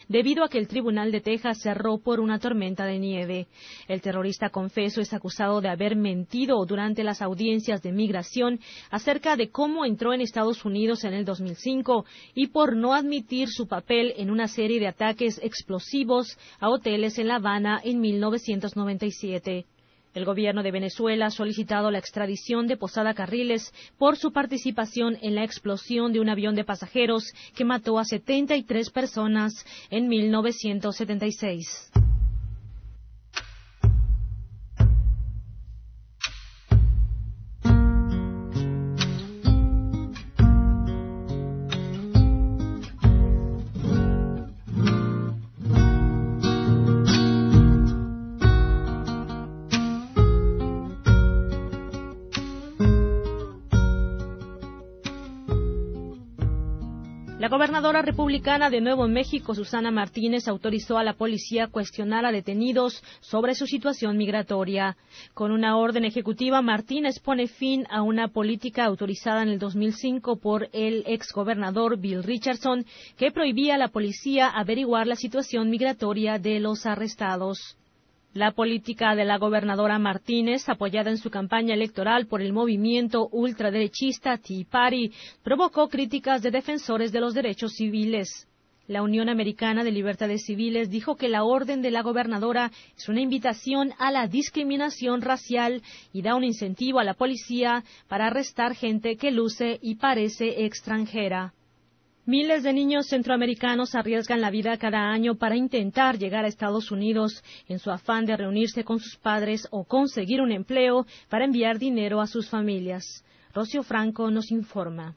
debido a que el tribunal de Texas cerró por una tormenta de nieve. El terrorista confeso es acusado de haber mentido durante las audiencias de migración acerca de cómo entró en Estados Unidos en el 2005 y por no admitir su papel en una serie de ataques explosivos a hoteles en La Habana en 1997. El gobierno de Venezuela ha solicitado la extradición de Posada Carriles por su participación en la explosión de un avión de pasajeros que mató a 73 personas en 1976. La gobernadora republicana de Nuevo México, Susana Martínez, autorizó a la policía a cuestionar a detenidos sobre su situación migratoria. Con una orden ejecutiva, Martínez pone fin a una política autorizada en el 2005 por el exgobernador Bill Richardson, que prohibía a la policía averiguar la situación migratoria de los arrestados. La política de la gobernadora Martínez, apoyada en su campaña electoral por el movimiento ultraderechista Tea Party, provocó críticas de defensores de los derechos civiles. La Unión Americana de Libertades Civiles dijo que la orden de la gobernadora es una invitación a la discriminación racial y da un incentivo a la policía para arrestar gente que luce y parece extranjera. Miles de niños centroamericanos arriesgan la vida cada año para intentar llegar a Estados Unidos en su afán de reunirse con sus padres o conseguir un empleo para enviar dinero a sus familias. Rocío Franco nos informa.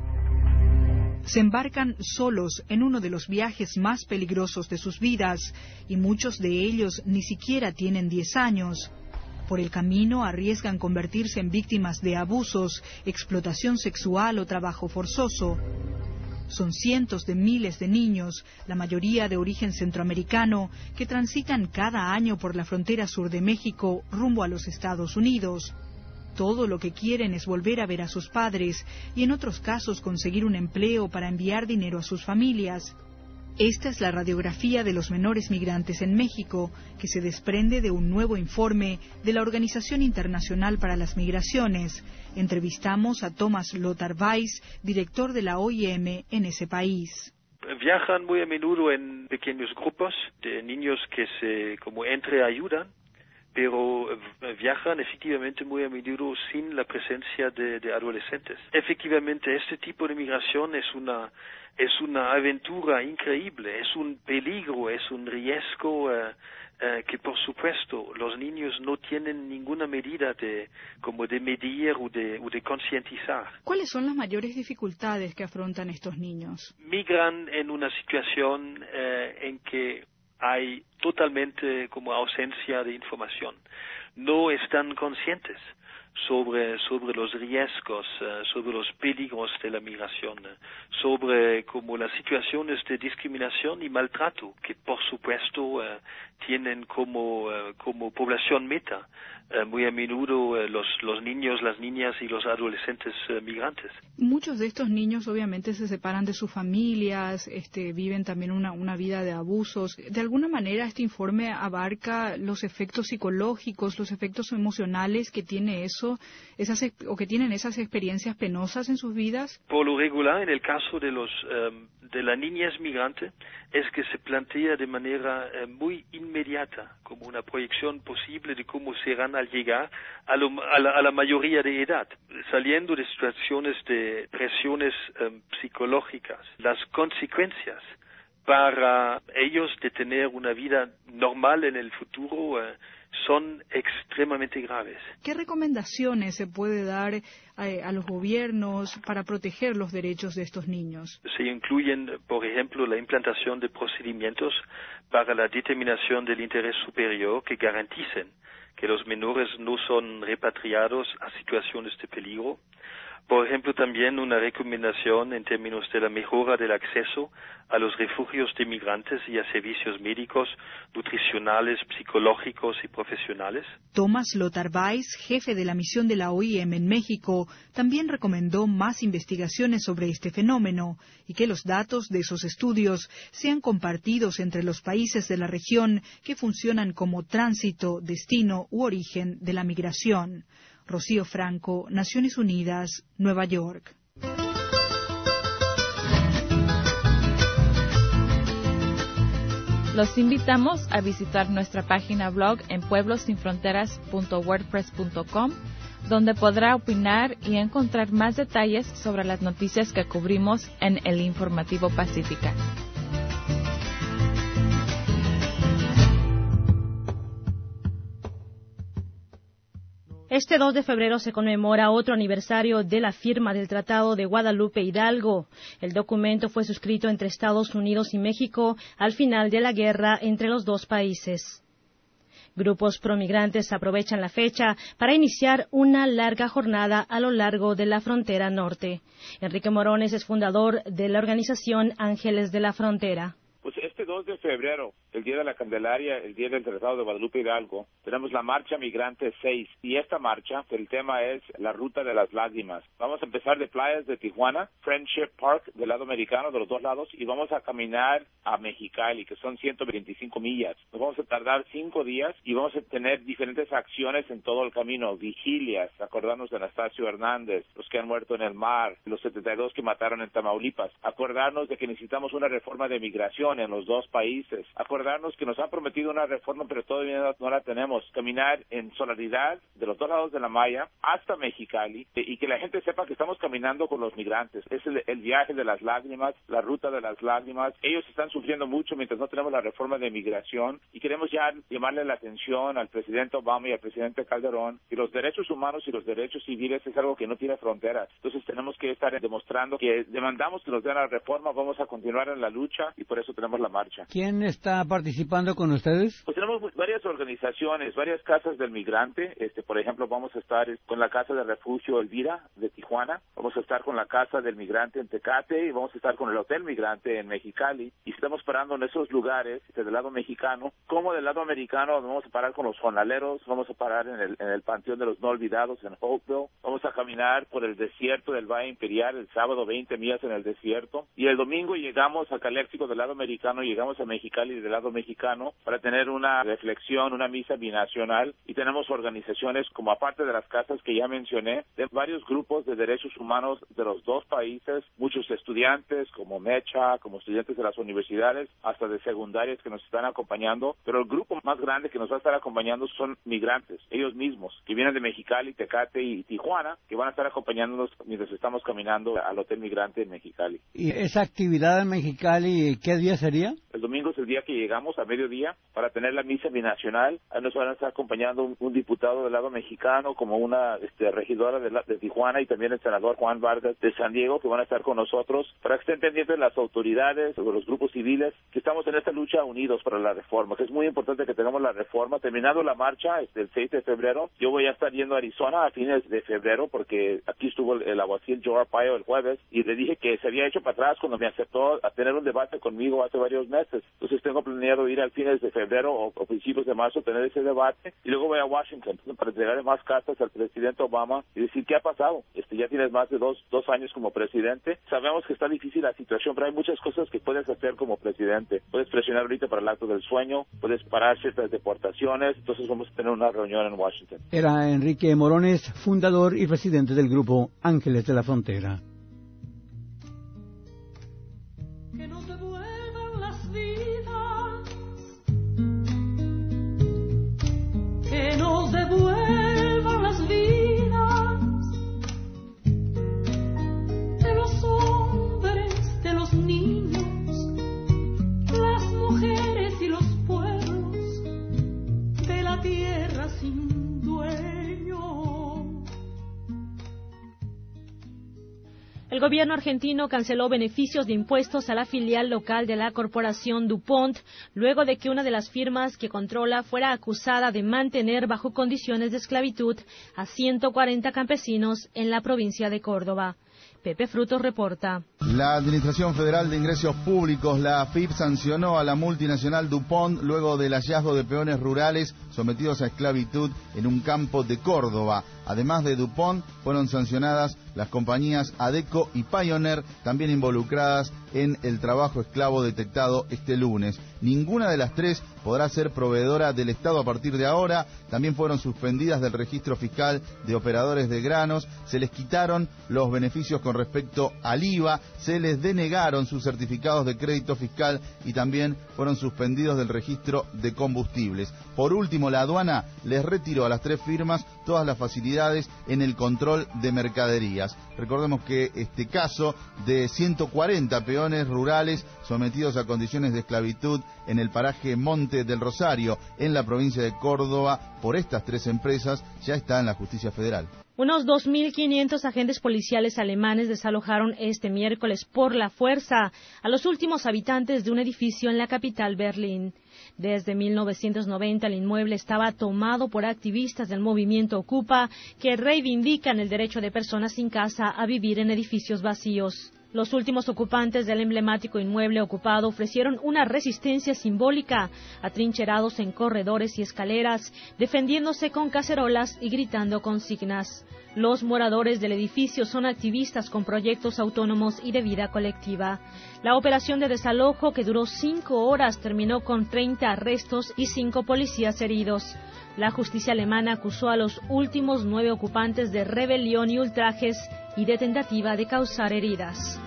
Se embarcan solos en uno de los viajes más peligrosos de sus vidas y muchos de ellos ni siquiera tienen 10 años. Por el camino arriesgan convertirse en víctimas de abusos, explotación sexual o trabajo forzoso. Son cientos de miles de niños, la mayoría de origen centroamericano, que transitan cada año por la frontera sur de México rumbo a los Estados Unidos. Todo lo que quieren es volver a ver a sus padres y en otros casos conseguir un empleo para enviar dinero a sus familias. Esta es la radiografía de los menores migrantes en México, que se desprende de un nuevo informe de la Organización Internacional para las Migraciones. Entrevistamos a Thomas Lothar Weiss, director de la OIM en ese país. Viajan muy a menudo en pequeños grupos de niños que se como entreayudan, pero viajan efectivamente muy a menudo sin la presencia de adolescentes. Efectivamente, este tipo de migración es una aventura increíble, es un peligro, es un riesgo que por supuesto los niños no tienen ninguna medida de medir o de concientizar. ¿Cuáles son las mayores dificultades que afrontan estos niños? Migran en una situación en que hay totalmente como ausencia de información. No están conscientes sobre los riesgos, sobre los peligros de la migración, sobre como las situaciones de discriminación y maltrato que por supuesto tienen como población meta muy a menudo los niños, las niñas y los adolescentes migrantes. Muchos de estos niños obviamente se separan de sus familias, viven también una vida de abusos. De alguna manera este informe abarca los efectos psicológicos, los efectos emocionales que tiene eso, que tienen esas experiencias penosas en sus vidas. Por lo regular, en el caso de la niñez migrante, es que se plantea de manera muy inmediata como una proyección posible de cómo serán al llegar a la mayoría de edad, saliendo de situaciones de presiones psicológicas. Las consecuencias para ellos de tener una vida normal en el futuro son extremadamente graves. ¿Qué recomendaciones se puede dar a los gobiernos para proteger los derechos de estos niños? Se incluyen, por ejemplo, la implantación de procedimientos para la determinación del interés superior que garanticen que los menores no son repatriados a situaciones de peligro, Por ejemplo, también una recomendación en términos de la mejora del acceso a los refugios de migrantes y a servicios médicos, nutricionales, psicológicos y profesionales. Thomas Lothar Weiss, jefe de la misión de la OIM en México, también recomendó más investigaciones sobre este fenómeno y que los datos de esos estudios sean compartidos entre los países de la región que funcionan como tránsito, destino u origen de la migración. Rocío Franco, Naciones Unidas, Nueva York. Los invitamos a visitar nuestra página blog en pueblosinfronteras.wordpress.com, donde podrá opinar y encontrar más detalles sobre las noticias que cubrimos en el Informativo Pacífica. Este 2 de febrero se conmemora otro aniversario de la firma del Tratado de Guadalupe Hidalgo. El documento fue suscrito entre Estados Unidos y México al final de la guerra entre los dos países. Grupos promigrantes aprovechan la fecha para iniciar una larga jornada a lo largo de la frontera norte. Enrique Morones es fundador de la organización Ángeles de la Frontera. Pues este 2 de febrero, el Día de la Candelaria, el Día del Tratado de Guadalupe Hidalgo, tenemos la Marcha Migrante 6, y esta marcha, el tema es la Ruta de las Lágrimas. Vamos a empezar de playas de Tijuana, Friendship Park, del lado americano, de los dos lados, y vamos a caminar a Mexicali, que son 125 millas. Nos vamos a tardar 5 días, y vamos a tener diferentes acciones en todo el camino, vigilias, acordarnos de Anastasio Hernández, los que han muerto en el mar, los 72 que mataron en Tamaulipas, acordarnos de que necesitamos una reforma de migración en los dos países, acordarnos que nos han prometido una reforma pero todavía no la tenemos, caminar en solidaridad de los dos lados de la malla hasta Mexicali y que la gente sepa que estamos caminando con los migrantes. Es el viaje de las lágrimas, la ruta de las lágrimas. Ellos están sufriendo mucho mientras no tenemos la reforma de migración y queremos ya llamarle la atención al presidente Obama y al presidente Calderón que los derechos humanos y los derechos civiles es algo que no tiene fronteras. Entonces tenemos que estar demostrando que demandamos que nos den la reforma, vamos a continuar en la lucha y por eso tenemos la marcha. ¿Quién está participando con ustedes? Pues tenemos varias organizaciones, varias casas del migrante. Por ejemplo, vamos a estar con la Casa de Refugio Elvira de Tijuana, vamos a estar con la Casa del Migrante en Tecate y vamos a estar con el Hotel Migrante en Mexicali. Y estamos parando en esos lugares, del lado mexicano, como del lado americano. Vamos a parar con los jornaleros, vamos a parar en el Panteón de los No Olvidados en Hopeville. Vamos a caminar por el desierto del Valle Imperial el sábado, 20 millas en el desierto. Y el domingo llegamos a Caléxico del lado americano, llegamos a Mexicali del lado mexicano para tener una reflexión, una misa binacional, y tenemos organizaciones como, aparte de las casas que ya mencioné, de varios grupos de derechos humanos de los dos países, muchos estudiantes como Mecha, como estudiantes de las universidades, hasta de secundarias que nos están acompañando, pero el grupo más grande que nos va a estar acompañando son migrantes, ellos mismos, que vienen de Mexicali, Tecate y Tijuana, que van a estar acompañándonos mientras estamos caminando al Hotel Migrante en Mexicali. ¿Y esa actividad en Mexicali qué día sería? El domingo es el día que llegamos a mediodía para tener la misa binacional. Ahí nos van a estar acompañando un diputado del lado mexicano, como una regidora de Tijuana, y también el senador Juan Vargas de San Diego, que van a estar con nosotros para que estén pendientes las autoridades o los grupos civiles que estamos en esta lucha unidos para la reforma, que es muy importante que tengamos la reforma. Terminando la marcha el 6 de febrero, yo voy a estar yendo a Arizona a fines de febrero, porque aquí estuvo el alguacil Joe Arpaio el jueves, y le dije que se había hecho para atrás cuando me aceptó a tener un debate conmigo hace varios meses. Entonces tengo planeado ir al fines de febrero o principios de marzo, tener ese debate, y luego voy a Washington para entregarle más cartas al presidente Obama y decir qué ha pasado. Ya tienes más de dos años como presidente. Sabemos que está difícil la situación, pero hay muchas cosas que puedes hacer como presidente. Puedes presionar ahorita para el acto del sueño, puedes parar ciertas deportaciones. Entonces vamos a tener una reunión en Washington. Era Enrique Morones, fundador y presidente del grupo Ángeles de la Frontera. Que nos devuelvan las vidas, que nos devuelvan las vidas de los hombres, de los niños, las mujeres y los pueblos de la tierra sin dueño. El gobierno argentino canceló beneficios de impuestos a la filial local de la corporación DuPont, luego de que una de las firmas que controla fuera acusada de mantener bajo condiciones de esclavitud a 140 campesinos en la provincia de Córdoba. Pepe Frutos reporta. La Administración Federal de Ingresos Públicos, la AFIP, sancionó a la multinacional DuPont luego del hallazgo de peones rurales sometidos a esclavitud en un campo de Córdoba. Además de DuPont, fueron sancionadas las compañías Adeco y Pioneer, también involucradas en el trabajo esclavo detectado este lunes. Ninguna de las tres podrá ser proveedora del Estado a partir de ahora. También fueron suspendidas del registro fiscal de operadores de granos, se les quitaron los beneficios con respecto al IVA, se les denegaron sus certificados de crédito fiscal y también fueron suspendidos del registro de combustibles. Por último, la aduana les retiró a las tres firmas todas las facilidades en el control de mercaderías. Recordemos que este caso de 140 peones rurales sometidos a condiciones de esclavitud en el paraje Monte del Rosario, en la provincia de Córdoba, por estas tres empresas, ya está en la justicia federal. Unos 2.500 agentes policiales alemanes desalojaron este miércoles por la fuerza a los últimos habitantes de un edificio en la capital, Berlín. Desde 1990 el inmueble estaba tomado por activistas del movimiento Ocupa, que reivindican el derecho de personas sin casa a vivir en edificios vacíos. Los últimos ocupantes del emblemático inmueble ocupado ofrecieron una resistencia simbólica, atrincherados en corredores y escaleras, defendiéndose con cacerolas y gritando consignas. Los moradores del edificio son activistas con proyectos autónomos y de vida colectiva. La operación de desalojo, que duró 5 horas, terminó con 30 arrestos y 5 policías heridos. La justicia alemana acusó a los últimos 9 ocupantes de rebelión y ultrajes y de tentativa de causar heridas.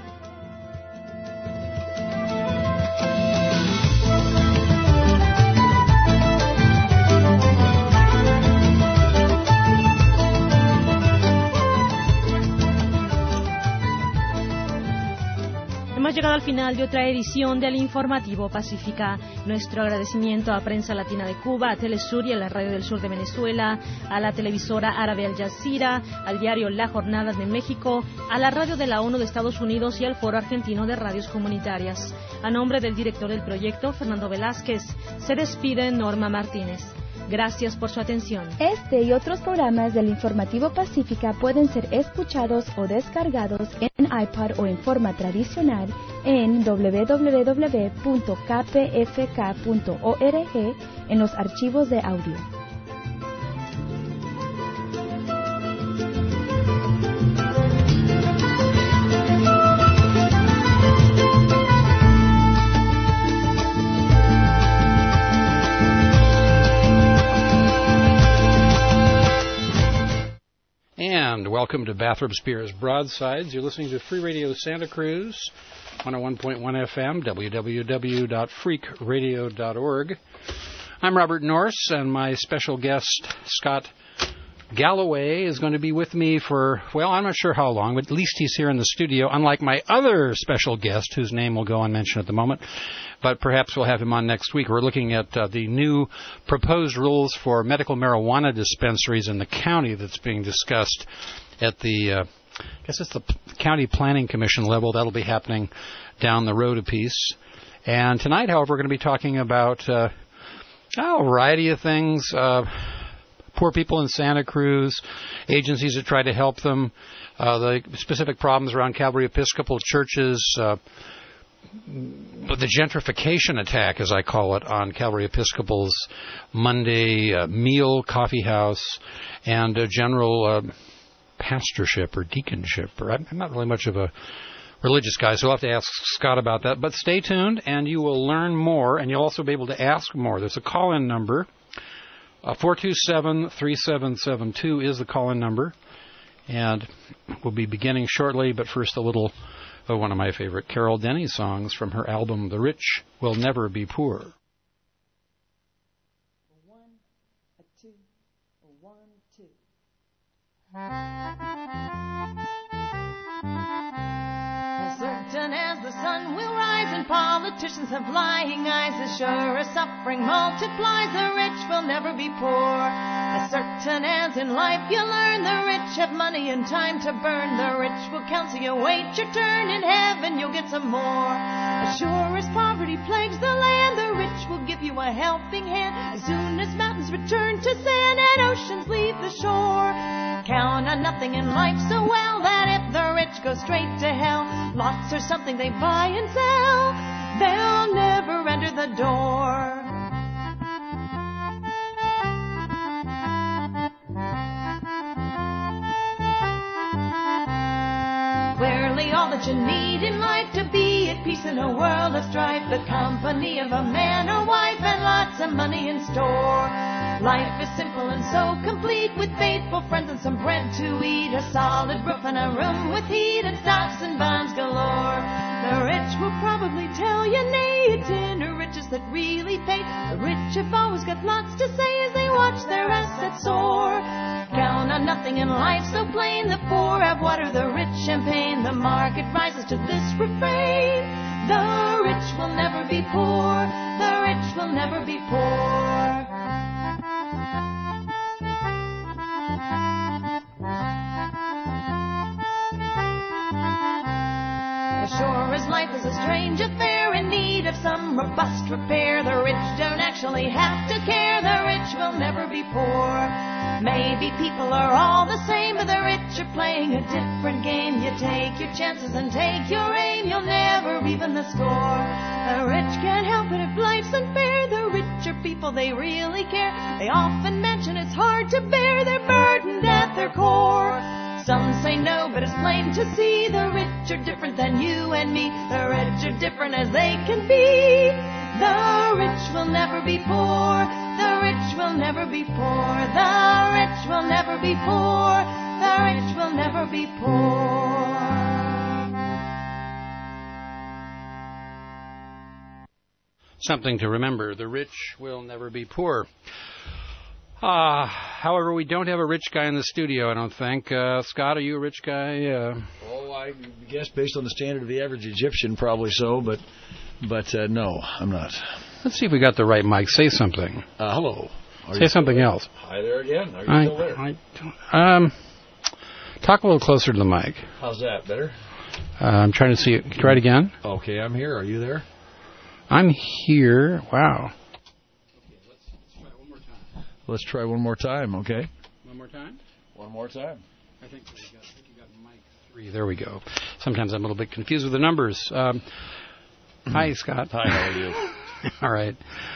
Hemos llegado al final de otra edición del Informativo Pacífica. Nuestro agradecimiento a Prensa Latina de Cuba, a Telesur y a la Radio del Sur de Venezuela, a la televisora árabe Al Jazeera, al diario La Jornada de México, a la Radio de la ONU de Estados Unidos y al Foro Argentino de Radios Comunitarias. A nombre del director del proyecto, Fernando Velázquez, se despide Norma Martínez. Gracias por su atención. Este y otros programas del Informativo Pacífica pueden ser escuchados o descargados en iPad o en forma tradicional en www.kpfk.org en los archivos de audio. And welcome to Bathrop Spears Broadsides. You're listening to Free Radio Santa Cruz, 101.1 FM, www.freakradio.org. I'm Robert Norse, and my special guest, Scott Galloway, is going to be with me for, well, I'm not sure how long, but at least he's here in the studio, unlike my other special guest, whose name will go unmentioned at the moment. But perhaps we'll have him on next week. We're looking at the new proposed rules for medical marijuana dispensaries in the county that's being discussed at the, I guess it's the County Planning Commission level. That'll be happening down the road a piece. And tonight, however, we're going to be talking about a variety of things. Poor people in Santa Cruz, agencies that try to help them, the specific problems around Calvary Episcopal churches, the gentrification attack, as I call it, on Calvary Episcopal's Monday meal coffee house, and a general pastorship or deaconship. I'm not really much of a religious guy, so I'll have to ask Scott about that. But stay tuned, and you will learn more, and you'll also be able to ask more. There's a call-in number. 427-3772 is the call-in number, and we'll be beginning shortly, but first a little of one of my favorite Carol Denny songs from her album The Rich Will Never Be Poor. 1, 2, 1, 2. As certain as the sun will rise and politicians have lying eyes. As sure as suffering multiplies, the rich will never be poor. As certain as in life you learn, the rich have money and time to burn. The rich will counsel you wait your turn. In heaven you'll get some more. As sure as poverty plagues the land, the rich will give you a helping hand. As soon as mountains return to sand and oceans leave the shore. Count on nothing in life so well that if the rich go straight to hell, lots are something they buy and sell. They'll never enter the door. Clearly all that you need in life to be at peace in a world of strife, the company of a man or wife and lots of money in store. Life is simple and so complete, with faithful friends and some bread to eat, a solid roof and a room with heat, and stocks and bonds galore. The rich will probably tell you nay, it's inner riches that really pay. The rich have always got lots to say as they watch their assets soar. Count on nothing in life so plain, the poor have water, the rich champagne. The market rises to this refrain: the rich will never be poor, the rich will never be poor. As sure as life is a strange affair in need of some robust repair, the rich don't actually have to care, the rich will never be poor. Maybe people are all the same, but the rich are playing a different game. You take your chances and take your aim, you'll never even the score. The rich can't help it if life's unfair, the richer people, they really care. They often mention it's hard to bear, they're burdened at their core. Some say no, but it's plain to see the rich are different than you and me. The rich are different as they can be. The rich will never be poor. The rich will never be poor. The rich will never be poor. The rich will never be poor. Something to remember. The rich will never be poor. However, we don't have a rich guy in the studio, I don't think. Scott, are you a rich guy? I guess based on the standard of the average Egyptian, probably so, but no, I'm not. Let's see if we got the right mic. Say something. Hello. Say something else. Hi there again. Are you still there? Talk a little closer to the mic. How's that? Better? I'm trying to see it. Try it again. Okay, I'm here. Are you there? I'm here. Wow. Let's try one more time, okay? One more time? One more time. I think you got mic 3. There we go. Sometimes I'm a little bit confused with the numbers. Hi, Scott. Hi, how are you? All right.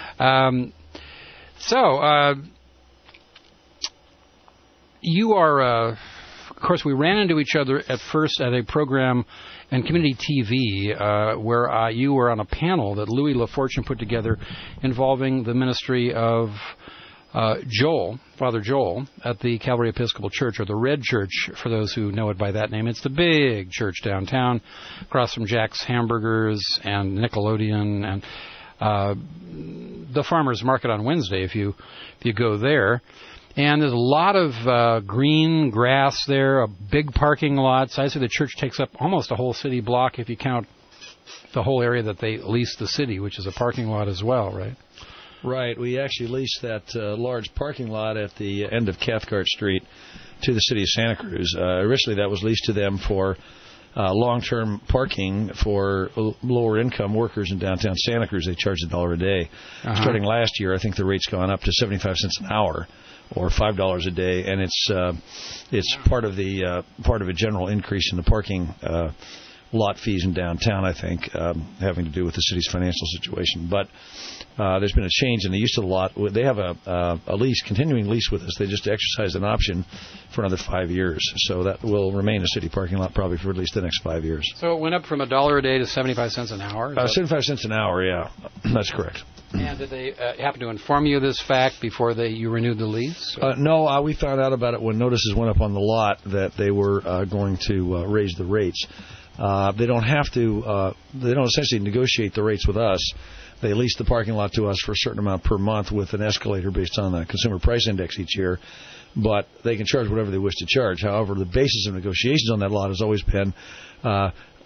You are, of course, we ran into each other at first at a program on community TV where you were on a panel that Louis LaFortune put together involving the ministry of Father Joel, at the Calvary Episcopal Church, or the Red Church, for those who know it by that name. It's the big church downtown, across from Jack's Hamburgers and Nickelodeon and the Farmers Market on Wednesday, if you go there. And there's a lot of green grass there, a big parking lot. So I'd say the church takes up almost a whole city block if you count the whole area that they lease the city, which is a parking lot as well, right? Right. We actually leased that large parking lot at the end of Cathcart Street to the city of Santa Cruz. Originally, that was leased to them for long-term parking for lower-income workers in downtown Santa Cruz. They charge $1 a day. Starting last year, I think the rate's gone up to 75 cents an hour, or $5 a day, and it's part of a general increase in the parking lot fees in downtown, I think, having to do with the city's financial situation. But there's been a change in the use of the lot. They have a continuing lease with us. They just exercised an option for another 5 years. So that will remain a city parking lot probably for at least the next 5 years. So it went up from $1 a day to 75 cents an hour? 75 cents an hour, yeah. That's correct. And did they happen to inform you of this fact before you renewed the lease? No, we found out about it when notices went up on the lot that they were going to raise the rates. They don't have to. They don't essentially negotiate the rates with us. They lease the parking lot to us for a certain amount per month with an escalator based on the consumer price index each year. But they can charge whatever they wish to charge. However, the basis of negotiations on that lot has always been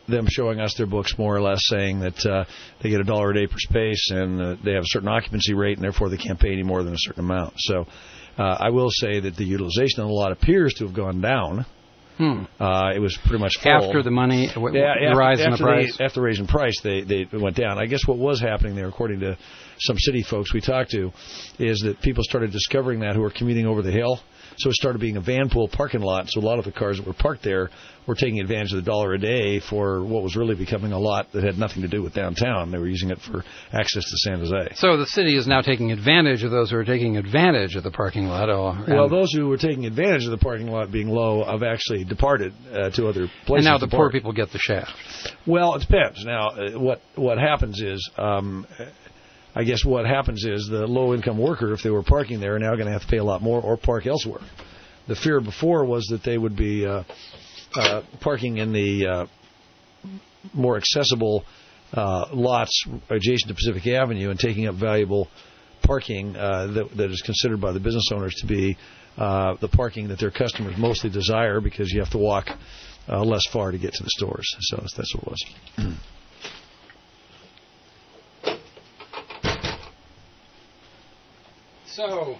them showing us their books more or less saying that they get $1 a day per space and they have a certain occupancy rate and therefore they can't pay any more than a certain amount. So I will say that the utilization on a lot appears to have gone down. It was pretty much full. After the money, rise in the price? After raising price, they went down. I guess what was happening there, according to some city folks we talked to, is that people started discovering that who were commuting over the hill. So it started being a van pool parking lot. So a lot of the cars that were parked there were taking advantage of the $1 a day for what was really becoming a lot that had nothing to do with downtown. They were using it for access to San Jose. So the city is now taking advantage of those who are taking advantage of the parking lot. Well, those who were taking advantage of the parking lot being low have actually departed to other places. And now the poor people get the shaft. Well, it depends. Now, what happens is... I guess what happens is the low-income worker, if they were parking there, are now going to have to pay a lot more or park elsewhere. The fear before was that they would be parking in the more accessible lots adjacent to Pacific Avenue and taking up valuable parking that is considered by the business owners to be the parking that their customers mostly desire because you have to walk less far to get to the stores. So that's what it was. So,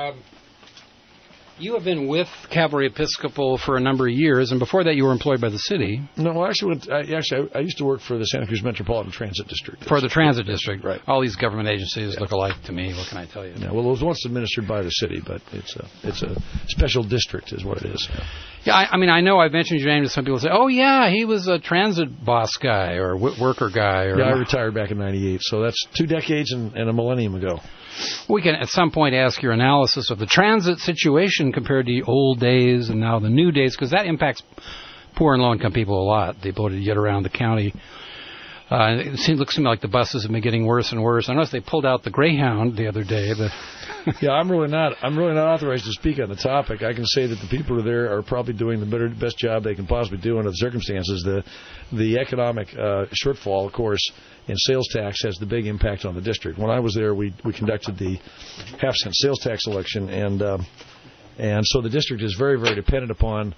you have been with Calvary Episcopal for a number of years, and before that you were employed by the city. No, I used to work for the Santa Cruz Metropolitan Transit District. For the Transit District. Right. All these government agencies look alike to me. What can I tell you? Yeah, well, it was once administered by the city, but it's a special district is what it is. Yeah, I know I've mentioned your name to some people. Say, oh, yeah, he was a transit boss guy or worker guy. Yeah, I retired back in '98, so that's 2 decades and a millennium ago. We can at some point ask your analysis of the transit situation compared to the old days and now the new days, because that impacts poor and low-income people a lot, the ability to get around the county. It looks to me like the buses have been getting worse and worse. I noticed they pulled out the Greyhound the other day. Yeah, I'm really not authorized to speak on the topic. I can say that the people who are there are probably doing the best job they can possibly do under the circumstances. The economic shortfall, of course, in sales tax has the big impact on the district. When I was there, we conducted the half-cent sales tax election, and so the district is very, very dependent upon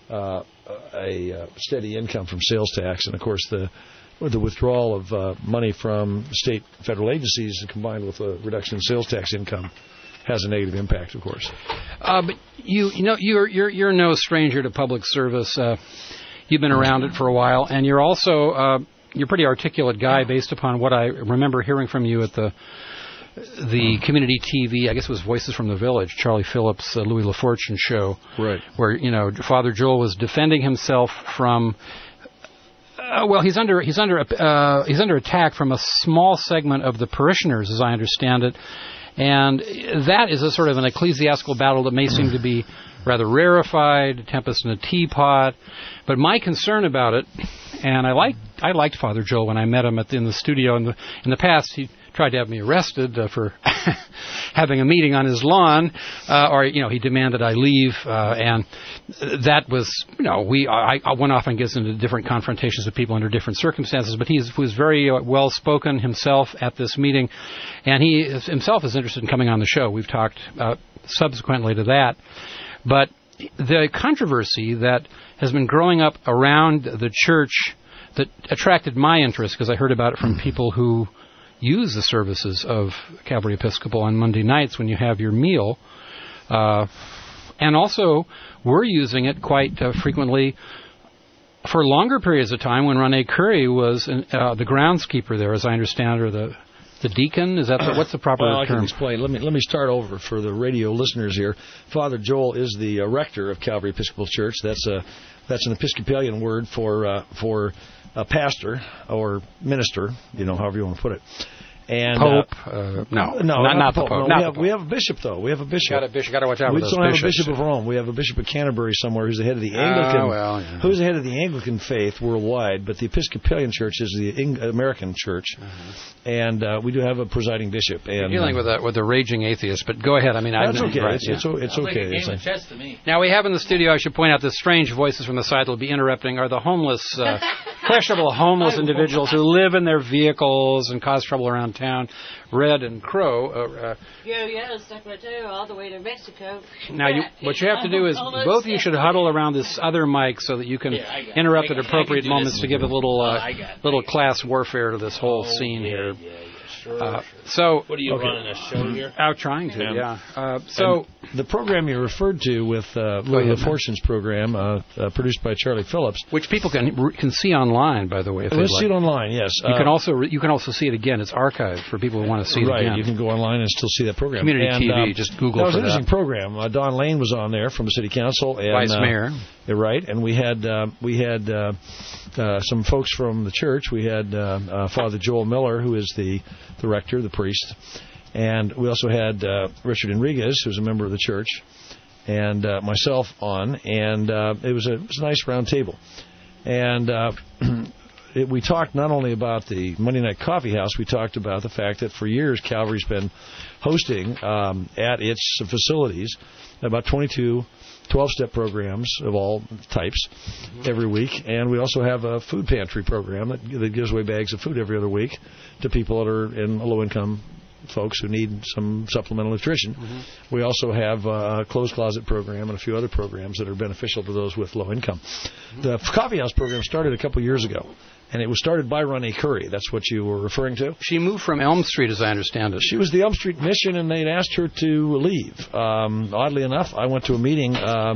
a steady income from sales tax, and of course the withdrawal of money from state federal agencies combined with a reduction in sales tax income has a negative impact, of course. But you're no stranger to public service. You've been around it for a while, and you're also you're a pretty articulate guy based upon what I remember hearing from you at the community TV, I guess it was Voices from the Village, Charlie Phillips, Louis LaFortune show, right? Where Father Joel was defending himself from. He's under attack from a small segment of the parishioners, as I understand it, and that is a sort of an ecclesiastical battle that may seem to be rather rarefied, tempest in a teapot. But my concern about it, and I liked Father Joel when I met him in the studio in the past. He tried to have me arrested for having a meeting on his lawn, or he demanded I leave, and that was one often gets into different confrontations with people under different circumstances. But he was very well spoken himself at this meeting, and he himself is interested in coming on the show. We've talked subsequently to that, but the controversy that has been growing up around the church that attracted my interest, because I heard about it from people who use the services of Calvary Episcopal on Monday nights when you have your meal. And also, we're using it quite frequently for longer periods of time when Rene Curry was the groundskeeper there, as I understand, or the deacon. Is that what's the proper term? I can explain. Let me start over for the radio listeners here. Father Joel is the rector of Calvary Episcopal Church. That's an Episcopalian word for a pastor or minister, however you want to put it. And Pope? No, not the Pope. No, we have a bishop, though. We have a bishop. Got to watch out for those bishops. We don't have a bishop of Rome. We have a bishop of Canterbury somewhere who's the head of the Anglican. Who's the head of the Anglican faith worldwide? But the Episcopalian Church is the American church, and we do have a presiding bishop. And you're dealing with a raging atheist, but go ahead. That's okay. Right, it's okay. Like a game of chess to me. Now we have in the studio. I should point out the strange voices from the side that will be interrupting are the homeless questionable homeless individuals who live in their vehicles and cause trouble around town. Red and Crow. Secretary, all the way to Mexico. Now, what you have to do is both of you should huddle around this other mic so that you can interrupt at appropriate moments to give a little class warfare to this whole scene here. So, what are you running a show here? I'm trying to, yeah. So the program you referred to with Louis LaFortune's program, produced by Charlie Phillips, which people can see online, by the way. If let's see it online. Yes, you can also see it again. It's archived for people who want to see it again. Right, you can go online and still see that program. Community TV, just Google. That was an interesting program. Don Lane was on there from the city council, and vice mayor. Right, and we had some folks from the church. We had Father Joel Miller, who is the rector, the priest, and we also had Richard Enriquez, who's a member of the church, and myself on, and it was a nice round table. And we talked not only about the Monday Night Coffee House, we talked about the fact that for years Calvary's been hosting at its facilities about 22 12-step programs of all types every week, and we also have a food pantry program that gives away bags of food every other week to people that are in low-income folks who need some supplemental nutrition. Mm-hmm. We also have a clothes closet program and a few other programs that are beneficial to those with low income. Mm-hmm. The coffee house program started a couple years ago, and it was started by Ronnie Curry. That's what you were referring to? She moved from Elm Street, as I understand it. She was the Elm Street mission, and they'd asked her to leave. Oddly enough, I went to a meeting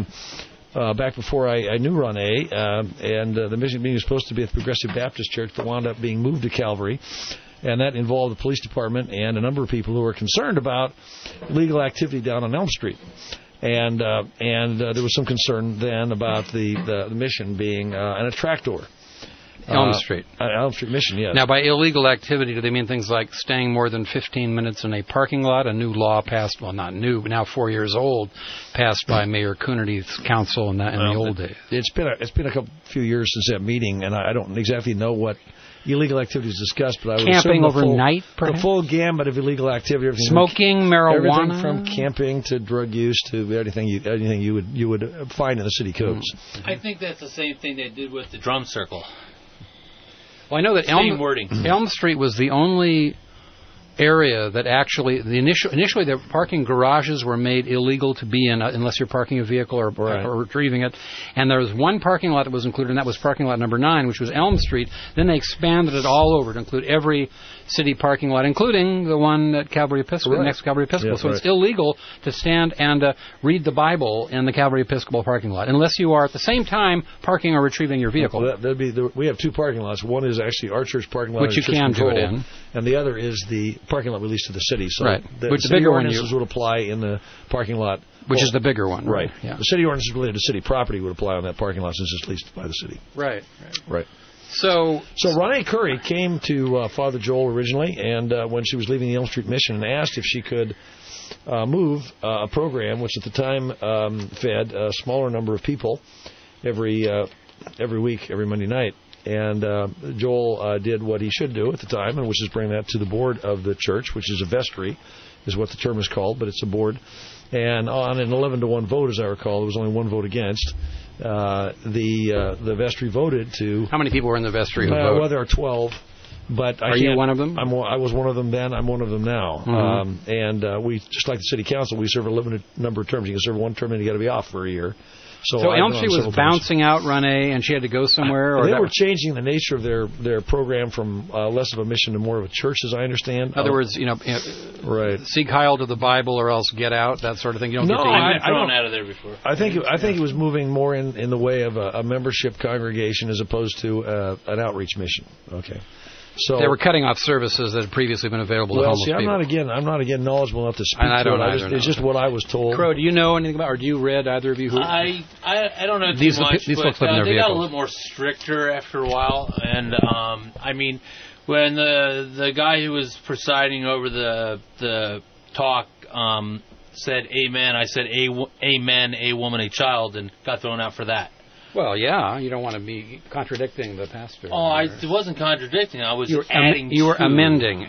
back before I knew Ronnie, and the meeting was supposed to be at the Progressive Baptist Church, but wound up being moved to Calvary. And that involved the police department and a number of people who were concerned about illegal activity down on Elm Street. And there was some concern then about the mission being an attractor. Elm Street. Elm Street mission, yes. Now, by illegal activity, do they mean things like staying more than 15 minutes in a parking lot? A new law passed, well, not new, now 4 years old, passed by Mayor Coonerty's council in the old days. It's been a few years since that meeting, and I don't exactly know what illegal activities discussed, but I would camping overnight, the full gamut of illegal activity, everything smoking, marijuana, everything from camping to drug use to anything you would find in the city codes. I think that's the same thing they did with the drum circle. Well, I know that Elm Street was the only area that actually initially the parking garages were made illegal to be in unless you're parking a vehicle or retrieving it, and there was one parking lot that was included, and that was parking lot number 9, which was Elm Street. Then they expanded it all over to include every city parking lot, including the one at Calvary Episcopal, next to Calvary Episcopal. So it's illegal to stand and read the Bible in the Calvary Episcopal parking lot unless you are at the same time parking or retrieving your vehicle. Well, we have two parking lots. One is actually our church parking lot, which you can do it in, and the other is the parking lot released to the city. So the city ordinances would apply in the parking lot. Which is the bigger one. Right. Yeah. The city ordinances related to city property would apply on that parking lot since it's leased by the city. Right. So Ronnie Curry came to Father Joel originally, and when she was leaving the Elm Street mission, and asked if she could move a program which at the time fed a smaller number of people every week, every Monday night. And Joel did what he should do at the time, and which is bring that to the board of the church, which is a vestry, is what the term is called, but it's a board. And on an 11-1 vote, as I recall, there was only one vote against. The vestry voted to. How many people were in the vestry? Well, there are 12. But are you one of them? I was one of them then. I'm one of them now. Mm-hmm. And we, just like the city council, we serve a limited number of terms. You can serve one term and you got to be off for a year. So Elm Street was bouncing out Renee, and she had to go somewhere? Or they were changing the nature of their program from less of a mission to more of a church, as I understand. In other words, seek Heil to the Bible or else get out, that sort of thing. You don't get I've been thrown out of there before. I think it was moving more in the way of a membership congregation as opposed to an outreach mission. Okay. So they were cutting off services that had previously been available to homeless people. I'm not again knowledgeable enough to speak and I don't to it. Either, it's just what I was told. Crow, do you know anything about, or do you read, either of you? I don't know too much, these folks but live in their they vehicles. got a little more stricter after a while. And I mean, when the guy who was presiding over the talk said "Amen," I said "Amen, a woman, a child," and got thrown out for that. Well, yeah, you don't want to be contradicting the pastor. Oh, I wasn't contradicting. I was adding. You were amending,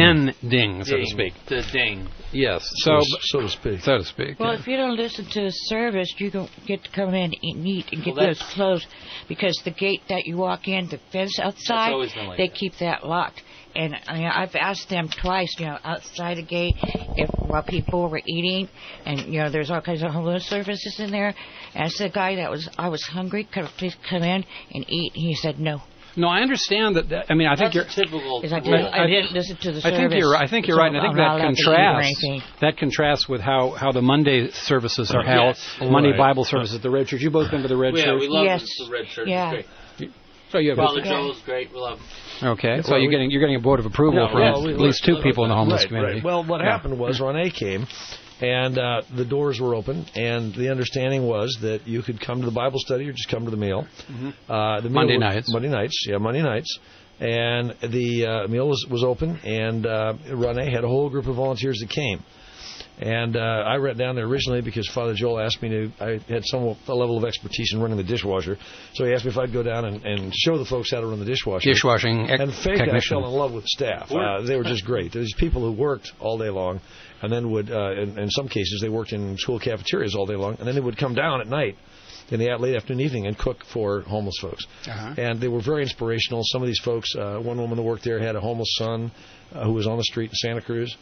so to speak. The ding. Yes, so to speak. So to speak. Well, if you don't listen to the service, you don't get to come in and eat and get those closed, because the gate that you walk in, the fence outside, they keep that locked. And I've asked them twice, outside the gate, while people were eating, and there's all kinds of homeless services in there. And I said, the guy I was hungry, could I please come in and eat? And he said no. No, I understand that. I mean, I think you're typical. I didn't listen to the service. I think you're right. And I think that contrasts with how the Monday services are held. Monday Bible services at the Red Church. You've both been to the Red Church. Yeah, we love the Red Church. Yeah. It's great. Father Joel's great. We love him. Okay, so you're getting a board of approval from at least two people in the homeless community. Right. Well, what happened was Ronnie came, and the doors were open, and the understanding was that you could come to the Bible study or just come to the meal. Mm-hmm. Monday nights. Monday nights. And the meal was open, and Ronnie had a whole group of volunteers that came. And I went down there originally because Father Joel asked me to. I had a level of expertise in running the dishwasher, so he asked me if I'd go down and show the folks how to run the dishwasher. And I fell in love with the staff. They were just great. There's people who worked all day long, and then would, in some cases, they worked in school cafeterias all day long, and then they would come down at night in the late afternoon, evening, and cook for homeless folks. And they were very inspirational. Some of these folks, one woman who worked there had a homeless son who was on the street in Santa Cruz.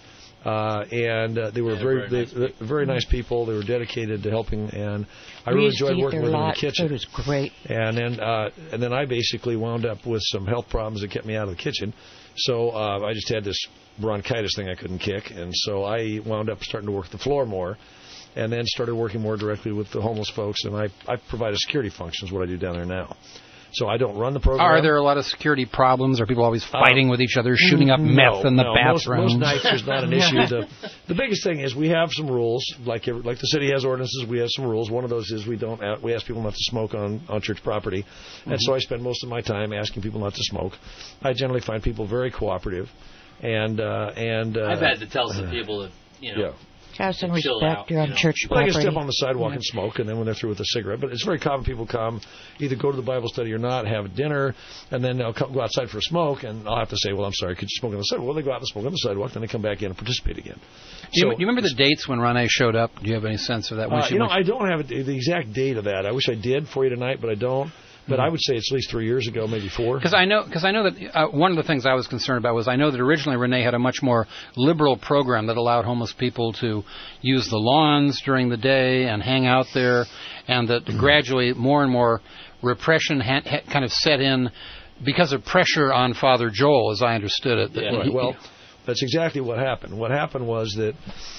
And they were very nice people. They were dedicated to helping, and I really enjoyed working with them in the kitchen. It was great. And then I basically wound up with some health problems that kept me out of the kitchen. So I just had this bronchitis thing I couldn't kick, and so I wound up starting to work the floor more, and then started working more directly with the homeless folks. And I provide a security function is what I do down there now. So I don't run the program. Are there a lot of security problems? Are people always fighting with each other, shooting up meth in the bathroom? Most nights there's not an issue. The biggest thing is we have some rules. Like the city has ordinances, we have some rules. One of those is we ask people not to smoke on church property. And so I spend most of my time asking people not to smoke. I generally find people very cooperative. And I've had to tell some people that, have some respect. You're on church property. I can step on the sidewalk and smoke, and then when they're through with a cigarette. But it's very common people come, either go to the Bible study or not, have dinner, and then they'll go outside for a smoke, and I'll have to say, well, I'm sorry, could you smoke on the sidewalk? Well, they go out and smoke on the sidewalk, then they come back in and participate again. Do you remember the dates when Ronnie showed up? Do you have any sense of that? I don't have the exact date of that. I wish I did for you tonight, but I don't. But I would say it's at least 3 years ago, maybe 4. Because I know that one of the things I was concerned about was I know that originally Renee had a much more liberal program that allowed homeless people to use the lawns during the day and hang out there, and that gradually more and more repression kind of set in because of pressure on Father Joel, as I understood it. Well, that's exactly what happened. What happened was that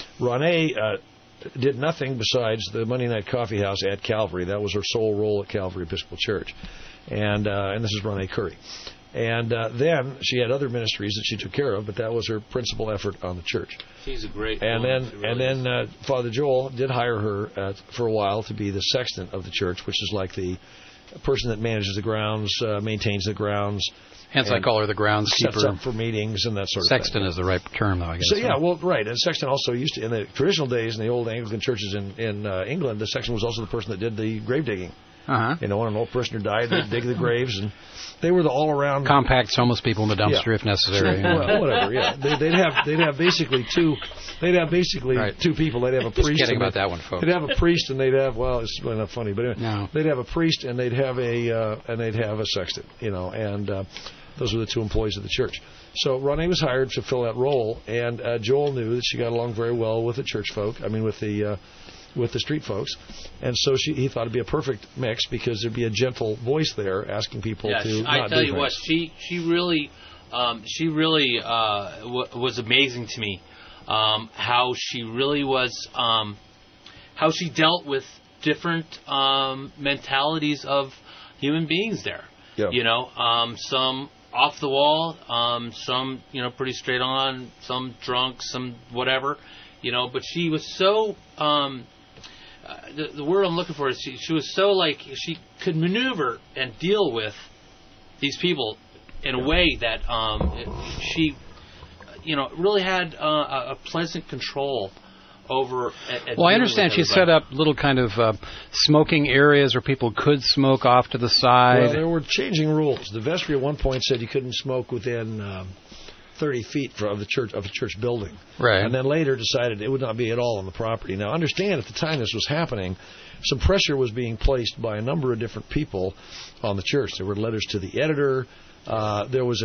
Renee did nothing besides the Monday night coffee house at Calvary. That was her sole role at Calvary Episcopal Church. And this is Renee Curry. And then she had other ministries that she took care of, but that was her principal effort on the church. She's a great woman. Then Father Joel did hire her for a while to be the sexton of the church, which is like the person that manages the grounds, maintains the grounds. Hence, I call her the groundskeeper. Sets up for meetings and that sort of thing. Sexton is the right term, though, I guess. So, yeah, well, right. And sexton also used to, in the traditional days, in the old Anglican churches in England, the sexton was also the person that did the grave digging. When an old parishioner died, they'd dig the graves, and they were the all-around... Compact homeless people in the dumpster, if necessary. Well, whatever, yeah. They'd have basically two... They'd have basically two people. They'd have a priest. Just kidding about that one, folks. They'd have a priest, and they'd have it's really not funny, but anyway, they'd have a priest, and they'd have a sexton, and those were the two employees of the church. So Ronnie was hired to fill that role, and Joel knew that she got along very well with the church folk. I mean, with the street folks, and so he thought it'd be a perfect mix because there'd be a gentle voice there asking people to not do things. I tell you what, she really was amazing to me. How she really was, how she dealt with different mentalities of human beings there. Yeah. Some off the wall, some pretty straight on, some drunk, some whatever, But she was so. The word I'm looking for is she was so she could maneuver and deal with these people in a way that she really had a pleasant control over at Well, I understand she set up little kind of smoking areas where people could smoke off to the side. Well, there were changing rules. The vestry at one point said you couldn't smoke within 30 feet of the church building. Right. And then later decided it would not be at all on the property. Now, understand, at the time this was happening, some pressure was being placed by a number of different people on the church. There were letters to the editor. There was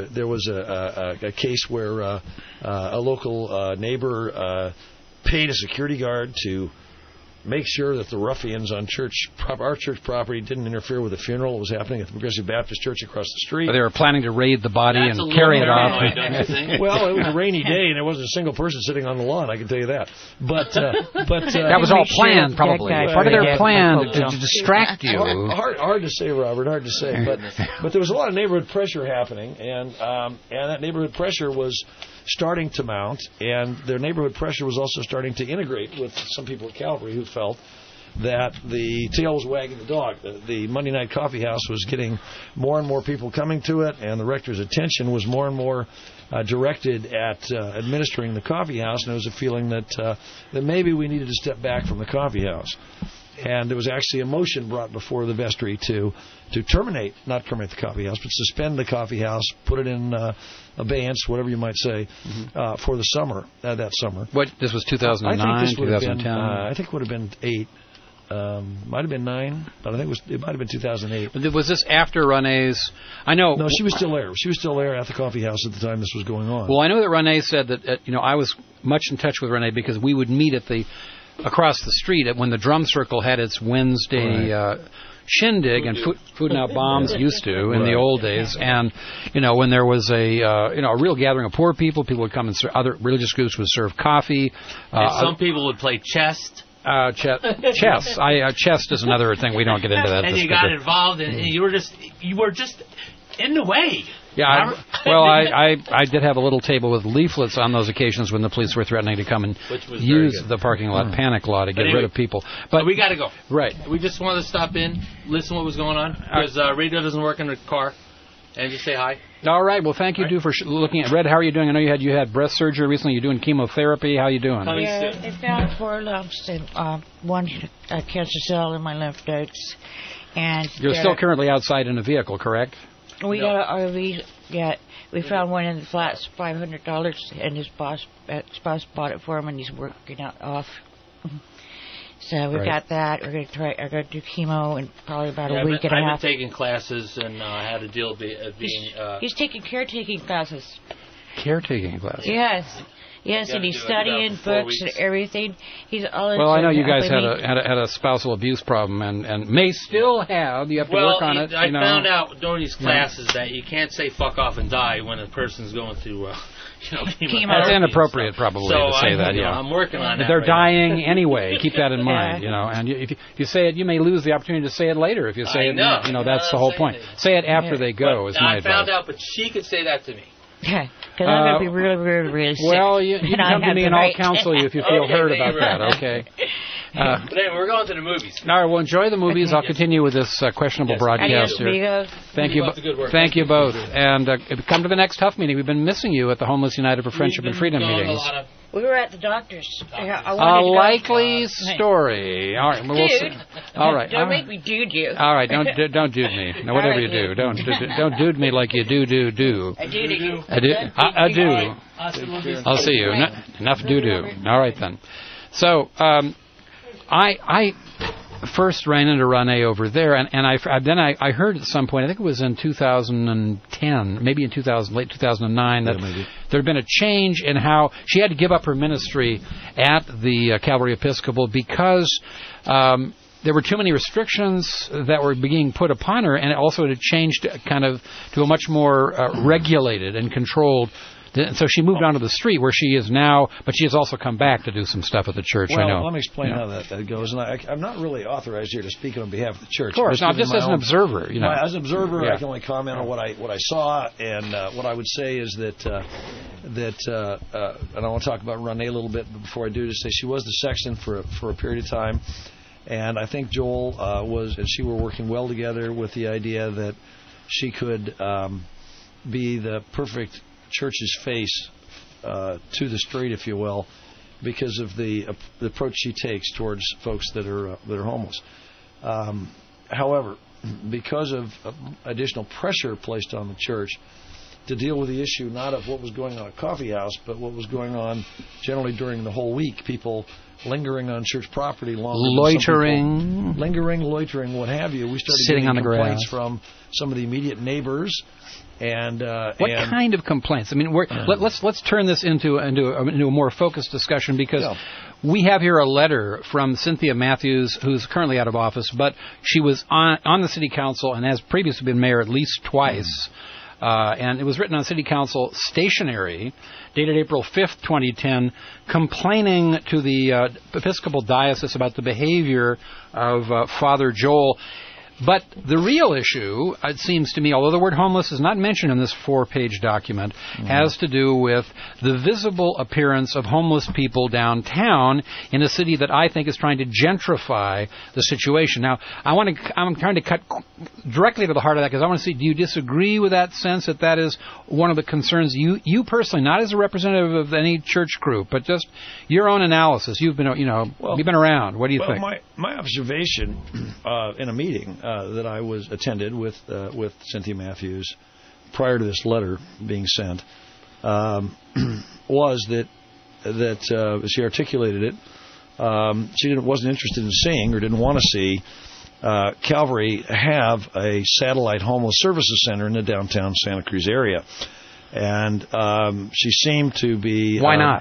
a case where a local neighbor paid a security guard to make sure that the ruffians on our church property didn't interfere with the funeral that was happening at the Progressive Baptist Church across the street. They were planning to raid the body and carry it off. Well, it was a rainy day, and there wasn't a single person sitting on the lawn, I can tell you that. But that was all planned, probably. Part of their plan to distract you. Hard to say, Robert, hard to say. But there was a lot of neighborhood pressure happening, and that neighborhood pressure was starting to mount, and their neighborhood pressure was also starting to integrate with some people at Calvary who felt that the tail was wagging the dog. The Monday Night Coffee House was getting more and more people coming to it, and the rector's attention was more and more directed at administering the coffee house, and there was a feeling that maybe we needed to step back from the coffee house. And there was actually a motion brought before the vestry to not terminate the coffee house, but suspend the coffee house, put it in abeyance, whatever you might say, for the summer, that summer. What, this was 2009, 2010? I think it would have been 8. Might have been 9, but I think it might have been 2008. Was this after Renee's? I know. No, she was still there. She was still there at the coffee house at the time this was going on. Well, I know that Renee said that I was much in touch with Renee because we would meet across the street when the Drum Circle had its Wednesday shindig, and Food Not Bombs used to in the old days. And when there was a real gathering of poor people would come and other religious groups would serve coffee. And some people would play chess. Chess. Chess is another thing. We don't get into that. And you got involved, and you were just in the way. Yeah, I did have a little table with leaflets on those occasions when the police were threatening to come and use the parking lot panic law to get rid of people. But we got to go. Right. We just wanted to stop in, listen what was going on, because radio doesn't work in the car, and just say hi. All right. Well, thank you, for looking at Red. How are you doing? I know you had breast surgery recently. You're doing chemotherapy. How are you doing? Yeah, they found 4 lumps and one cancer cell in my lymph nodes. And you're still currently outside in a vehicle, correct? We got an RV. Yeah, we found one in the flats, $500, and his boss bought it for him, and he's working off. So we got that. We're gonna do chemo in probably about a week and a half. I've been taking classes and had a deal being. He's taking caretaking classes. Caretaking classes. Yes, and he's studying books and everything. He's all. Well, I know you guys had a spousal abuse problem and may still have. You have to work on it. I found out during these classes that you can't say "fuck off and die" when a person's going through. Chemo. That's inappropriate, probably, to say that. Yeah, I'm working on that. They're dying anyway. Keep that in mind. And if you say it, you may lose the opportunity to say it later. If you say it, that's the whole point. Say it after they go. Is my advice. I found out, but she could say that to me. Yeah, because I'm going to be really, really, really sick. Well, you can come to me and I'll counsel you if you feel hurt about that, okay? But anyway, we're going to the movies. All right, well, enjoy the movies. I'll continue with this questionable broadcast here. Thank you both. And come to the next Huff meeting. We've been missing you at the Homeless United for Friendship and Freedom meetings. We were at the doctor's. A likely story. All right, we'll see. All right. Don't make me dude you. All right, don't dude me. No, whatever you do, don't dude me like you do. I do. I do. I'll see you. Enough do. All right then. So I first ran into Renee over there, and then I heard at some point, I think it was in 2010, maybe in late 2009, that there had been a change in how she had to give up her ministry at the Calvary Episcopal because there were too many restrictions that were being put upon her, and it also had changed kind of to a much more regulated and controlled. So she moved onto the street where she is now, but she has also come back to do some stuff at the church. Well, I know. Let me explain how that goes. And I'm not really authorized here to speak on behalf of the church. Of course, not just as an observer. As an observer, I can only comment on what I saw, and what I would say is that and I want to talk about Renee a little bit, but before I do, to say she was the sexton for a period of time, and I think Joel and she were working well together with the idea that she could be the perfect church's face to the street, if you will, because of the approach she takes towards folks that are homeless. However, because of additional pressure placed on the church to deal with the issue not of what was going on at Coffee House, but what was going on generally during the whole week, people lingering on church property loitering, loitering, what have you. We started sitting getting on the complaints grass from some of the immediate neighbors. And what kind of complaints? I mean, let's turn this into a more focused discussion, because we have here a letter from Cynthia Matthews, who's currently out of office, but she was on the city council and has previously been mayor at least twice. And it was written on City Council stationery, dated April 5th, 2010, complaining to the Episcopal Diocese about the behavior of Father Joel. But the real issue, it seems to me, although the word homeless is not mentioned in this 4-page document, has to do with the visible appearance of homeless people downtown in a city that I think is trying to gentrify the situation. Now, I'm trying to cut directly to the heart of that, because I want to see, do you disagree with that sense that is one of the concerns you personally, not as a representative of any church group, but just your own analysis? You've been, you've been around. What do you think? My observation in a meeting that I attended with Cynthia Matthews prior to this letter being sent was that she articulated it. She wasn't interested in seeing, or didn't want to see, Calvary have a satellite homeless services center in the downtown Santa Cruz area, and she seemed to be. Why not?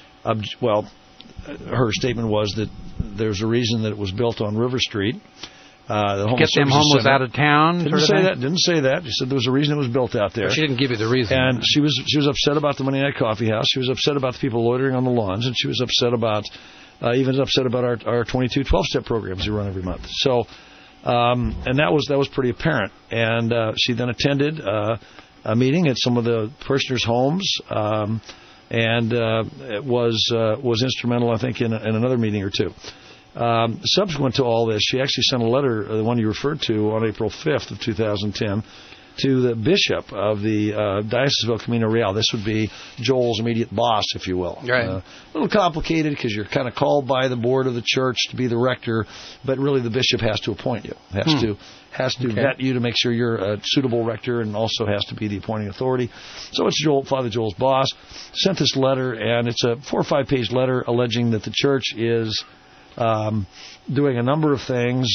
Her statement was that there's a reason that it was built on River Street. Get them homeless out of town? Didn't say that. She said there was a reason it was built out there. But she didn't give you the reason. And she was upset about the Monday Night Coffee House. She was upset about the people loitering on the lawns, and she was upset about our 22 12-step programs we run every month. So, and that was pretty apparent. And she then attended a meeting at some of the parishioners' homes. And it was instrumental, I think, in another meeting or two. Subsequent to all this, she actually sent a letter, the one you referred to, on April 5th of 2010, to the bishop of the Diocese of El Camino Real. This would be Joel's immediate boss, if you will. Right. A little complicated, because you're kind of called by the board of the church to be the rector, but really the bishop has to appoint you, has to vet you to make sure you're a suitable rector, and also has to be the appointing authority. So it's Father Joel's boss. Sent this letter, and it's a 4 or 5 page letter alleging that the church is doing a number of things,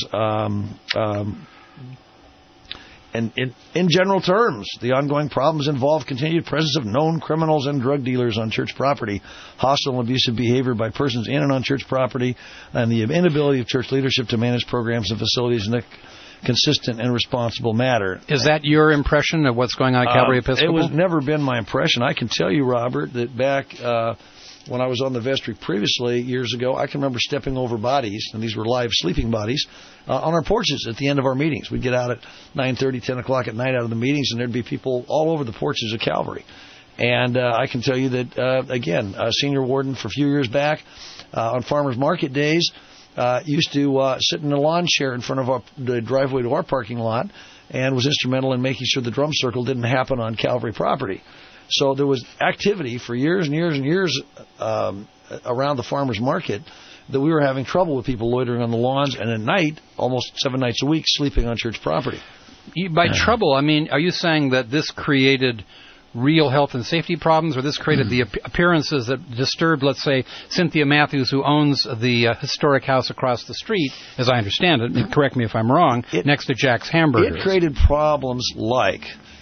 and in general terms, the ongoing problems involve continued presence of known criminals and drug dealers on church property, hostile and abusive behavior by persons in and on church property, and the inability of church leadership to manage programs and facilities in a consistent and responsible manner. Is that your impression of what's going on at Calvary Episcopal? It was never been my impression. I can tell you, Robert, that back when I was on the vestry previously, years ago, I can remember stepping over bodies, and these were live sleeping bodies, on our porches at the end of our meetings. We'd get out at 9:30, 10 o'clock at night out of the meetings, and there'd be people all over the porches of Calvary. And I can tell you that, again, a senior warden for a few years back on farmers market days used to sit in a lawn chair in front of the driveway to our parking lot, and was instrumental in making sure the drum circle didn't happen on Calvary property. So there was activity for years and years and years around the farmers market that we were having trouble with people loitering on the lawns, and at night, almost 7 nights a week, sleeping on church property. By trouble, I mean, are you saying that this created real health and safety problems, or this created the appearances that disturbed, let's say, Cynthia Matthews, who owns the historic house across the street, as I understand it, and correct me if I'm wrong, next to Jack's Hamburgers? It created problems like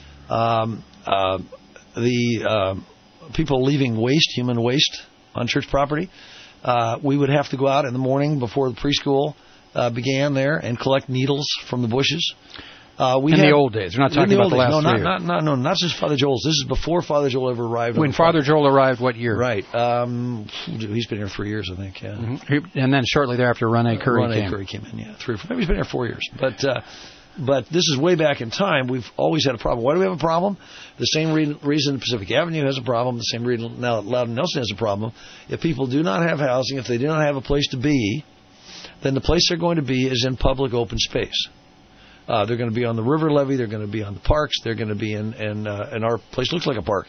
the people leaving human waste on church property. We would have to go out in the morning before the preschool began there and collect needles from the bushes. The old days. We're not talking about the last 3 years. No, not just Father Joel's. This is before Father Joel ever arrived. When Father Joel arrived, what year? Right. He's been here 3 years, I think. Yeah. Mm-hmm. And then shortly thereafter, Rene Curry came in. Yeah, 3 or 4. Maybe he's been here 4 years. But this is way back in time. We've always had a problem. Why do we have a problem? The same reason Pacific Avenue has a problem. The same reason now Loudon Nelson has a problem. If people do not have housing, if they do not have a place to be, then the place they're going to be is in public open space. They're going to be on the river levee. They're going to be on the parks. They're going to be in our place looks like a park.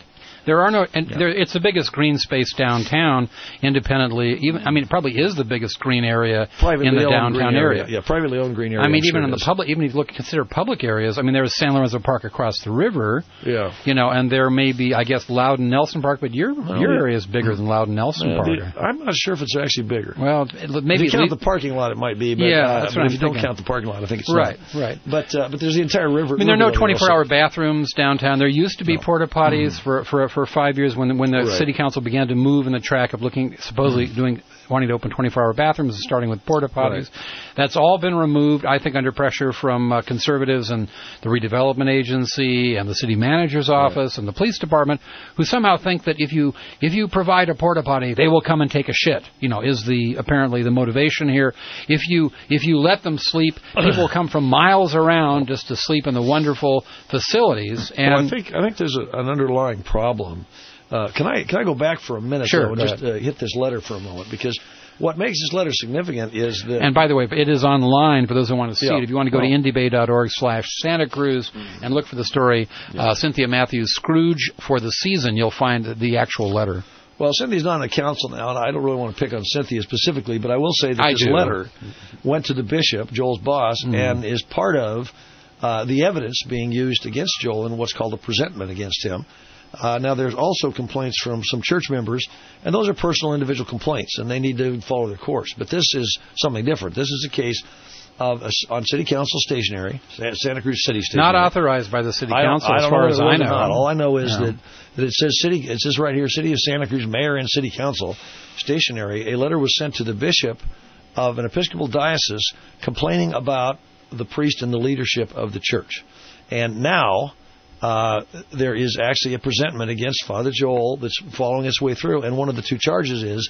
There are no, and it's the biggest green space downtown, independently. It probably is the biggest green area in the downtown area. Yeah, privately owned green area. I mean, even in the public, even if you consider public areas. I mean, there's San Lorenzo Park across the river. Yeah. And there may be, I guess, Loudon Nelson Park, but your area is bigger than Loudon Nelson Park. I'm not sure if it's actually bigger. Well, maybe if you count the parking lot, it might be. But, that's what if you thinking. don't count the parking lot, I think it's right. not. Right. But there's the entire river. I mean, there are no 24-hour bathrooms downtown. There used to be porta potties for 5 years when the city council began to move in the track of supposedly wanting to open 24-hour bathrooms, starting with porta potties. Right. That's all been removed, I think, under pressure from conservatives and the redevelopment agency and the city manager's office and the police department, who somehow think that if you provide a porta potty, they will come and take a shit. Is apparently the motivation here. If you let them sleep, people will come from miles around just to sleep in the wonderful facilities. And I think there's an underlying problem. Can I go back for a minute, sure, and just hit this letter for a moment? Because what makes this letter significant is that... And by the way, it is online for those who want to see it. If you want to go to indiebay.org/Santa Cruz and look for the story, Cynthia Matthews, Scrooge for the Season, you'll find the actual letter. Well, Cynthia's not on the council now, and I don't really want to pick on Cynthia specifically, but I will say that this letter went to the bishop, Joel's boss, and is part of the evidence being used against Joel in what's called a presentment against him. Now, there's also complaints from some church members, and those are personal individual complaints, and they need to follow their course. But this is something different. This is a case on city council stationery, Santa Cruz City Stationery. Not authorized by the city council, as far as I know. All I know is that it says city. It says right here, City of Santa Cruz Mayor and City Council Stationery. A letter was sent to the bishop of an Episcopal diocese complaining about the priest and the leadership of the church. And now there is actually a presentment against Father Joel that's following its way through, and one of the two charges is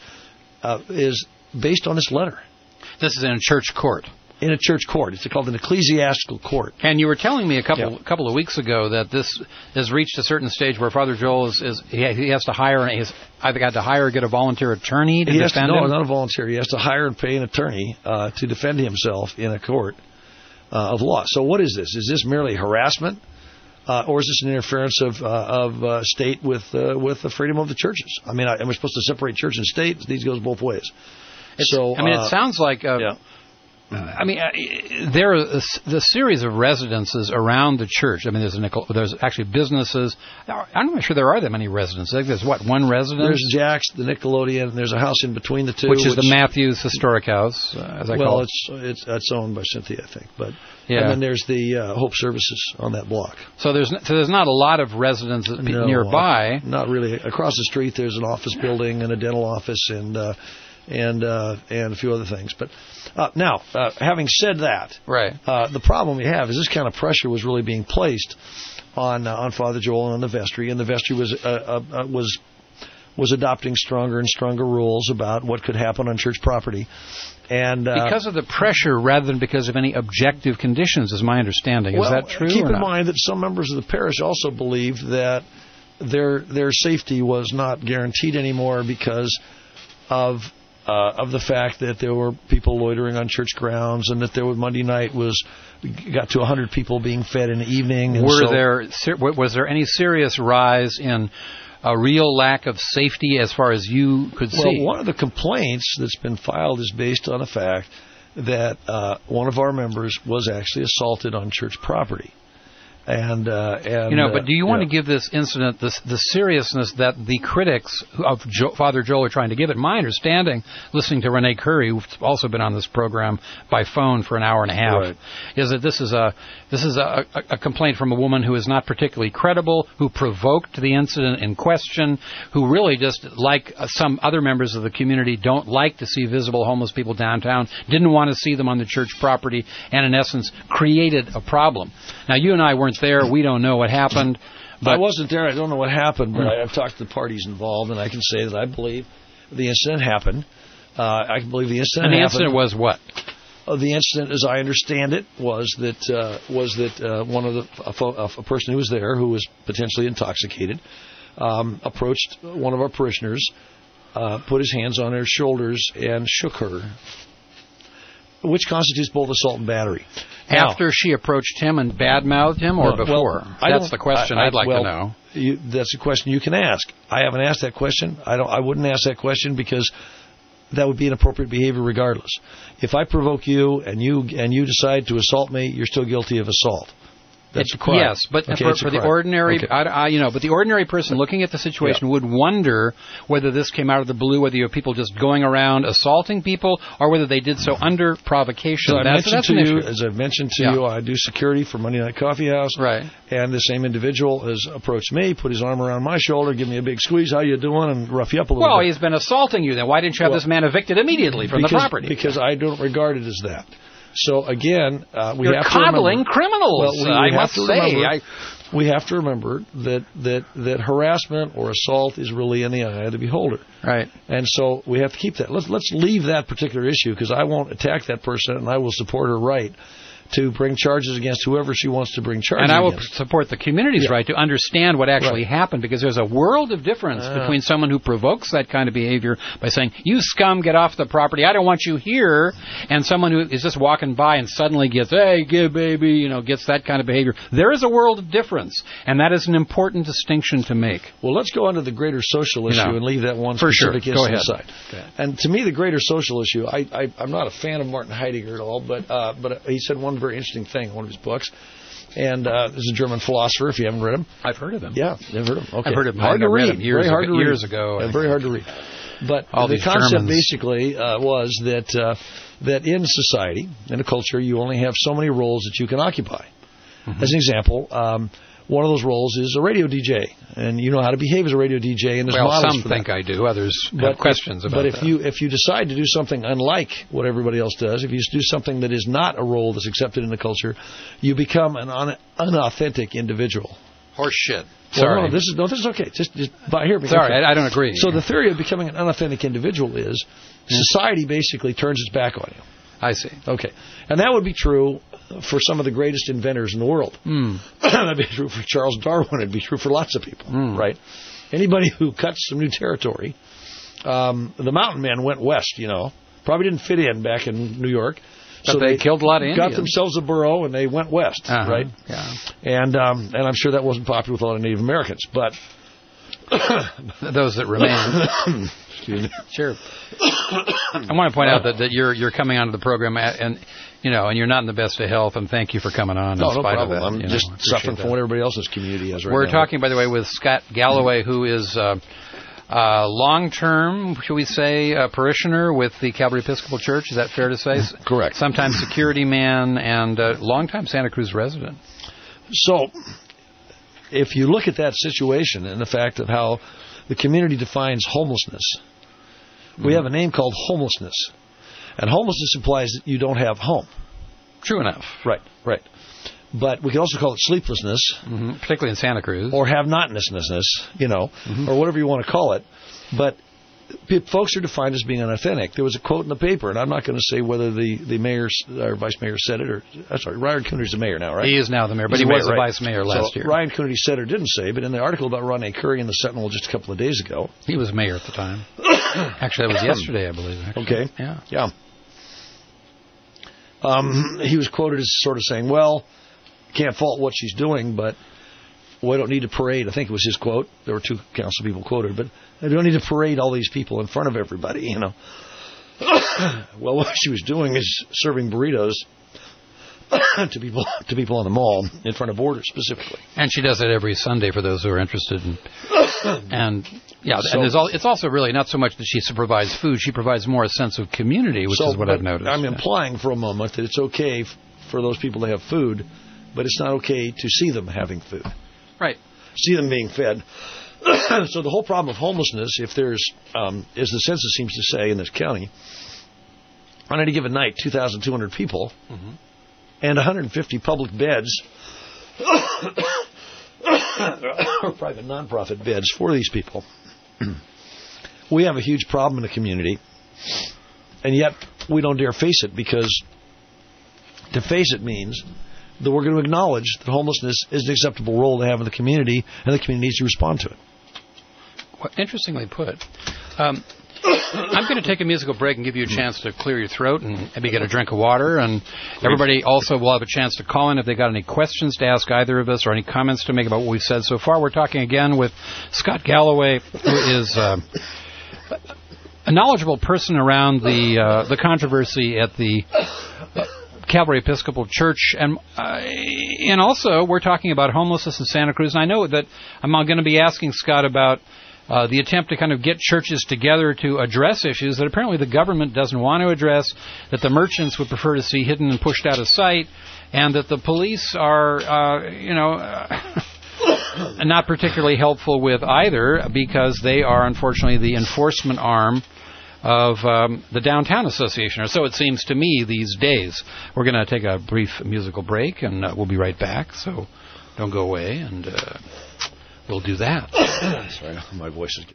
based on this letter. This is in a church court. In a church court. It's called an ecclesiastical court. And you were telling me a couple of weeks ago that this has reached a certain stage where Father Joel he has to hire, either got to hire or get a volunteer attorney to defend him? No, not a volunteer. He has to hire and pay an attorney to defend himself in a court of law. So what is this? Is this merely harassment? Or is this an interference of state with the freedom of the churches? I mean, am I supposed to separate church and state? These goes both ways. It sounds like... I mean, there are the series of residences around the church. I mean, there's actually businesses. I'm not sure there are that many residences. I think there's, one residence? There's Jack's, the Nickelodeon, and there's a house in between the two. Which is the Matthews Historic House, as I call it. Well, it's owned by Cynthia, I think. But and then there's the Hope Services on that block. So there's not a lot of residences nearby. Not really. Across the street, there's an office building and a dental office and a few other things. But now, having said that, the problem we have is this kind of pressure was really being placed on Father Joel and on the vestry, and the vestry was adopting stronger and stronger rules about what could happen on church property. And because of the pressure rather than because of any objective conditions, is my understanding. Is that true? Keep in mind that some members of the parish also believed that their safety was not guaranteed anymore because of the fact that there were people loitering on church grounds, and that Monday night got to 100 people being fed in the evening. And was there any serious rise in a real lack of safety as far as you could see? Well, one of the complaints that's been filed is based on the fact that one of our members was actually assaulted on church property. But do you want to give this incident the seriousness that the critics of Father Joel are trying to give it? My understanding, listening to Renee Curry, who's also been on this program by phone for an hour and a half, is that this is a complaint from a woman who is not particularly credible, who provoked the incident in question, who really just, like some other members of the community, don't like to see visible homeless people downtown, didn't want to see them on the church property, and in essence created a problem. Now, you and I weren't there. We don't know what happened. But I wasn't there. I don't know what happened, but I've talked to the parties involved, and I can say that I believe the incident happened. I can believe the incident happened. And the incident was what? The incident, as I understand it, was that one of a person who was there, who was potentially intoxicated, approached one of our parishioners, put his hands on her shoulders, and shook her, which constitutes both assault and battery. After she approached him and badmouthed him, or before? That's the question I'd like to know. That's a question you can ask. I haven't asked that question. I wouldn't ask that question because that would be inappropriate behavior regardless. If I provoke you and you decide to assault me, you're still guilty of assault. That's a crime. Yes, but for the ordinary, but the ordinary person looking at the situation would wonder whether this came out of the blue, whether you have people just going around assaulting people, or whether they did so under provocation. So as I've mentioned to you, I do security for Monday Night Coffee House. Right. And the same individual has approached me, put his arm around my shoulder, give me a big squeeze, how you doing, and rough you up a little bit. Well, he's been assaulting you. Then why didn't you have this man evicted immediately from the property? Because I don't regard it as that. So again, You're have coddling to remember, criminals. I must say, we have to remember that harassment or assault is really in the eye of the beholder. Right. And so we have to keep that. Let's leave that particular issue because I won't attack that person and I will support her right to bring charges against whoever she wants to bring charges against. And I will support the community's right to understand what actually happened, because there's a world of difference between someone who provokes that kind of behavior by saying, you scum, get off the property, I don't want you here, and someone who is just walking by and suddenly gets, hey, give baby, gets that kind of behavior. There is a world of difference, and that is an important distinction to make. Well, let's go on to the greater social issue and leave that one specific issue aside. And to me, the greater social issue, I'm not a fan of Martin Heidegger at all, but he said one very interesting thing in one of his books. And this is a German philosopher, if you haven't read him. I've heard of him. Yeah, you've heard of him. Okay. I've heard of him. Hard to read. Years ago. Very hard to read. But the concept basically was that in society, in a culture, you only have so many roles that you can occupy. Mm-hmm. As an example, one of those roles is a radio DJ, and you know how to behave as a radio DJ. And there's models some for think that. I do. Others have questions about that. But if you decide to do something unlike what everybody else does, if you do something that is not a role that's accepted in the culture, you become an unauthentic individual. Horse shit. Sorry. Well, this is okay. Just by here. Sorry, I don't agree. So the theory of becoming an unauthentic individual is society basically turns its back on you. I see. Okay. And that would be true for some of the greatest inventors in the world. That would be true for Charles Darwin. It would be true for lots of people, right? Anybody who cuts some new territory. The mountain men went west, Probably didn't fit in back in New York. But so they killed a lot of Indians. Got themselves a burrow, and they went west, right? Yeah. And I'm sure that wasn't popular with a lot of Native Americans, but... Those that remain. Excuse me. Sure. I want to point out that you're coming onto the program and you're not in the best of health, and thank you for coming on. No problem. I'm just suffering from what everybody else's community has right now. We're talking, by the way, with Scott Galloway, who is long-term, shall we say, parishioner with the Calvary Episcopal Church. Is that fair to say? Correct. Sometimes security man and longtime Santa Cruz resident. So, if you look at that situation and the fact of how the community defines homelessness, we have a name called homelessness. And homelessness implies that you don't have home. True enough. Right. But we can also call it sleeplessness. Particularly in Santa Cruz. Or have-notness, or whatever you want to call it. But folks are defined as being unauthentic. There was a quote in the paper, and I'm not going to say whether the mayor or vice mayor said it, Ryan Coonerty's the mayor now, right? He is now the mayor, but he was the vice mayor last year. Ryan Coonerty said or didn't say, but in the article about Ronnie Curry in the Sentinel just a couple of days ago. He was mayor at the time. Actually, that was yesterday, I believe. Okay. Yeah. He was quoted as sort of saying, well, can't fault what she's doing, but we don't need to parade. I think it was his quote. There were two council people quoted, but we don't need to parade all these people in front of everybody, Well, what she was doing is serving burritos to people on the mall in front of Borders specifically. And she does it every Sunday for those who are interested. It's also really not so much that she provides food. She provides more a sense of community, which is what I've noticed. I'm implying for a moment that it's okay for those people to have food, but it's not okay to see them having food. Right. See them being fed. So the whole problem of homelessness, if there's, as the census seems to say in this county, on any given night, 2,200 people and 150 public beds or private nonprofit beds for these people. We have a huge problem in the community, and yet we don't dare face it, because to face it means that we're going to acknowledge that homelessness is an acceptable role to have in the community, and the community needs to respond to it. Interestingly put. I'm going to take a musical break and give you a chance to clear your throat and maybe get a drink of water. And everybody also will have a chance to call in if they got any questions to ask either of us or any comments to make about what we've said so far. We're talking again with Scott Galloway, who is a knowledgeable person around the controversy at the Calvary Episcopal Church, and also we're talking about homelessness in Santa Cruz. And I know that I'm going to be asking Scott about the attempt to kind of get churches together to address issues that apparently the government doesn't want to address, that the merchants would prefer to see hidden and pushed out of sight, and that the police are, not particularly helpful with either, because they are unfortunately the enforcement arm of the Downtown Association, or so it seems to me these days. We're going to take a brief musical break, and we'll be right back, so don't go away, and we'll do that. Sorry, my voice is...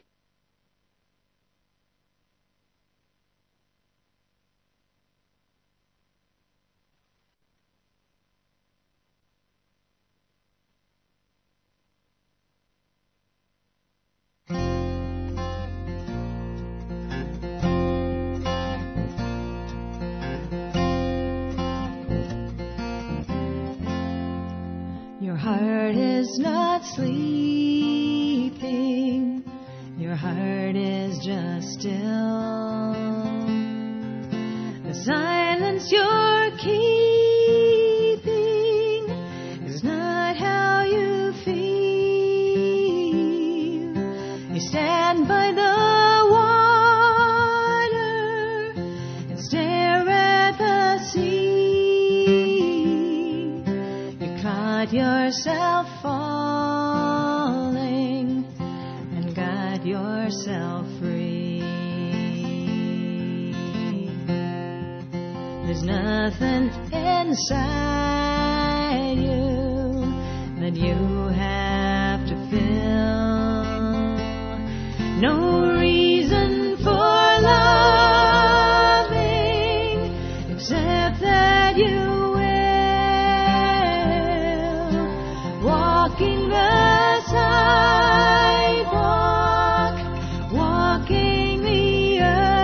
Your heart is not sleeping. Your heart is just still. The silence you're keeping is not how you feel. You stand by the water and stare at the sea. Yourself falling and got yourself free. There's nothing inside you that you have to fill. No reason for loving except that you walking the sidewalk, walking the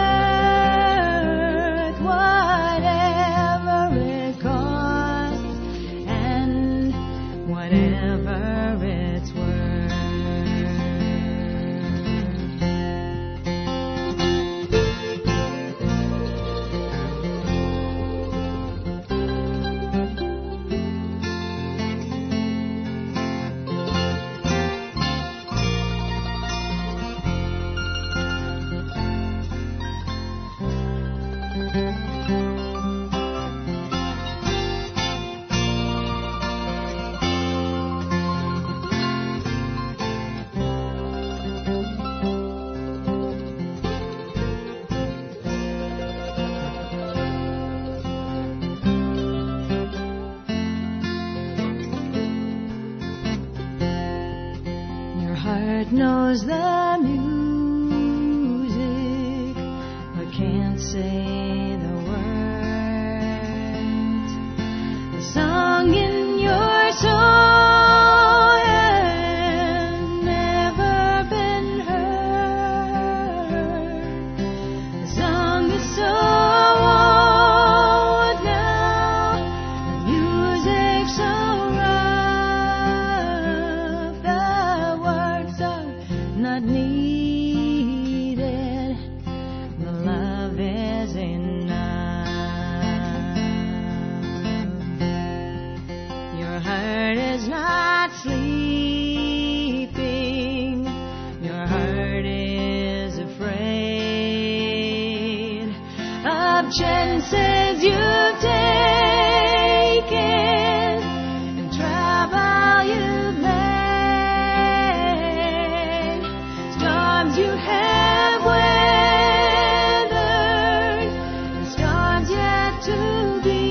earth, whatever it costs and whatever it's worth. Knows the music but can't say the words. The song in your soul has never been heard. The song is so old now, the music's so rough, the words are not needed, the love is enough. Your heart is not sleeping, your heart is afraid of chances you've taken and trouble you've made. Storms you have weathered, and storms yet to be.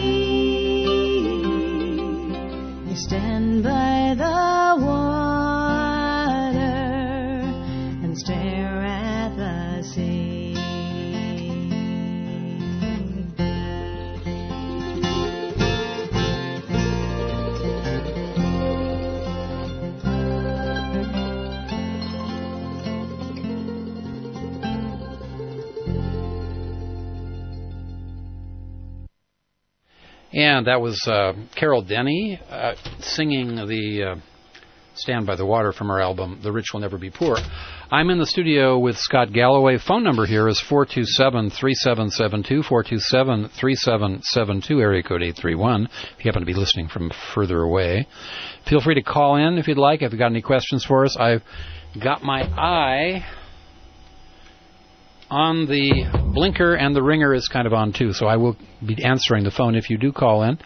You stand by the water and stare at the sea. And that was Carol Denny singing the Stand by the Water from her album, The Rich Will Never Be Poor. I'm in the studio with Scott Galloway. Phone number here is 427-3772, 427-3772, area code 831, if you happen to be listening from further away. Feel free to call in if you'd like, if you've got any questions for us. I've got my eye on the blinker, and the ringer is kind of on too, so I will be answering the phone if you do call in.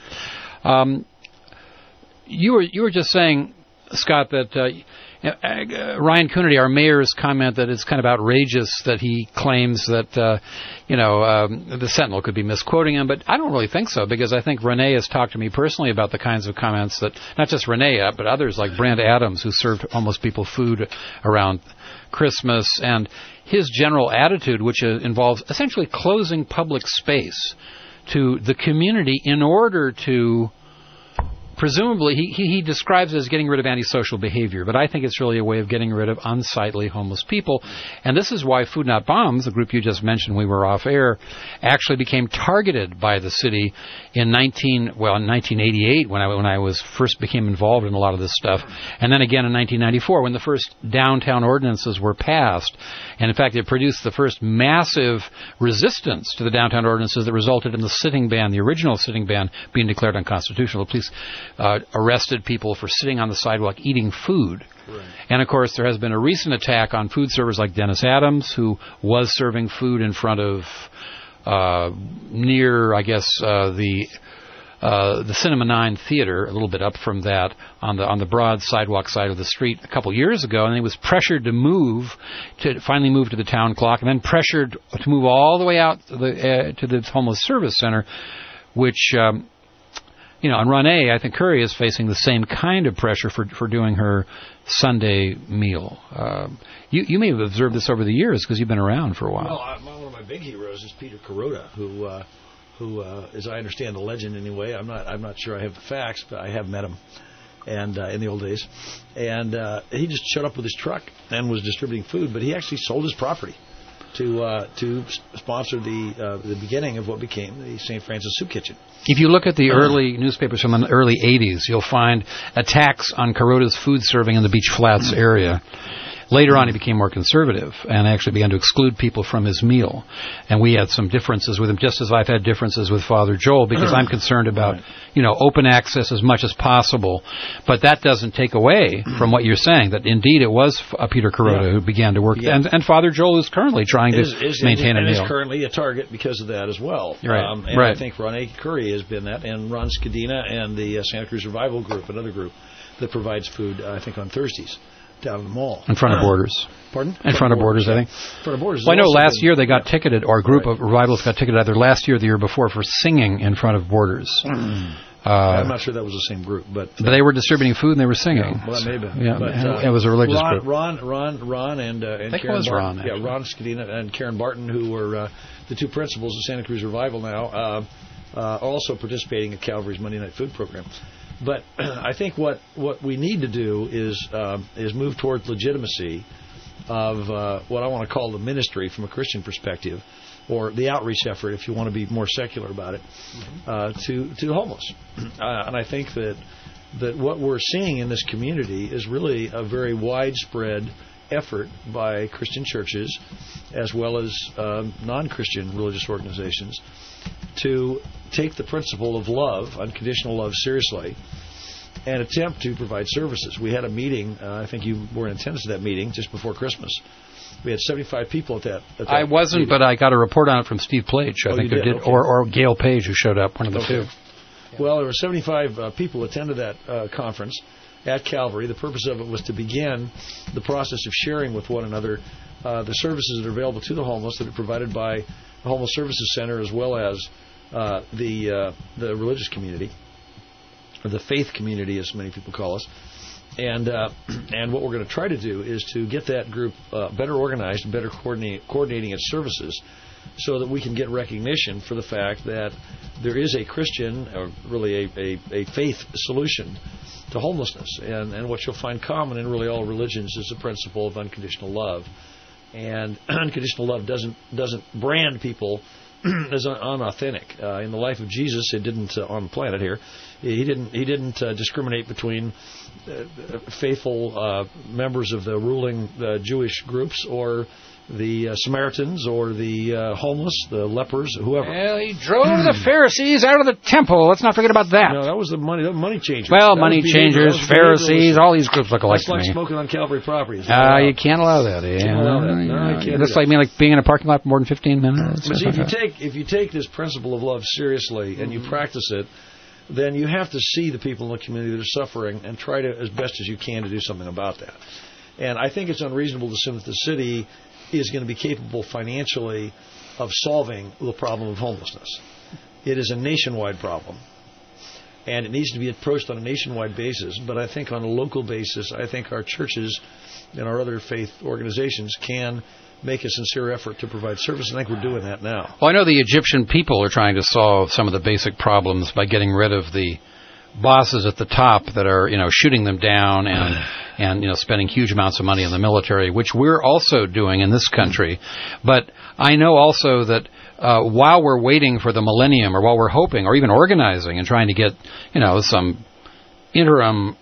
You were just saying, Scott, that Ryan Coonerty, our mayor's comment that it's kind of outrageous that he claims that the Sentinel could be misquoting him, but I don't really think so, because I think Renee has talked to me personally about the kinds of comments that, not just Renee, but others like Brent Adams, who served homeless people food around Christmas, and his general attitude, which involves essentially closing public space to the community in order to, presumably, he describes it as getting rid of antisocial behavior, but I think it's really a way of getting rid of unsightly homeless people. And this is why Food Not Bombs, the group you just mentioned, we were off air, actually became targeted by the city in 1988 when I first became involved in a lot of this stuff, and then again in 1994 when the first downtown ordinances were passed. And in fact, it produced the first massive resistance to the downtown ordinances that resulted in the sitting ban, the original sitting ban, being declared unconstitutional. The police arrested people for sitting on the sidewalk eating food. Right. And, of course, there has been a recent attack on food servers like Dennis Adams, who was serving food in front of near, I guess, the Cinema 9 Theater, a little bit up from that, on the broad sidewalk side of the street a couple years ago, and he was pressured to finally move to the town clock, and then pressured to move all the way out to the homeless service center, which... and Renee, I think Curry is facing the same kind of pressure for doing her Sunday meal. You may have observed this over the years because you've been around for a while. Well, one of my big heroes is Peter Kuroda, who, as I understand the legend anyway, I'm not sure I have the facts, but I have met him, and in the old days, and he just showed up with his truck and was distributing food, but he actually sold his property to sponsor the beginning of what became the St. Francis Soup Kitchen. If you look at the early newspapers from the early 80s, you'll find attacks on Kuroda's food serving in the Beach Flats area. Later on, he became more conservative and actually began to exclude people from his meal. And we had some differences with him, just as I've had differences with Father Joel, because I'm concerned about, open access as much as possible. But that doesn't take away from what you're saying, that indeed it was Peter Kuroda who began to work. Yeah. And Father Joel is currently trying to maintain a meal. And is currently a target because of that as well. Right. I think Ronnie Curry has been that, and Ron Scadina and the Santa Cruz Revival Group, another group that provides food, I think, on Thursdays. Down in the mall. In front of Borders. Pardon? In front of Borders, I think. In front of Borders. Well, I know last year they got ticketed, or a group of revivalists got ticketed either last year or the year before for singing in front of Borders. I'm not sure that was the same group, but they were distributing food and they were singing. Yeah, well, that may have been. Yeah, but, it was a religious group. Ron and I think Karen it was Barton. Ron. Yeah, Ron Scadina and Karen Barton, who were the two principals of Santa Cruz Revival now, also participating in Calvary's Monday Night Food Program. But I think what we need to do is move towards legitimacy of what I want to call the ministry from a Christian perspective, or the outreach effort, if you want to be more secular about it, to the homeless. And I think that what we're seeing in this community is really a very widespread effort by Christian churches as well as non-Christian religious organizations to take the principle of love, unconditional love, seriously, and attempt to provide services. We had a meeting, I think you were in attendance at that meeting, just before Christmas. We had 75 people at that I wasn't, meeting. But I got a report on it from Steve Plage, I think, who did, okay. or Gail Page, who showed up, one of the two. Well, there were 75 people attended that conference at Calvary. The purpose of it was to begin the process of sharing with one another the services that are available to the homeless that are provided by the Homeless Services Center, as well as the religious community, or the faith community, as many people call us. And what we're going to try to do is to get that group better organized, better coordinating its services, so that we can get recognition for the fact that there is a Christian, or really a faith solution to homelessness. And what you'll find common in really all religions is the principle of unconditional love. And unconditional love doesn't brand people is unauthentic. In the life of Jesus, it didn't on the planet here. He didn't discriminate between faithful members of the ruling Jewish groups or the Samaritans or the homeless, the lepers, whoever. Well, he drove the Pharisees out of the temple. Let's not forget about that. No, that was the money changers. Well, money changers, Pharisees, all these groups look alike to me. That's like smoking on Calvary properties. You can't allow that. You can't allow that. No, you can't. That's like me, like being in a parking lot for more than 15 minutes. But see, if you take this principle of love seriously and you practice it, then you have to see the people in the community that are suffering and try to, as best as you can, to do something about that. And I think it's unreasonable to assume that the city is going to be capable financially of solving the problem of homelessness. It is a nationwide problem, and it needs to be approached on a nationwide basis. But I think on a local basis, I think our churches and our other faith organizations can make a sincere effort to provide service. I think we're doing that now. Well, I know the Egyptian people are trying to solve some of the basic problems by getting rid of the bosses at the top that are, shooting them down and spending huge amounts of money in the military, which we're also doing in this country. But I know also that while we're waiting for the millennium, or while we're hoping, or even organizing and trying to get, some interim,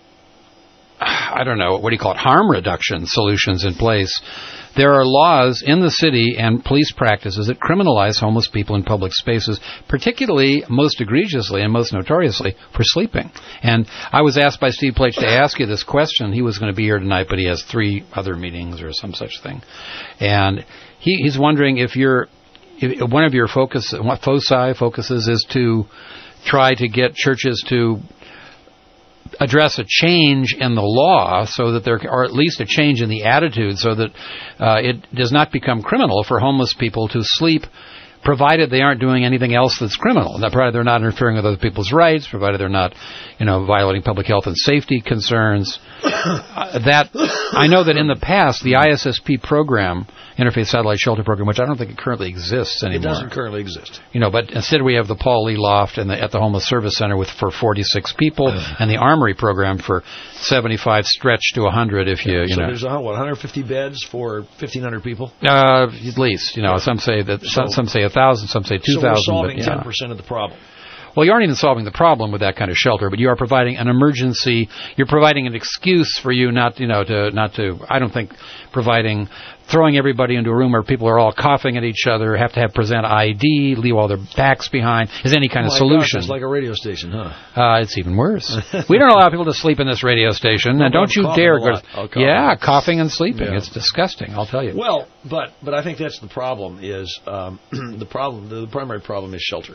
harm reduction solutions in place, there are laws in the city and police practices that criminalize homeless people in public spaces, particularly, most egregiously and most notoriously, for sleeping. And I was asked by Steve Plage to ask you this question. He was going to be here tonight, but he has 3 other meetings or some such thing. And he's wondering if one of your focuses is to try to get churches to address a change in the law, so that or at least a change in the attitude, so that it does not become criminal for homeless people to sleep, provided they aren't doing anything else that's criminal. Provided they're not interfering with other people's rights, provided they're not, violating public health and safety concerns. That I know that in the past, the ISSP program, Interfaith Satellite Shelter Program, which I don't think it currently exists anymore. It doesn't currently exist. But instead we have the Paul Lee Loft at the Homeless Service Center for 46 people, and the Armory program for 75 stretched to 100 if you, So there's 150 beds for 1,500 people? At least, some say that some say 1,000, some say 2,000. So we're solving 10% of the problem. Well, you aren't even solving the problem with that kind of shelter, but you are providing an emergency. You're providing an excuse for you not to. I don't think throwing everybody into a room where people are all coughing at each other, have to present ID, leave all their backs behind, is any kind of solution. Gosh, it's like a radio station, huh? It's even worse. We don't allow people to sleep in this radio station, and don't you dare go. Coughing and sleeping. Yeah. It's disgusting, I'll tell you. Well, but I think that's the problem. Is the primary problem is shelter.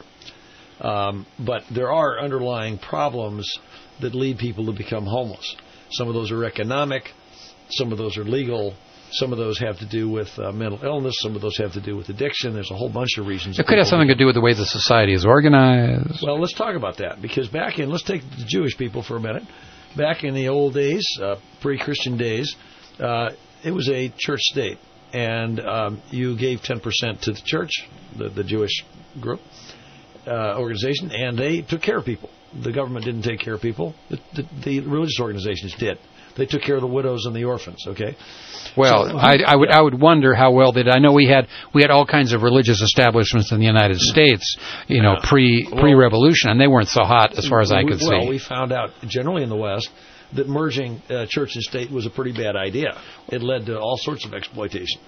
But there are underlying problems that lead people to become homeless. Some of those are economic, some of those are legal, some of those have to do with mental illness, some of those have to do with addiction. There's a whole bunch of reasons. It could have something to do with the way the society is organized. Well, let's talk about that, because let's take the Jewish people for a minute. Back in the old days, pre-Christian days, it was a church state, and you gave 10% to the church, the Jewish group. Organization, and they took care of people. The government didn't take care of people. The religious organizations did. They took care of the widows and the orphans. Okay. Well, so, I would wonder how well they did. I know we had all kinds of religious establishments in the United States, pre-revolution, and they weren't so hot as far as I could see. Well, we found out generally in the West that merging church and state was a pretty bad idea. It led to all sorts of exploitation,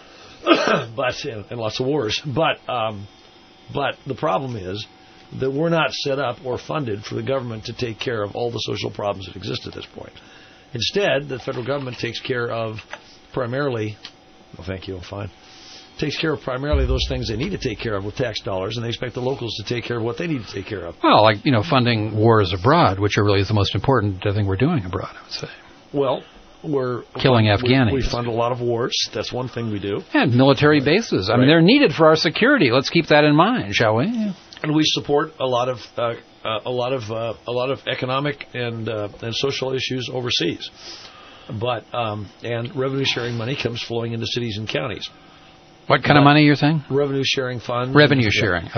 and lots of wars. But the problem is that we're not set up or funded for the government to take care of all the social problems that exist at this point. Instead, the federal government takes care of primarily, takes care of primarily those things they need to take care of with tax dollars, and they expect the locals to take care of what they need to take care of. Well, like, funding wars abroad, which are really the most important thing we're doing abroad, I would say. Well, we're killing Afghanis. We fund a lot of wars. That's one thing we do. And military bases. I mean, they're needed for our security. Let's keep that in mind, shall we? Yeah. And we support a lot of economic and social issues overseas. But and revenue sharing money comes flowing into cities and counties. What kind of money you're saying? Revenue sharing fund. Revenue sharing.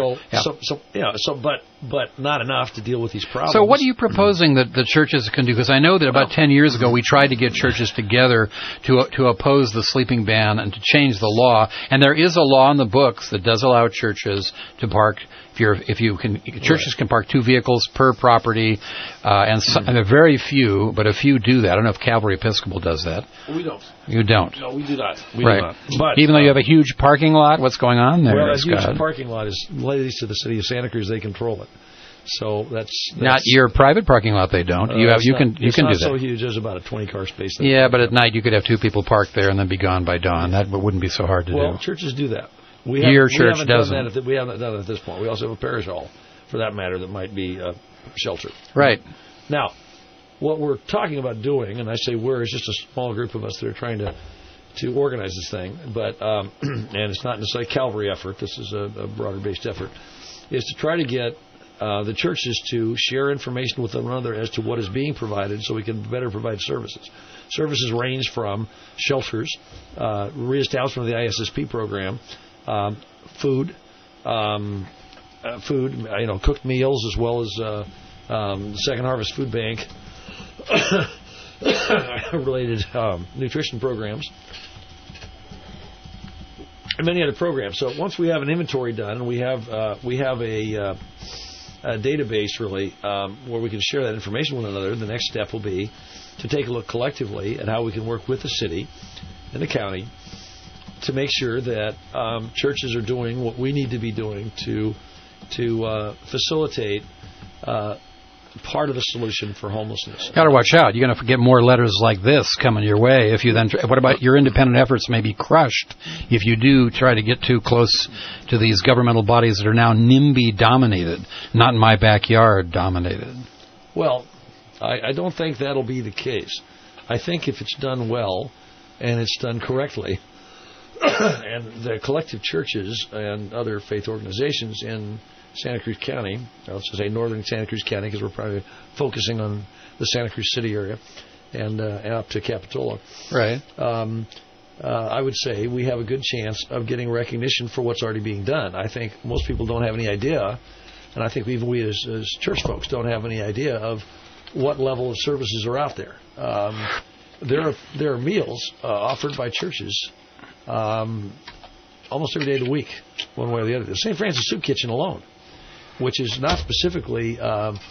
But not enough to deal with these problems. So what are you proposing that the churches can do? Because I know that about 10 years ago we tried to get churches together to oppose the sleeping ban and to change the law. And there is a law in the books that does allow churches to park. Churches can park 2 vehicles per property, and there are very few, but a few do that. I don't know if Calvary Episcopal does that. We don't. You don't? No, we do not. We do not. But, even though you have a huge parking lot, what's going on there? Well, a huge parking lot is leased to the city of Santa Cruz. They control it. So that's not your private parking lot. They don't. You can do that. It's not so huge. There's about a 20-car space there. Yeah, but at night you could have 2 people parked there and then be gone by dawn. That wouldn't be so hard to do. Well, churches do that. Your church doesn't. We haven't done it at this point. We also have a parish hall, for that matter, that might be sheltered. Right. Now, what we're talking about doing, and I say we're, it's just a small group of us that are trying to organize this thing, but and it's not necessarily a Calvary effort. This is a broader-based effort, is to try to get the churches to share information with one another as to what is being provided so we can better provide services. Services range from shelters, reestablishment of the ISSP program, food, cooked meals, as well as the Second Harvest Food Bank related nutrition programs, and many other programs. So once we have an inventory done and we have a database really where we can share that information with one another, the next step will be to take a look collectively at how we can work with the city and the county to make sure that churches are doing what we need to be doing to facilitate part of the solution for homelessness. Got to watch out. You're going to get more letters like this coming your way. If you then, what about your independent efforts may be crushed if you do try to get too close to these governmental bodies that are now NIMBY dominated, not in my backyard dominated. Well, I don't think that'll be the case. I think if it's done well and it's done correctly, and the collective churches and other faith organizations in Santa Cruz County, I'll just say northern Santa Cruz County because we're probably focusing on the Santa Cruz City area and up to Capitola. Right. I would say we have a good chance of getting recognition for what's already being done. I think most people don't have any idea, and I think even we as church folks don't have any idea of what level of services are out there. There are meals offered by churches almost every day of the week, one way or the other. The St. Francis Soup Kitchen alone, which is not specifically part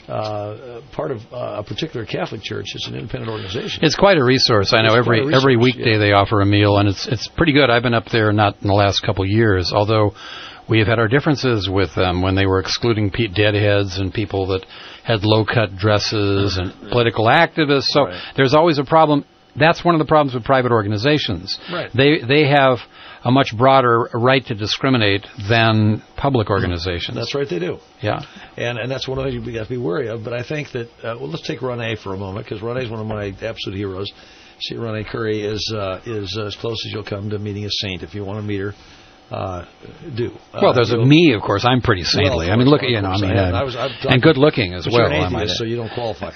of a particular Catholic church. It's an independent organization. It's quite a resource. I know every weekday they offer a meal, and it's pretty good. I've been up there not in the last couple of years, although we have had our differences with them when they were excluding deadheads and people that had low-cut dresses and political activists. So there's always a problem. That's one of the problems with private organizations. Right. They have a much broader right to discriminate than public organizations. That's right, they do. Yeah. And that's one of the things we got to be wary of. But I think that, let's take Renee for a moment, because Renee is one of my absolute heroes. Renee Curry is as close as you'll come to meeting a saint. If you want to meet her, do. Well, there's me, of course. I'm pretty saintly. Well, I mean, look, and good looking as well. You're an atheist, so you don't qualify.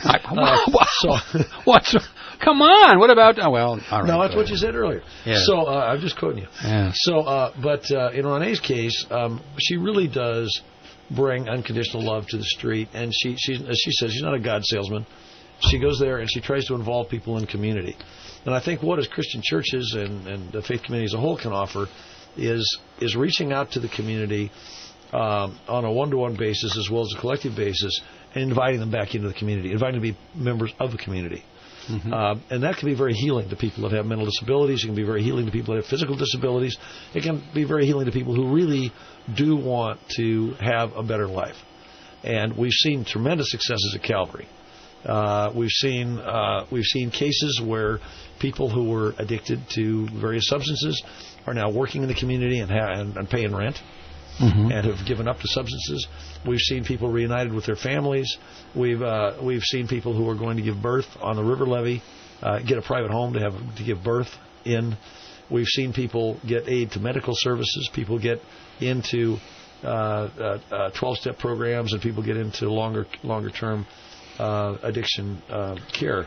Come on. What about? Oh well. All right, no, that's what you said earlier. Yeah. So I'm just quoting you. Yeah. So, but in Renee's case, she really does bring unconditional love to the street, and she as she says, she's not a God salesman. She goes there and she tries to involve people in community. And I think what as Christian churches and the faith community as a whole can offer is reaching out to the community on a one-to-one basis as well as a collective basis, and inviting them back into the community, inviting them to be members of the community. Mm-hmm. And that can be very healing to people that have mental disabilities. It can be very healing to people that have physical disabilities. It can be very healing to people who really do want to have a better life. And we've seen tremendous successes at Calvary. We've seen cases where people who were addicted to various substances are now working in the community and paying rent. Mm-hmm. And have given up to substances. We've seen people reunited with their families. We've seen people who are going to give birth on the river levee, get a private home to give birth in. We've seen people get aid to medical services. People get into 12-step programs, and people get into longer term addiction care.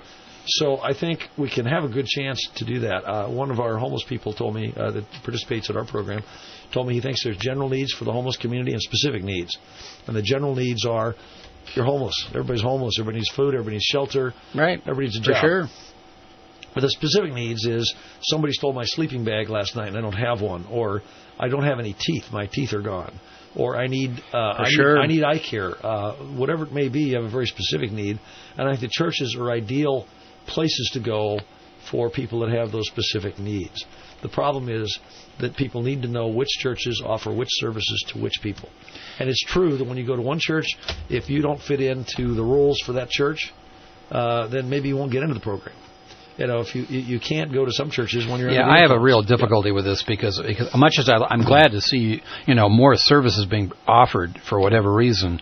So I think we can have a good chance to do that. One of our homeless people told me that participates in our program, told me he thinks there's general needs for the homeless community and specific needs. And the general needs are, you're homeless. Everybody's homeless. Everybody needs food. Everybody needs shelter. Right. Everybody needs a job. For sure. But the specific needs is somebody stole my sleeping bag last night and I don't have one, or I don't have any teeth. My teeth are gone. Or I need eye care. Whatever it may be, you have a very specific need. And I think the churches are ideal places to go for people that have those specific needs. The problem is that people need to know which churches offer which services to which people. And it's true that when you go to one church, if you don't fit into the rules for that church, then maybe you won't get into the program. If you can't go to some churches when you're I have a real difficulty with this because much as I'm glad to see more services being offered for whatever reason,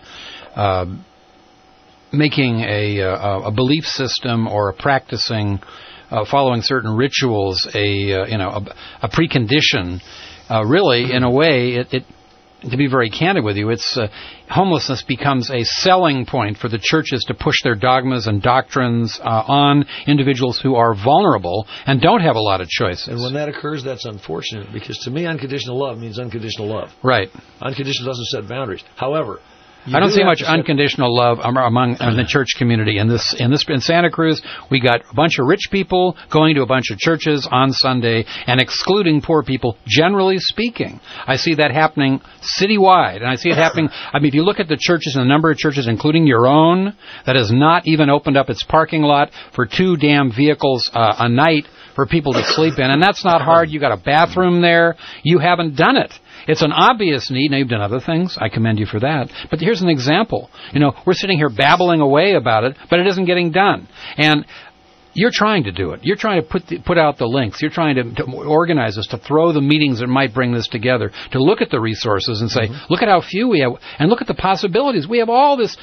making a belief system or a practicing following certain rituals a precondition, really in a way it to be very candid with you, it's homelessness becomes a selling point for the churches to push their dogmas and doctrines on individuals who are vulnerable and don't have a lot of choices. And when that occurs, that's unfortunate, because to me, unconditional love means unconditional love. Right. Unconditional doesn't set boundaries. However, I don't see much unconditional love among the church community in Santa Cruz. We got a bunch of rich people going to a bunch of churches on Sunday and excluding poor people. Generally speaking, I see that happening citywide, and I see it happening. I mean, if you look at the churches and the number of churches, including your own, that has not even opened up its parking lot for 2 damn vehicles a night for people to sleep in, and that's not hard. You got a bathroom there. You haven't done it. It's an obvious need. Now, you've done other things. I commend you for that. But here's an example. We're sitting here babbling away about it, but it isn't getting done. And you're trying to do it. You're trying to put out the links. You're trying to organize this, to throw the meetings that might bring this together, to look at the resources and say, look at how few we have, and look at the possibilities. We have all this,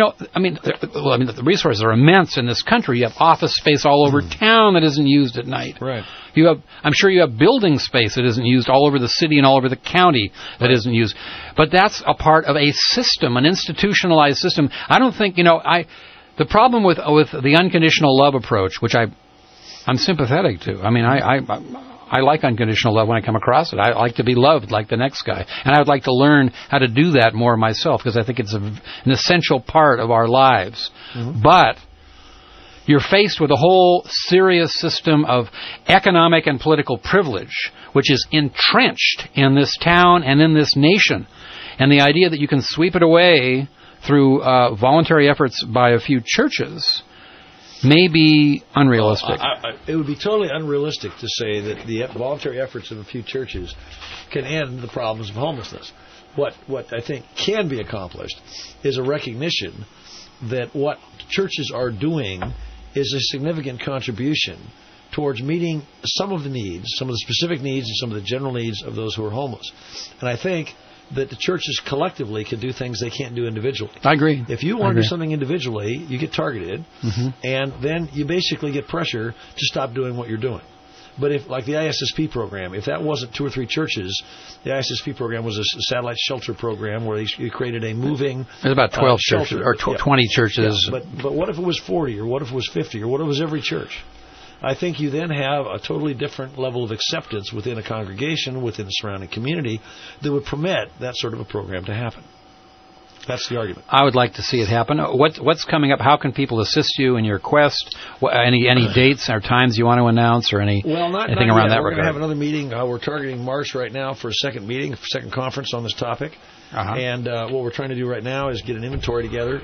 the resources are immense in this country. You have office space all over town that isn't used at night. Right. I'm sure you have building space that isn't used all over the city and all over the county that isn't used. But that's a part of a system, an institutionalized system. I don't think, the problem with the unconditional love approach, which I'm sympathetic to. I mean, I like unconditional love when I come across it. I like to be loved like the next guy. And I would like to learn how to do that more myself, because I think it's an essential part of our lives. Mm-hmm. But you're faced with a whole serious system of economic and political privilege, which is entrenched in this town and in this nation. And the idea that you can sweep it away through voluntary efforts by a few churches may be unrealistic. It would be totally unrealistic to say that the voluntary efforts of a few churches can end the problems of homelessness. What I think can be accomplished is a recognition that what churches are doing is a significant contribution towards meeting some of the needs, some of the specific needs and some of the general needs of those who are homeless. And I think that the churches collectively can do things they can't do individually. I agree. If you want to do something individually, you get targeted, and then you basically get pressure to stop doing what you're doing. But if, like the ISSP program, if that wasn't 2 or 3 churches, the ISSP program was a satellite shelter program where you created a moving There's about 12 churches, or 20 churches. Yeah, but what if it was 40, or what if it was 50, or what if it was every church? I think you then have a totally different level of acceptance within a congregation, within the surrounding community, that would permit that sort of a program to happen. That's the argument. I would like to see it happen. What's coming up? How can people assist you in your quest? Any dates or times you want to announce, or anything around that regard? We're going to have another meeting. We're targeting March right now for a second meeting, a second conference on this topic. And what we're trying to do right now is get an inventory together.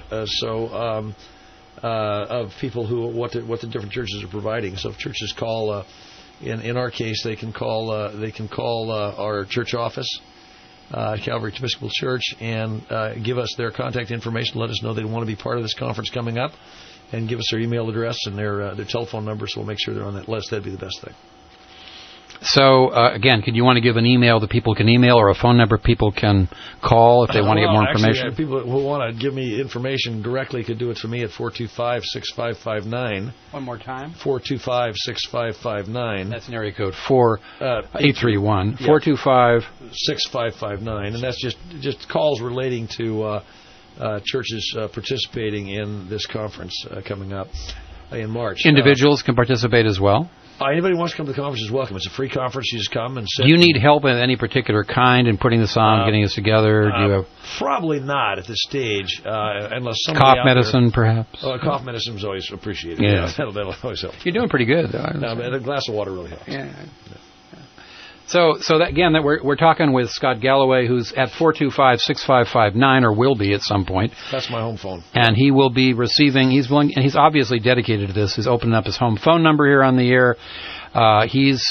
Of people what the different churches are providing. So if churches call, in our case, they can call our church office, Calvary Episcopal Church, and give us their contact information. Let us know they want to be part of this conference coming up, and give us their email address and their telephone number, so we'll make sure they're on that list. That'd be the best thing. So, again, could you want to give an email that people can email, or a phone number people can call if they want to get more information? Actually, people who want to give me information directly could do it to me at 425-6559. One more time. 425-6559. That's an area code 831. 425-6559. And that's just calls relating to churches participating in this conference coming up. in March. Individuals can participate as well? Anybody who wants to come to the conference is welcome. It's a free conference. You just come and sit. Do you need help in any particular kind in putting this on, getting this together? Do you have probably not at this stage, unless somebody cough medicine, perhaps? Cough medicine is always appreciated. Yeah. That'll always help. You're doing pretty good, though. A glass of water really helps. Yeah. So that, again, that we're talking with Scott Galloway, who's at 425-6559, or will be at some point. That's my home phone. And he will be receiving. And he's obviously dedicated to this. He's opening up his home phone number here on the air. He's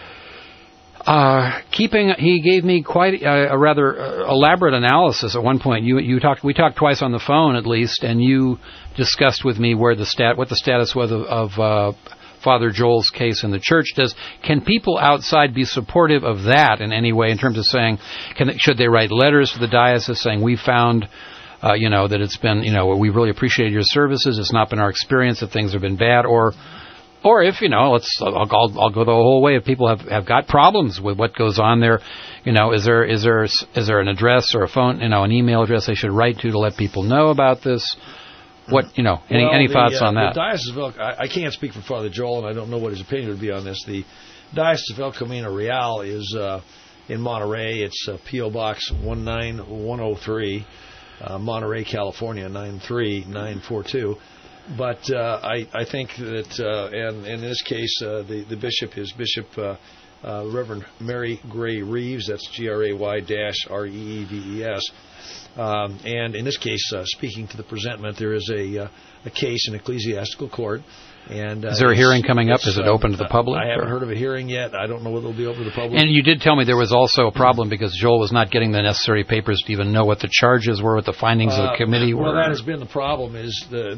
he gave me quite a rather elaborate analysis at one point. We talked twice on the phone at least, and you discussed with me what the status was of Father Joel's case in the church. Can people outside be supportive of that in any way in terms of saying, should they write letters to the diocese saying, we found, that it's been, we really appreciated your services. It's not been our experience that things have been bad, or if, I'll go the whole way. If people have got problems with what goes on there, is there an address or a phone, an email address they should write to let people know about this? Any thoughts on that? The Diocese of I can't speak for Father Joel, and I don't know what his opinion would be on this. The Diocese of El Camino Real is in Monterey. It's P.O. Box 19103, Monterey, California, 93942. But I think that, and in this case, the bishop is Bishop Reverend Mary Gray Reeves. That's GRAY-REEVES. And in this case, speaking to the presentment, there is a case in ecclesiastical court. And is there a hearing coming up? Is it open to the public? I haven't heard of a hearing yet. I don't know whether it'll be open to the public. And you did tell me there was also a problem because Joel was not getting the necessary papers to even know what the charges were, what the findings of the committee were. Well, that has been the problem. Is the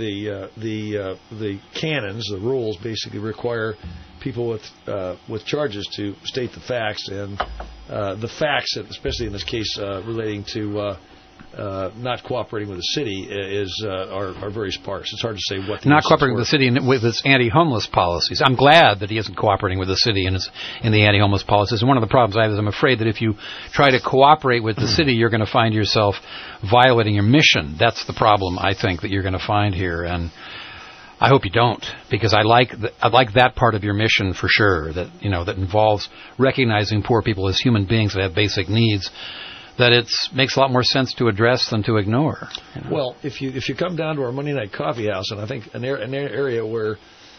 canons, the rules, basically require people with charges to state the facts, and the facts, especially in this case relating to not cooperating with the city, are very sparse. It's hard to say what. Not cooperating with the city with its anti-homeless policies. I'm glad that he isn't cooperating with the city in the anti-homeless policies. And one of the problems I have is I'm afraid that if you try to cooperate with the city, you're going to find yourself violating your mission. That's the problem I think that you're going to find here, and I hope you don't, because I like that part of your mission for sure. That that involves recognizing poor people as human beings that have basic needs. That it makes a lot more sense to address than to ignore. Well, if you come down to our Monday night coffee house, and I think an area where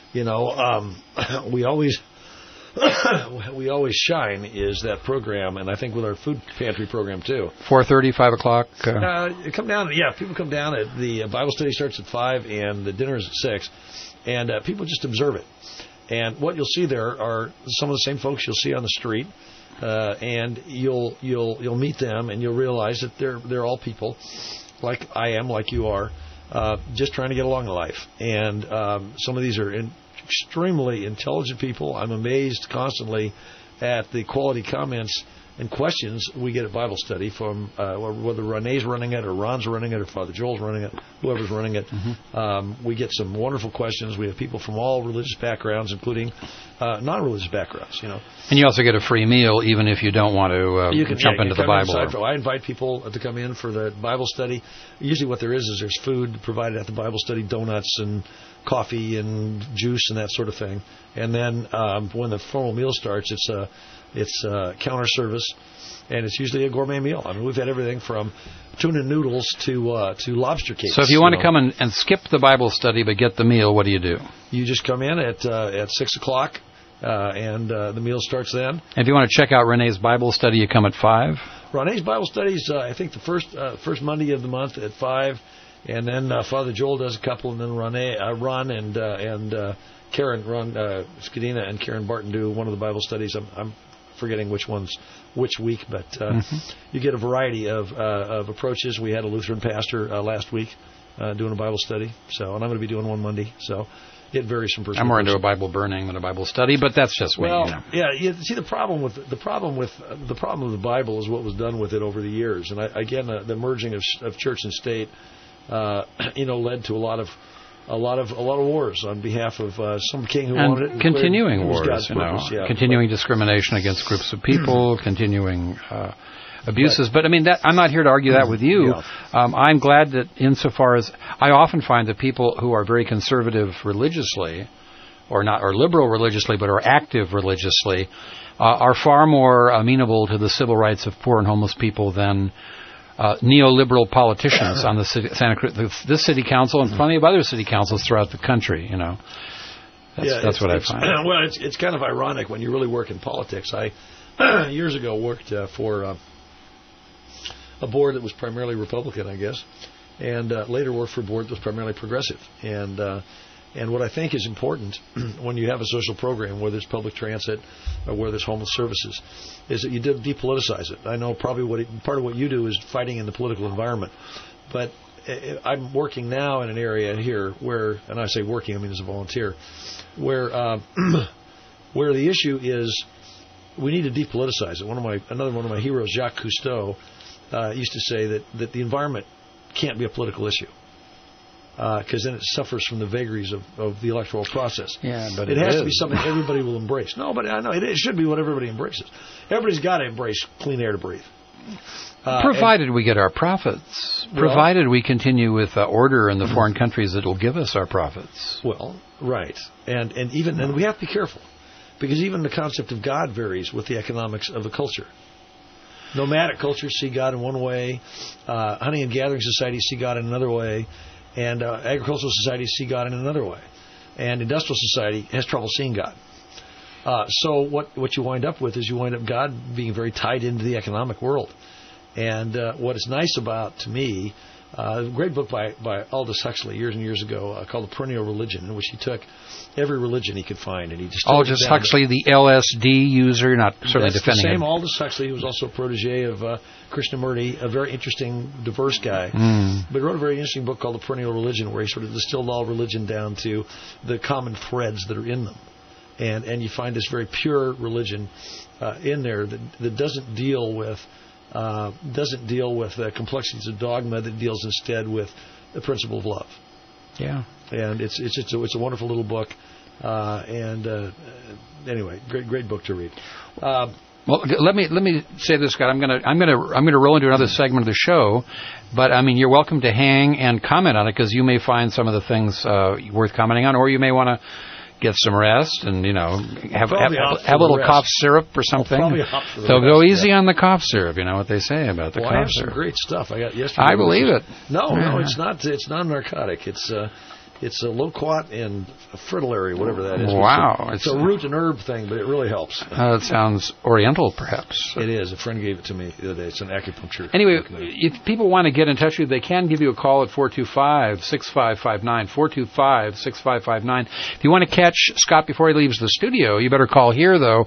we always shine is that program, and I think with our food pantry program too. 4:30, 5 o'clock. Come down. Yeah, people come down. The Bible study starts at 5, and the dinner is at 6, and people just observe it. And what you'll see there are some of the same folks you'll see on the street. And you'll meet them, and you'll realize that they're all people, like I am, like you are, just trying to get along in life. And some of these are extremely intelligent people. I'm amazed constantly at the quality comments and questions we get at Bible study from whether Renee's running it, or Ron's running it, or Father Joel's running it, whoever's running it. Mm-hmm. We get some wonderful questions. We have people from all religious backgrounds, including non-religious backgrounds. And you also get a free meal, even if you don't want to jump into the Bible. I invite people to come in for the Bible study. Usually what there is there's food provided at the Bible study, donuts and coffee and juice and that sort of thing. And then when the formal meal starts, it's counter service, and it's usually a gourmet meal. I mean, we've had everything from tuna noodles to lobster cakes. So if you want to come and skip the Bible study but get the meal, what do? You just come in at 6 o'clock, and the meal starts then. And if you want to check out Renee's Bible study, you come at 5? Renee's Bible study is, I think, the first Monday of the month at 5, and then Father Joel does a couple, and then Ron and Karen, Skadina and Karen Barton do one of the Bible studies. I'm forgetting which one's which week, but you get a variety of approaches. We had a Lutheran pastor last week doing a Bible study, and I'm going to be doing one Monday. So it varies from person. I'm more into a Bible burning than a Bible study, but that's just me. Well, yeah. See, the problem with the Bible is what was done with it over the years, and the merging of church and state, led to a lot of wars on behalf of some king who wanted it. And continuing wars, continuing discrimination against groups of people, continuing abuses. But I mean, I'm not here to argue that with you. I'm glad that insofar as I often find that people who are very conservative religiously, or liberal religiously, but are active religiously, are far more amenable to the civil rights of poor and homeless people than neoliberal politicians on the Santa Cruz, this city council, and plenty of other city councils throughout the country. That's what I find. Well, it's kind of ironic when you really work in politics. I years ago worked for a board that was primarily Republican, I guess, and later worked for a board that was primarily progressive. And what I think is important when you have a social program, whether it's public transit or whether it's homeless services, is that you depoliticize it. I know probably part of what you do is fighting in the political environment, but I'm working now in an area here where, and I say working, I mean as a volunteer, where the issue is we need to depoliticize it. Another one of my heroes, Jacques Cousteau, used to say that the environment can't be a political issue. Because then it suffers from the vagaries of the electoral process. Yeah, but it has to be something everybody will embrace. No, but I know it should be what everybody embraces. Everybody's got to embrace clean air to breathe. Provided we get our profits. Provided we continue with order in the foreign countries that will give us our profits. Well, right. And we have to be careful. Because even the concept of God varies with the economics of a culture. Nomadic cultures see God in one way. Hunting and gathering societies see God in another way. And agricultural societies see God in another way. And industrial society has trouble seeing God. So what you wind up with is you wind up God being very tied into the economic world. And what is nice about, to me, a great book by Aldous Huxley years and years ago called The Perennial Religion, in which he took every religion he could find and he distilled Aldous Huxley, the LSD user, not certainly That's defending the same him. Aldous Huxley, who was also a protege of Krishnamurti, a very interesting, diverse guy. But he wrote a very interesting book called The Perennial Religion, where he sort of distilled all religion down to the common threads that are in them. And you find this very pure religion in there that doesn't deal with complexities of dogma, that deals instead with the principle of love. Yeah, and it's a wonderful little book, anyway, great book to read. Well, let me say this, Scott. I'm gonna roll into another segment of the show, but I mean, you're welcome to hang and comment on it, because you may find some of the things worth commenting on, or you may want to get some rest and have a little cough syrup or something. So go easy on the cough syrup. You know what they say about the cough syrup. I have some great stuff I got yesterday. I believe it. No, it's not. It's not a narcotic. It's a loquat and fritillary, whatever that is. Wow. It's a root and herb thing, but it really helps. It sounds oriental, perhaps. It is. A friend gave it to me the other day. It's an acupuncture. Anyway, if people want to get in touch with you, they can give you a call at 425-6559, 425-6559. If you want to catch Scott before he leaves the studio, you better call here, though,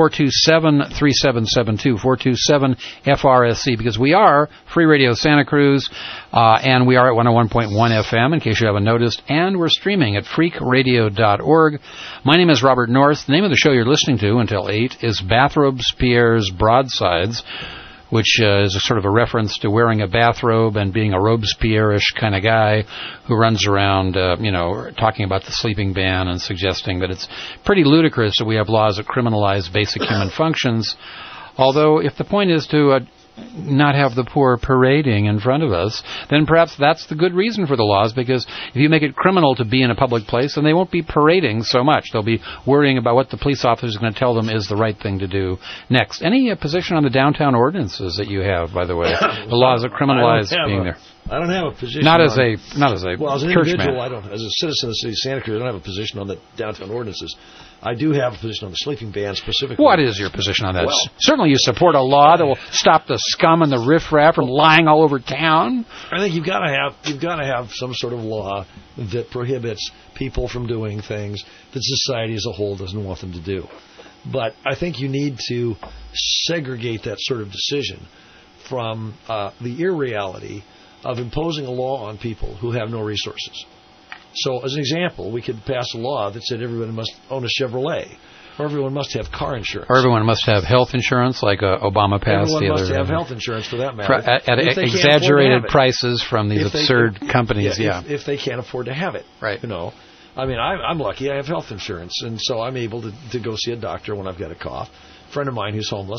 427-3772, 427-FRSC, because we are Free Radio Santa Cruz, and we are at 101.1 FM, in case you haven't noticed, and we're streaming at freakradio.org. My name is Robert North. The name of the show you're listening to until 8 is Bathrobes, Pierre's Broadsides, which is a sort of a reference to wearing a bathrobe and being a Robespierre-ish kind of guy who runs around, talking about the sleeping ban and suggesting that it's pretty ludicrous that we have laws that criminalize basic human functions. Although, if the point is to not have the poor parading in front of us, then perhaps that's the good reason for the laws, because if you make it criminal to be in a public place, then they won't be parading so much. They'll be worrying about what the police officer is going to tell them is the right thing to do next. Any position on the downtown ordinances that you have, by the way? The laws that criminalize being there. I don't have a position. Not as an individual, I don't. As a citizen of the city of Santa Cruz, I don't have a position on the downtown ordinances. I do have a position on the sleeping ban specifically. What is your position on that? Well, certainly you support a law that will stop the scum and the riffraff from lying all over town. I think you've got to have some sort of law that prohibits people from doing things that society as a whole doesn't want them to do. But I think you need to segregate that sort of decision from the irreality of imposing a law on people who have no resources. So, as an example, we could pass a law that said everyone must own a Chevrolet, or everyone must have car insurance. Or everyone must have health insurance, like Obama passed the other. Everyone must have health insurance, for that matter. At exaggerated prices from these absurd companies, if they can't afford to have it. Right. I mean, I'm lucky. I have health insurance, and so I'm able to go see a doctor when I've got a cough. A friend of mine who's homeless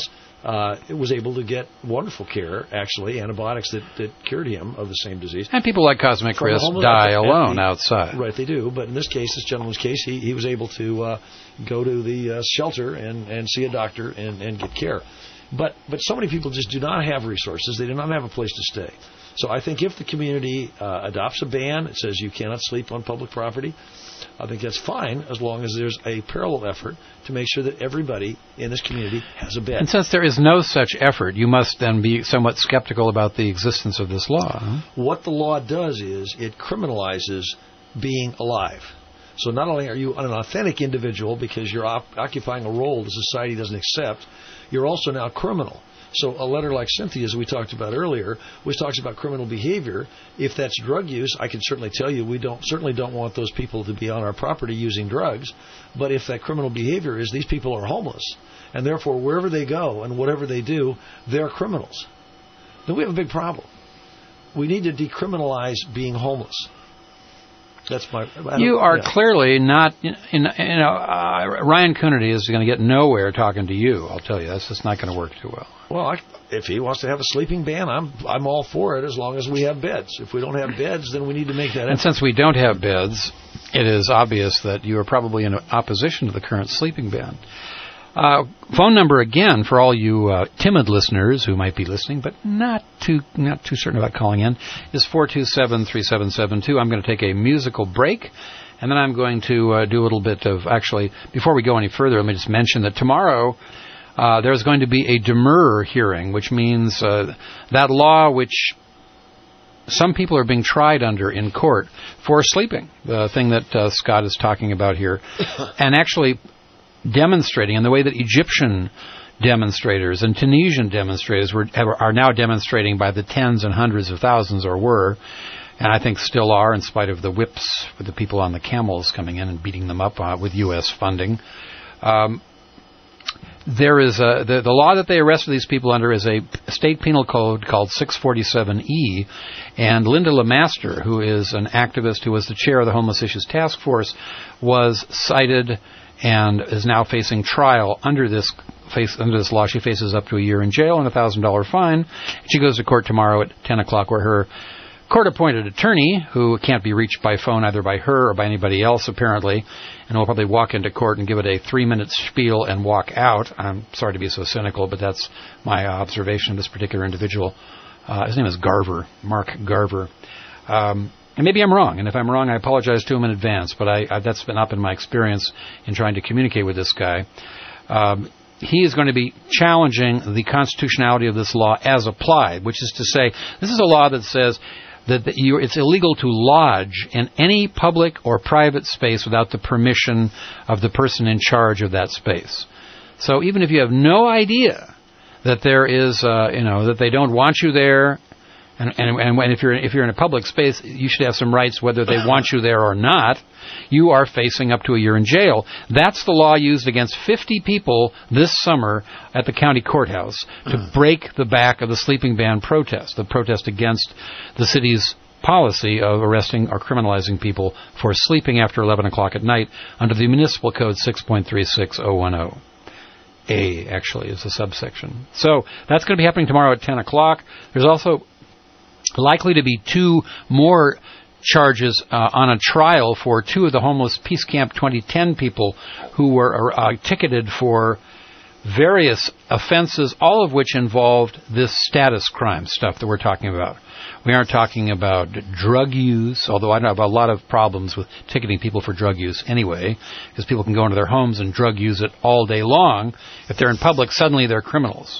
was able to get wonderful care, actually, antibiotics that cured him of the same disease. And people like Cosmic Chris die alone outside. Right, they do. But in this case, this gentleman's case, he was able to go to the shelter and see a doctor and get care. But so many people just do not have resources. They do not have a place to stay. So I think if the community adopts a ban that says you cannot sleep on public property, I think that's fine as long as there's a parallel effort to make sure that everybody in this community has a bed. And since there is no such effort, you must then be somewhat skeptical about the existence of this law. Huh? What the law does is it criminalizes being alive. So not only are you an authentic individual because you're occupying a role the society doesn't accept, you're also now criminal. So a letter like Cynthia's we talked about earlier, which talks about criminal behavior, if that's drug use, I can certainly tell you we certainly don't want those people to be on our property using drugs. But if that criminal behavior is these people are homeless, and therefore wherever they go and whatever they do, they're criminals, then we have a big problem. We need to decriminalize being homeless. That's my. You are clearly not. Ryan Coonerty is going to get nowhere talking to you. I'll tell you, that's just not going to work too well. Well, if he wants to have a sleeping ban, I'm all for it as long as we have beds. If we don't have beds, then we need to make that. And since we don't have beds, it is obvious that you are probably in opposition to the current sleeping ban. Phone number again for all you timid listeners who might be listening but not too certain about calling in is 427-3772. I'm going to take a musical break, and then I'm going to do a little bit of, actually, before we go any further, let me just mention that tomorrow there's going to be a demurrer hearing, which means that law which some people are being tried under in court for sleeping, the thing that Scott is talking about here, and actually demonstrating in the way that Egyptian demonstrators and Tunisian demonstrators are now demonstrating by the tens and hundreds of thousands, or were, and I think still are, in spite of the whips with the people on the camels coming in and beating them up with U.S. funding. There is the law that they arrested these people under is a state penal code called 647E, and Linda LeMaster, who is an activist who was the chair of the Homeless Issues Task Force, was cited and is now facing trial under this law. She faces up to a year in jail and a $1,000 fine. She goes to court tomorrow at 10 o'clock, where her court-appointed attorney, who can't be reached by phone either by her or by anybody else apparently, and will probably walk into court and give it a 3-minute spiel and walk out. I'm sorry to be so cynical, but that's my observation of this particular individual. His name is Garver, Mark Garver. And maybe I'm wrong, and if I'm wrong, I apologize to him in advance, but that's been up in my experience in trying to communicate with this guy. He is going to be challenging the constitutionality of this law as applied, which is to say, this is a law that says that it's illegal to lodge in any public or private space without the permission of the person in charge of that space. So even if you have no idea that there is, that they don't want you there, and if you're in a public space, you should have some rights whether they want you there or not, you are facing up to a year in jail. That's the law used against 50 people this summer at the county courthouse to break the back of the sleeping ban protest, the protest against the city's policy of arresting or criminalizing people for sleeping after 11 o'clock at night under the municipal code 6.36010. A, actually, is a subsection. So that's going to be happening tomorrow at 10 o'clock. There's also likely to be 2 more charges on a trial for 2 of the homeless Peace Camp 2010 people who were ticketed for various offenses, all of which involved this status crime stuff that we're talking about. We aren't talking about drug use, although I have a lot of problems with ticketing people for drug use anyway, because people can go into their homes and drug use it all day long. If they're in public, suddenly they're criminals,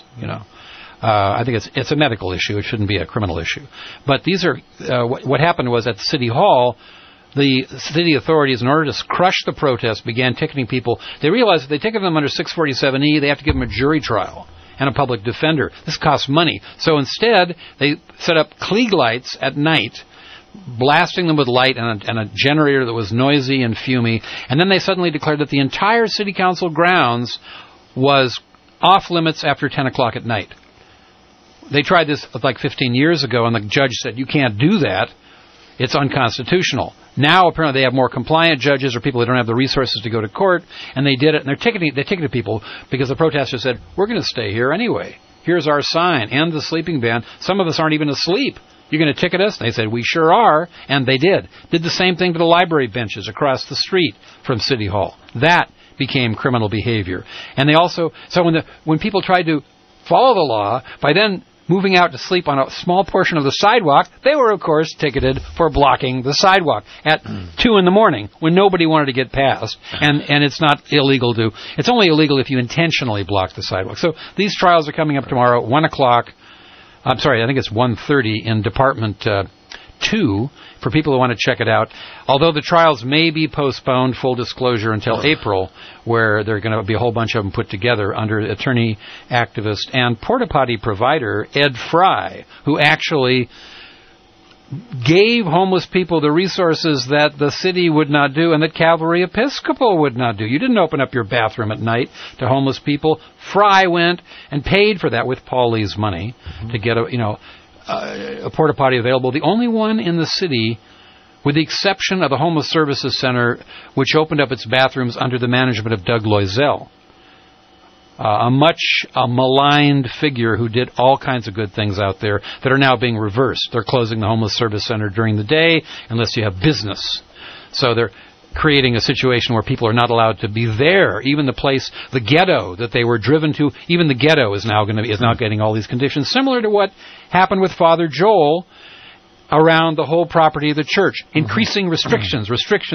I think it's a medical issue. It shouldn't be a criminal issue. But these are what happened was at the City Hall, the city authorities, in order to crush the protest, began ticketing people. They realized if they ticketed them under 647E, they have to give them a jury trial and a public defender. This costs money. So instead, they set up Klieg lights at night, blasting them with light and a generator that was noisy and fumy. And then they suddenly declared that the entire city council grounds was off limits after 10 o'clock at night. They tried this like 15 years ago, and the judge said, you can't do that. It's unconstitutional. Now, apparently, they have more compliant judges or people that don't have the resources to go to court, and they did it, and they ticketed people because the protesters said, we're going to stay here anyway. Here's our sign, end the sleeping ban. Some of us aren't even asleep. You're going to ticket us? And they said, we sure are, and they did. Did the same thing to the library benches across the street from City Hall. That became criminal behavior. And they also, so when people tried to follow the law, by then moving out to sleep on a small portion of the sidewalk, they were, of course, ticketed for blocking the sidewalk at 2 in the morning when nobody wanted to get past. And it's not illegal to, it's only illegal if you intentionally block the sidewalk. So these trials are coming up tomorrow at 1 o'clock. I'm sorry, I think it's 1:30 in Department 2 for people who want to check it out. Although the trials may be postponed, full disclosure, until April, where there are going to be a whole bunch of them put together under attorney, activist, and porta potty provider Ed Fry, who actually gave homeless people the resources that the city would not do and that Calvary Episcopal would not do. You didn't open up your bathroom at night to homeless people. Fry went and paid for that with Paul Lee's money to get a porta potty available. The only one in the city, with the exception of the Homeless Services Center, which opened up its bathrooms under the management of Doug Loisel, a much maligned figure who did all kinds of good things out there that are now being reversed. They're closing the Homeless Service Center during the day unless you have business. So they're creating a situation where people are not allowed to be there. Even the place, the ghetto that they were driven to, even the ghetto is now getting all these conditions, similar to what happened with Father Joel around the whole property of the church. Increasing restrictions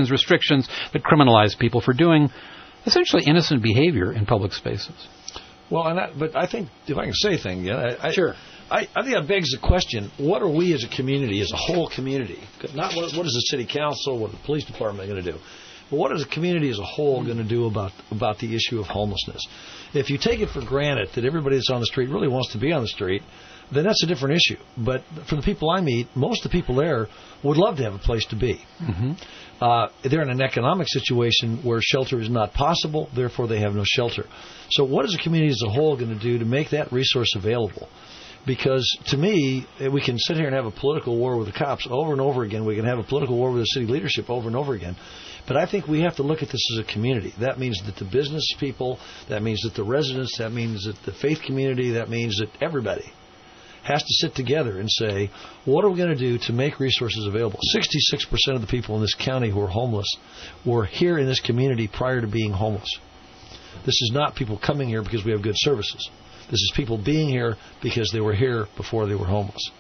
that criminalize people for doing essentially innocent behavior in public spaces. Well, but I think, if I can say a thing, sure. I think that begs the question, what are we as a community, as a whole community? Not what is the city council, what the police department going to do, but what is the community as a whole going to do about the issue of homelessness? If you take it for granted that everybody that's on the street really wants to be on the street, then that's a different issue. But for the people I meet, most of the people there would love to have a place to be. They're in an economic situation where shelter is not possible, therefore they have no shelter. So what is the community as a whole going to do to make that resource available? Because to me, we can sit here and have a political war with the cops over and over again. We can have a political war with the city leadership over and over again. But I think we have to look at this as a community. That means that the business people, that means that the residents, that means that the faith community, that means that everybody has to sit together and say, what are we going to do to make resources available? 66% of the people in this county who are homeless were here in this community prior to being homeless. This is not people coming here because we have good services. This is people being here because they were here before they were homeless.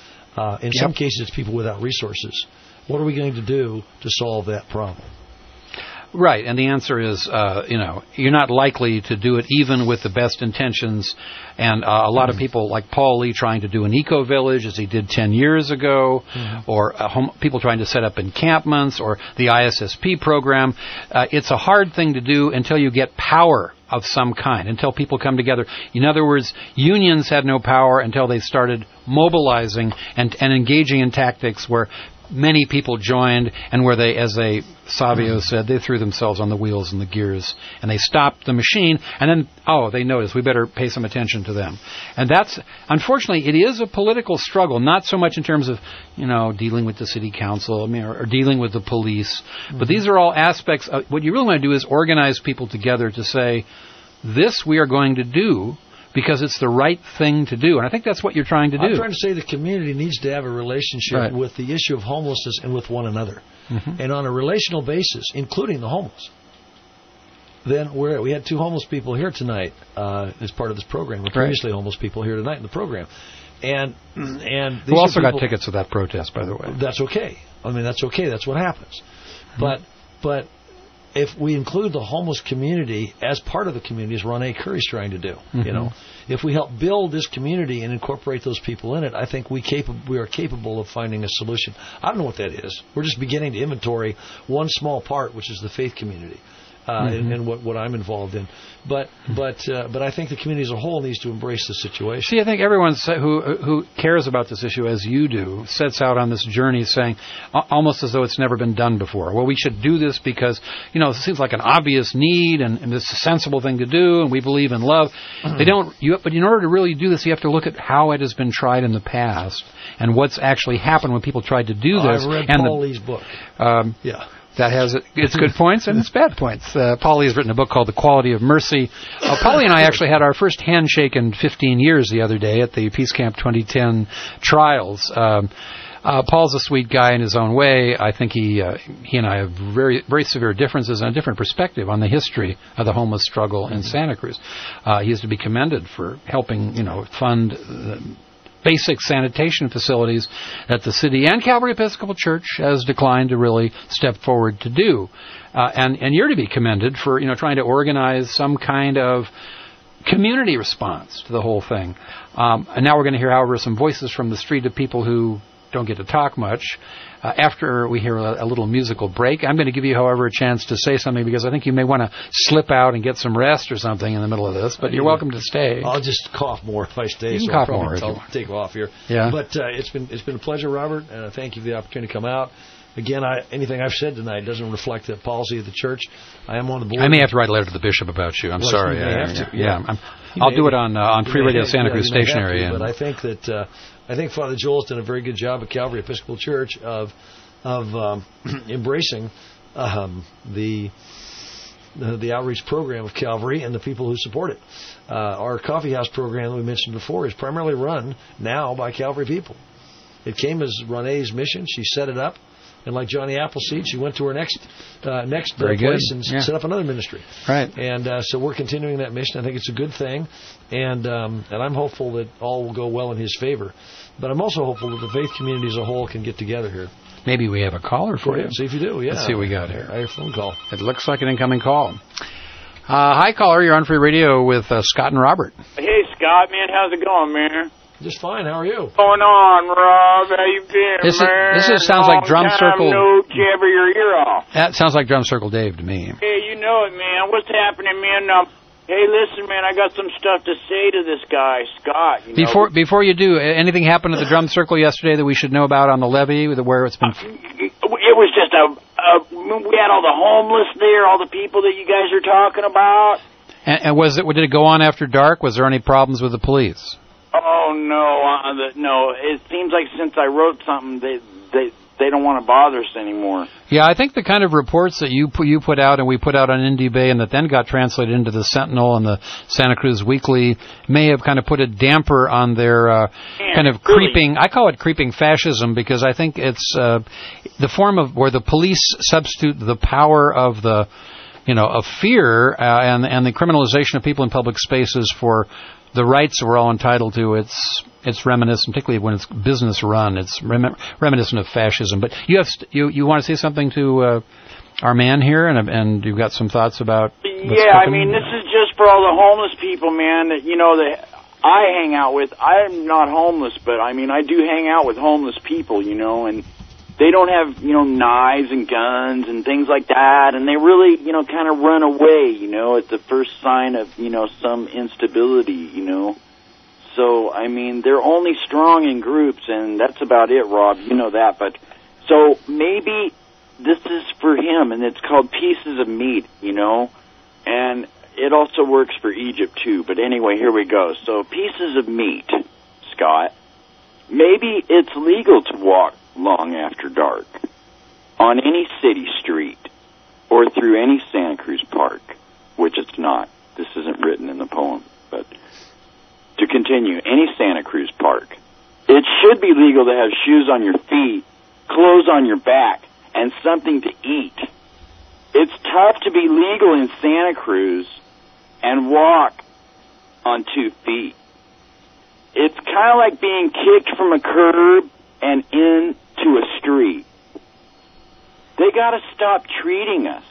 In some cases, it's people without resources. What are we going to do to solve that problem? Right, and the answer is, you're not likely to do it even with the best intentions. And a lot of people, like Paul Lee, trying to do an eco-village, as he did 10 years ago, or people trying to set up encampments, or the ISSP program. It's a hard thing to do until you get power of some kind, until people come together. In other words, unions had no power until they started mobilizing and engaging in tactics where many people joined, and where they, as Savio said, they threw themselves on the wheels and the gears, and they stopped the machine, and then, they noticed, we better pay some attention to them. And that's, unfortunately, it is a political struggle, not so much in terms of, dealing with the city council, or dealing with the police, but these are all aspects of, what you really want to do is organize people together to say, this we are going to do, because it's the right thing to do. And I think that's what you're trying to do. I'm trying to say the community needs to have a relationship with the issue of homelessness and with one another. And on a relational basis, including the homeless. Then we had 2 homeless people here tonight as part of this program. Previously homeless people here tonight in the program. And who also got tickets to that protest, by the way. That's okay. That's okay. That's what happens. But if we include the homeless community as part of the community, as Ron A. Curry's trying to do, if we help build this community and incorporate those people in it, I think we are capable of finding a solution. I don't know what that is. We're just beginning to inventory one small part, which is the faith community. and what I'm involved in. But I think the community as a whole needs to embrace the situation. See, I think everyone who cares about this issue as you do sets out on this journey saying, almost as though it's never been done before. Well, we should do this because, it seems like an obvious need and it's a sensible thing to do, and we believe in love. But in order to really do this, you have to look at how it has been tried in the past and what's actually happened when people tried to do this. I've read Paul Lee's book. That has its good points and its bad points. Paul Lee has written a book called The Quality of Mercy. Paul Lee and I actually had our first handshake in 15 years the other day at the Peace Camp 2010 trials. Paul's a sweet guy in his own way. I think he and I have very, very severe differences and a different perspective on the history of the homeless struggle in Santa Cruz. He is to be commended for helping, fund basic sanitation facilities that the city and Calvary Episcopal Church has declined to really step forward to do. And you're to be commended for, trying to organize some kind of community response to the whole thing. And now we're going to hear, however, some voices from the street of people who don't get to talk much. After we hear a little musical break, I'm going to give you, however, a chance to say something because I think you may want to slip out and get some rest or something in the middle of this, but you're welcome to stay. I'll just cough more if I stay. You can cough more if you want. I'll take off here. Yeah. But it's been a pleasure, Robert, and thank you for the opportunity to come out. Again, anything I've said tonight doesn't reflect the policy of the church. I am on the board. I may have to write a letter to the bishop about you. I'm sorry. You may have to. Yeah. I'll do it on Free Radio Santa Cruz stationery. But I think that Father Joel's done a very good job at Calvary Episcopal Church of embracing the outreach program of Calvary and the people who support it. Our coffee house program that we mentioned before is primarily run now by Calvary people. It came as Renee's mission. She set it up. And like Johnny Appleseed, she went to her next place and set up another ministry. Right. And so we're continuing that mission. I think it's a good thing, and I'm hopeful that all will go well in his favor. But I'm also hopeful that the faith community as a whole can get together here. Maybe we have a caller for you. See if you do. Yeah. Let's see what we got here. I have a phone call. It looks like an incoming call. Hi, caller. You're on Free Radio with Scott and Robert. Hey, Scott, man. How's it going, man? Just fine. How are you? What's going on, Rob? How you been, man? This sounds like Drum Circle. No jabber your ear off. That sounds like Drum Circle Dave to me. Hey, you know it, man. What's happening, man? Hey, listen, man. I got some stuff to say to this guy, Scott. Before you do, anything happened at the Drum Circle yesterday that we should know about on the levee, where it's been? It was just we had all the homeless there, all the people that you guys are talking about. And did it go on after dark? Was there any problems with the police? Oh no! It seems like since I wrote something, they don't want to bother us anymore. Yeah, I think the kind of reports that you put out and we put out on Indy Bay and that then got translated into the Sentinel and the Santa Cruz Weekly may have kind of put a damper on their kind of creeping. I call it creeping fascism because I think it's the form of where the police substitute the power of the of fear and the criminalization of people in public spaces for the rights we're all entitled to. It's reminiscent, particularly when it's business run. It's reminiscent of fascism. But you want to say something to our man here, and you've got some thoughts about. Yeah, I mean, this is just for all the homeless people, man. That I hang out with. I'm not homeless, but I mean, I do hang out with homeless people, and they don't have knives and guns and things like that, and they really kind of run away at the first sign of some instability. So I mean, they're only strong in groups, and that's about it, Rob. You know that. But so maybe this is for him, and it's called Pieces of Meat, and it also works for Egypt too. But anyway, here we go. So Pieces of Meat, Scott. Maybe it's legal to walk long after dark on any city street or through any Santa Cruz park, which it's not. This isn't written in the poem, but to continue, any Santa Cruz park. It should be legal to have shoes on your feet, clothes on your back, and something to eat. It's tough to be legal in Santa Cruz and walk on 2 feet. It's kind of like being kicked from a curb and into a street. They got to stop treating us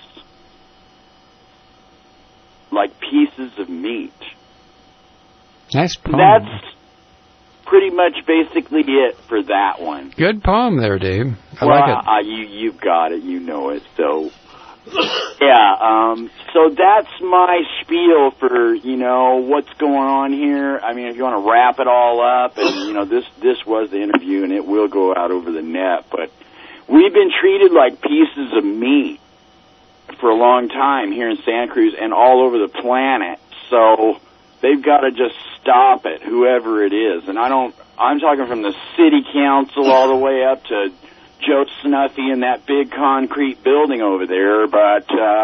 like pieces of meat. Nice poem. That's pretty much basically it for that one. Good poem there, Dave. I like it. You've got it. You know it. So Yeah, so that's my spiel for, what's going on here. I mean, if you want to wrap it all up, and, this was the interview, and it will go out over the net, but we've been treated like pieces of meat for a long time here in Santa Cruz and all over the planet, so they've got to just stop it, whoever it is. And I'm talking from the city council all the way up to Joe Snuffy in that big concrete building over there, but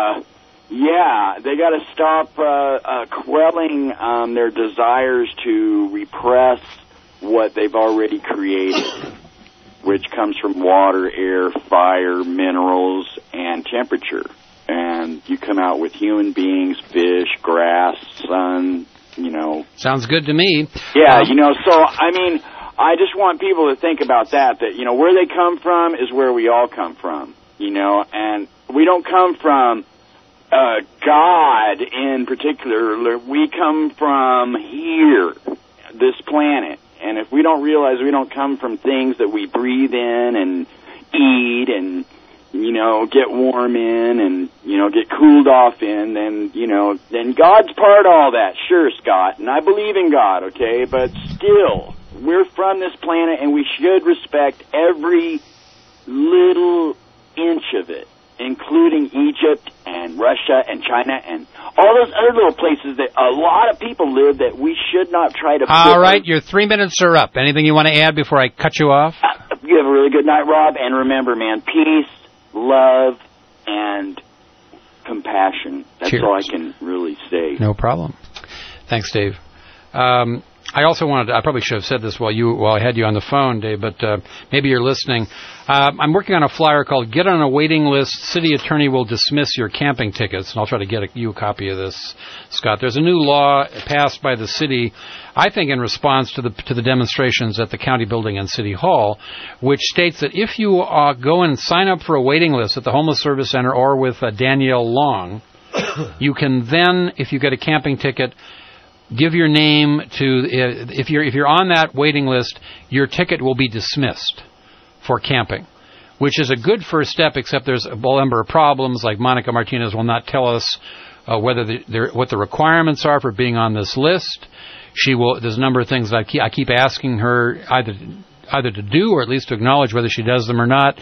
yeah, they got to stop quelling their desires to repress what they've already created, which comes from water, air, fire, minerals, and temperature. And you come out with human beings, fish, grass, sun, Sounds good to me. Yeah, so, I mean, I just want people to think about that, where they come from is where we all come from, and we don't come from God in particular. We come from here, this planet, and if we don't realize we don't come from things that we breathe in and eat and, get warm in and, get cooled off in, then God's part of all that. Sure, Scott, and I believe in God, okay, but still, we're from this planet, and we should respect every little inch of it, including Egypt and Russia and China and all those other little places that a lot of people live that we should not try to... All right, your 3 minutes are up. Anything you want to add before I cut you off? You have a really good night, Rob, and remember, man, peace, love, and compassion. That's Cheers. all I can really say. No problem. Thanks, Dave. I also I probably should have said this while I had you on the phone, Dave, but maybe you're listening. I'm working on a flyer called Get on a Waiting List. City Attorney will dismiss your camping tickets. And I'll try to get you a copy of this, Scott. There's a new law passed by the city, I think in response to the demonstrations at the county building and City Hall, which states that if you go and sign up for a waiting list at the Homeless Service Center or with Danielle Long, you can then, if you get a camping ticket, give your name to, if you're on that waiting list, your ticket will be dismissed for camping, which is a good first step, except there's a number of problems, like Monica Martinez will not tell us what the requirements are for being on this list. There's a number of things that I keep asking her either to do or at least to acknowledge whether she does them or not.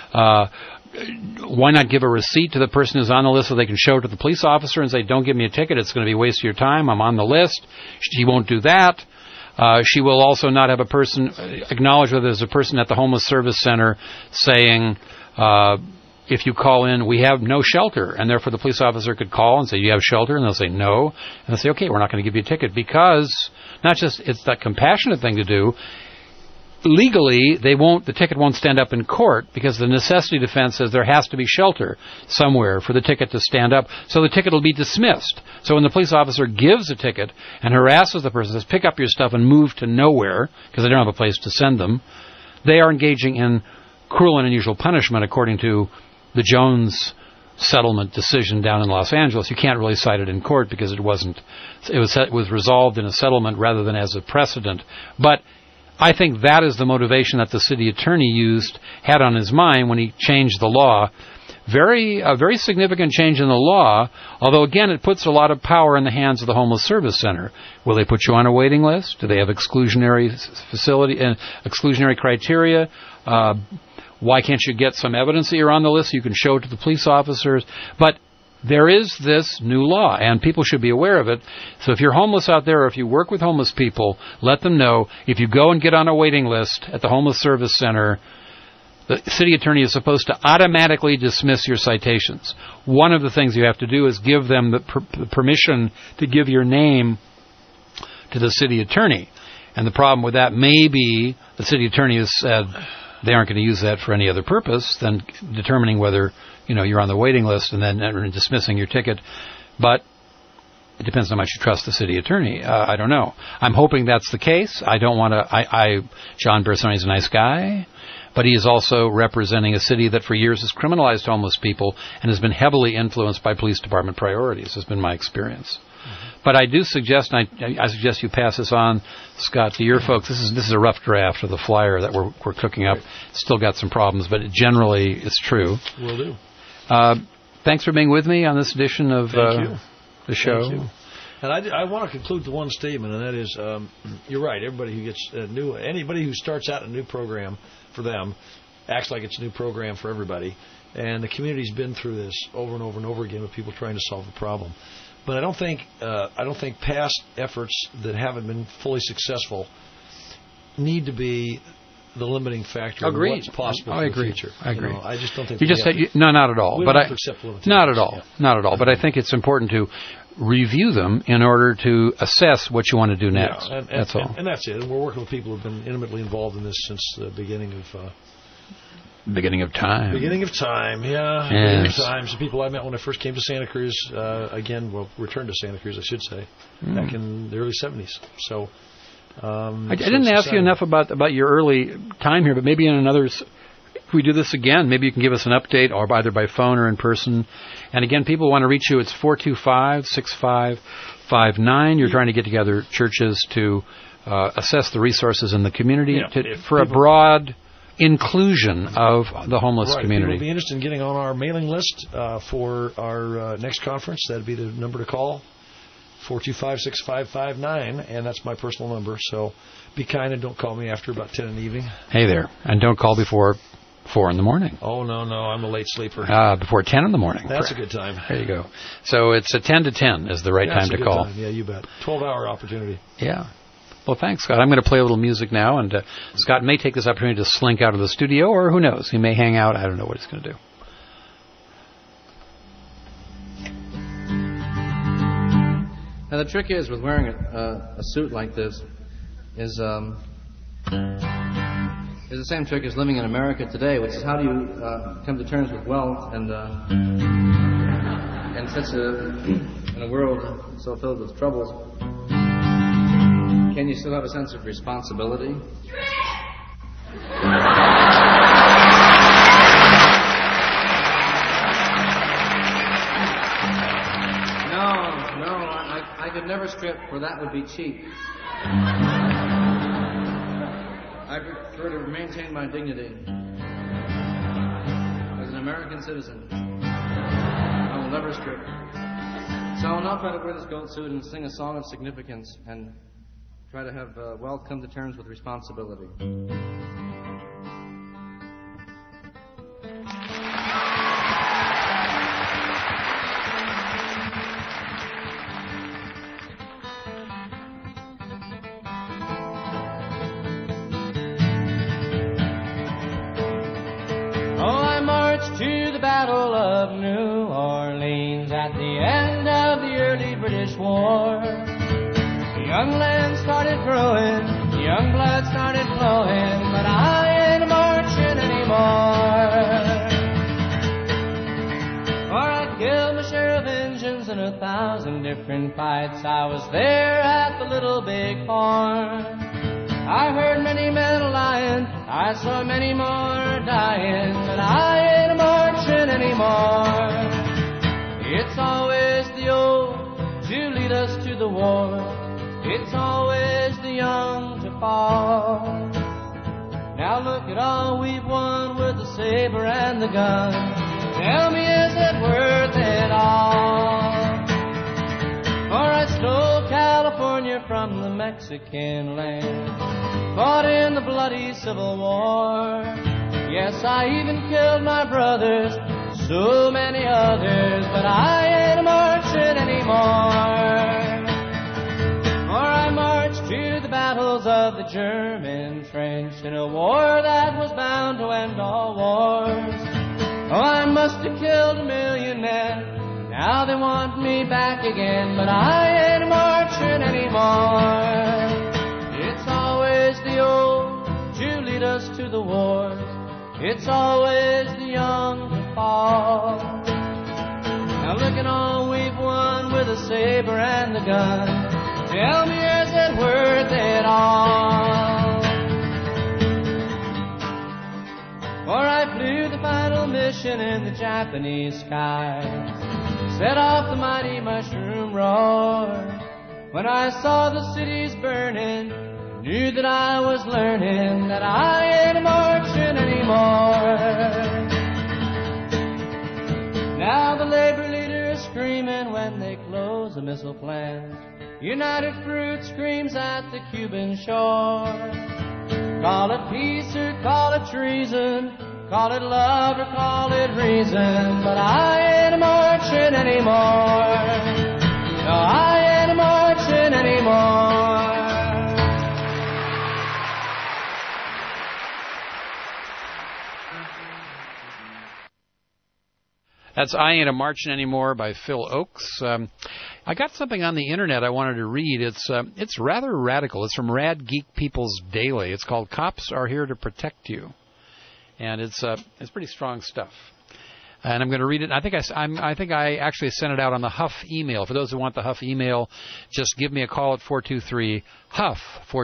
Why not give a receipt to the person who's on the list so they can show it to the police officer and say, don't give me a ticket, it's going to be a waste of your time, I'm on the list. She won't do that. She will also not have a person acknowledge whether there's a person at the Homeless Service Center saying, if you call in, we have no shelter, and therefore the police officer could call and say, you have shelter, and they'll say no, and they'll say, okay, we're not going to give you a ticket, because not just it's that compassionate thing to do, legally, the ticket won't stand up in court because the necessity defense says there has to be shelter somewhere for the ticket to stand up. So the ticket will be dismissed. So when the police officer gives a ticket and harasses the person, says, pick up your stuff and move to nowhere because they don't have a place to send them, they are engaging in cruel and unusual punishment according to the Jones settlement decision down in Los Angeles. You can't really cite it in court because it was resolved in a settlement rather than as a precedent. But I think that is the motivation that the city attorney had on his mind when he changed the law. A very significant change in the law, although again it puts a lot of power in the hands of the Homeless Service Center. Will they put you on a waiting list? Do they have exclusionary criteria? Why can't you get some evidence that you're on the list so you can show it to the police officers? But there is this new law, and people should be aware of it. So if you're homeless out there, or if you work with homeless people, let them know. If you go and get on a waiting list at the Homeless Service Center, the city attorney is supposed to automatically dismiss your citations. One of the things you have to do is give them the permission to give your name to the city attorney. And the problem with that may be the city attorney has said they aren't going to use that for any other purpose than determining whether you're on the waiting list and then dismissing your ticket. But it depends on how much you trust the city attorney. I don't know. I'm hoping that's the case. I don't want to... John Bersani is a nice guy, but he is also representing a city that for years has criminalized homeless people and has been heavily influenced by police department priorities, has been my experience. Mm-hmm. But I do suggest, and I suggest you pass this on, Scott, to your folks. This is a rough draft of the flyer that we're cooking up. It's still got some problems, but generally it's true. Will do. thanks for being with me on this edition of the show. Thank you. And I want to conclude with one statement, and that is, you're right. Everybody who gets anybody who starts out a new program for them acts like it's a new program for everybody. And the community's been through this over and over and over again with people trying to solve a problem. But I don't think past efforts that haven't been fully successful need to be the limiting factor of what's possible for the future. I agree. I just don't think you just said no, not at all. We but don't have to accept limitations. Not at all, not at all. But I think it's important to review them in order to assess what you want to do next. And that's all. And that's it. And we're working with people who've been intimately involved in this since the beginning of. Beginning of time. Beginning of time, yeah. Yes. Beginning of time. Some people I met when I first came to Santa Cruz, returned to Santa Cruz, I should say, back in the early 70s. So, I didn't ask you enough about your early time here, but maybe in another, if we do this again, maybe you can give us an update, or either by phone or in person. And again, people want to reach you. It's 425-6559. You're trying to get together churches to assess the resources in the community for a broad inclusion of the homeless community. People will be interested in getting on our mailing list for our next conference. That'd be the number to call, 425-6559, and that's my personal number. So be kind and don't call me after about 10 in the evening. Hey there. And don't call before 4 in the morning. Oh, no, I'm a late sleeper. Before 10 in the morning. That's a good time. There you go. So it's 10 to 10 is the right time to call. Time. Yeah, you bet. 12-hour opportunity. Yeah. Well, thanks, Scott. I'm going to play a little music now, and Scott may take this opportunity to slink out of the studio, or who knows, he may hang out. I don't know what he's going to do. Now, the trick is with wearing a suit like this is the same trick as living in America today, which is how do you come to terms with wealth and in a world so filled with troubles. Can you still have a sense of responsibility? No, I could never strip, for that would be cheap. I prefer to maintain my dignity as an American citizen. I will never strip. So I'll now try to wear this gold suit and sing a song of significance and try to have wealth come to terms with responsibility. I marched to the Battle of New Orleans at the end of the early British War. Young land started growing, young blood started flowing, but I ain't marching anymore. For I killed my share of Injuns in 1,000 different fights. I was there at the Little Big Horn. I heard many men lying, I saw many more dying, but I ain't marching anymore. It's always the old to lead us to the war. It's always the young to fall. Now look at all we've won with the saber and the gun. Tell me, is it worth it all? For I stole California from the Mexican land, fought in the bloody Civil War. Yes, I even killed my brothers, so many others, but I ain't marching anymore. For I marched to the battles of the German trench in a war that was bound to end all wars. Oh, I must have killed 1 million men. Now they want me back again, but I ain't marching anymore. It's always the old to lead us to the wars. It's always the young to fall. Now look at all we've won with the saber and the gun. Tell me, is it worth it all? For I flew the final mission in the Japanese skies, set off the mighty mushroom roar. When I saw the cities burning, knew that I was learning that I ain't marching anymore. Now the they close a missile plant. United Fruit screams at the Cuban shore. Call it peace or call it treason, call it love or call it reason, but I ain't marching anymore. No, I ain't marching anymore. That's I Ain't a Marchin' Anymore by Phil Oakes. I got something on the internet I wanted to read. It's rather radical. It's from Rad Geek People's Daily. It's called Cops Are Here to Protect You. And it's pretty strong stuff. And I'm going to read it. I think I actually sent it out on the Huff email. For those who want the Huff email, just give me a call at 423-HUFF,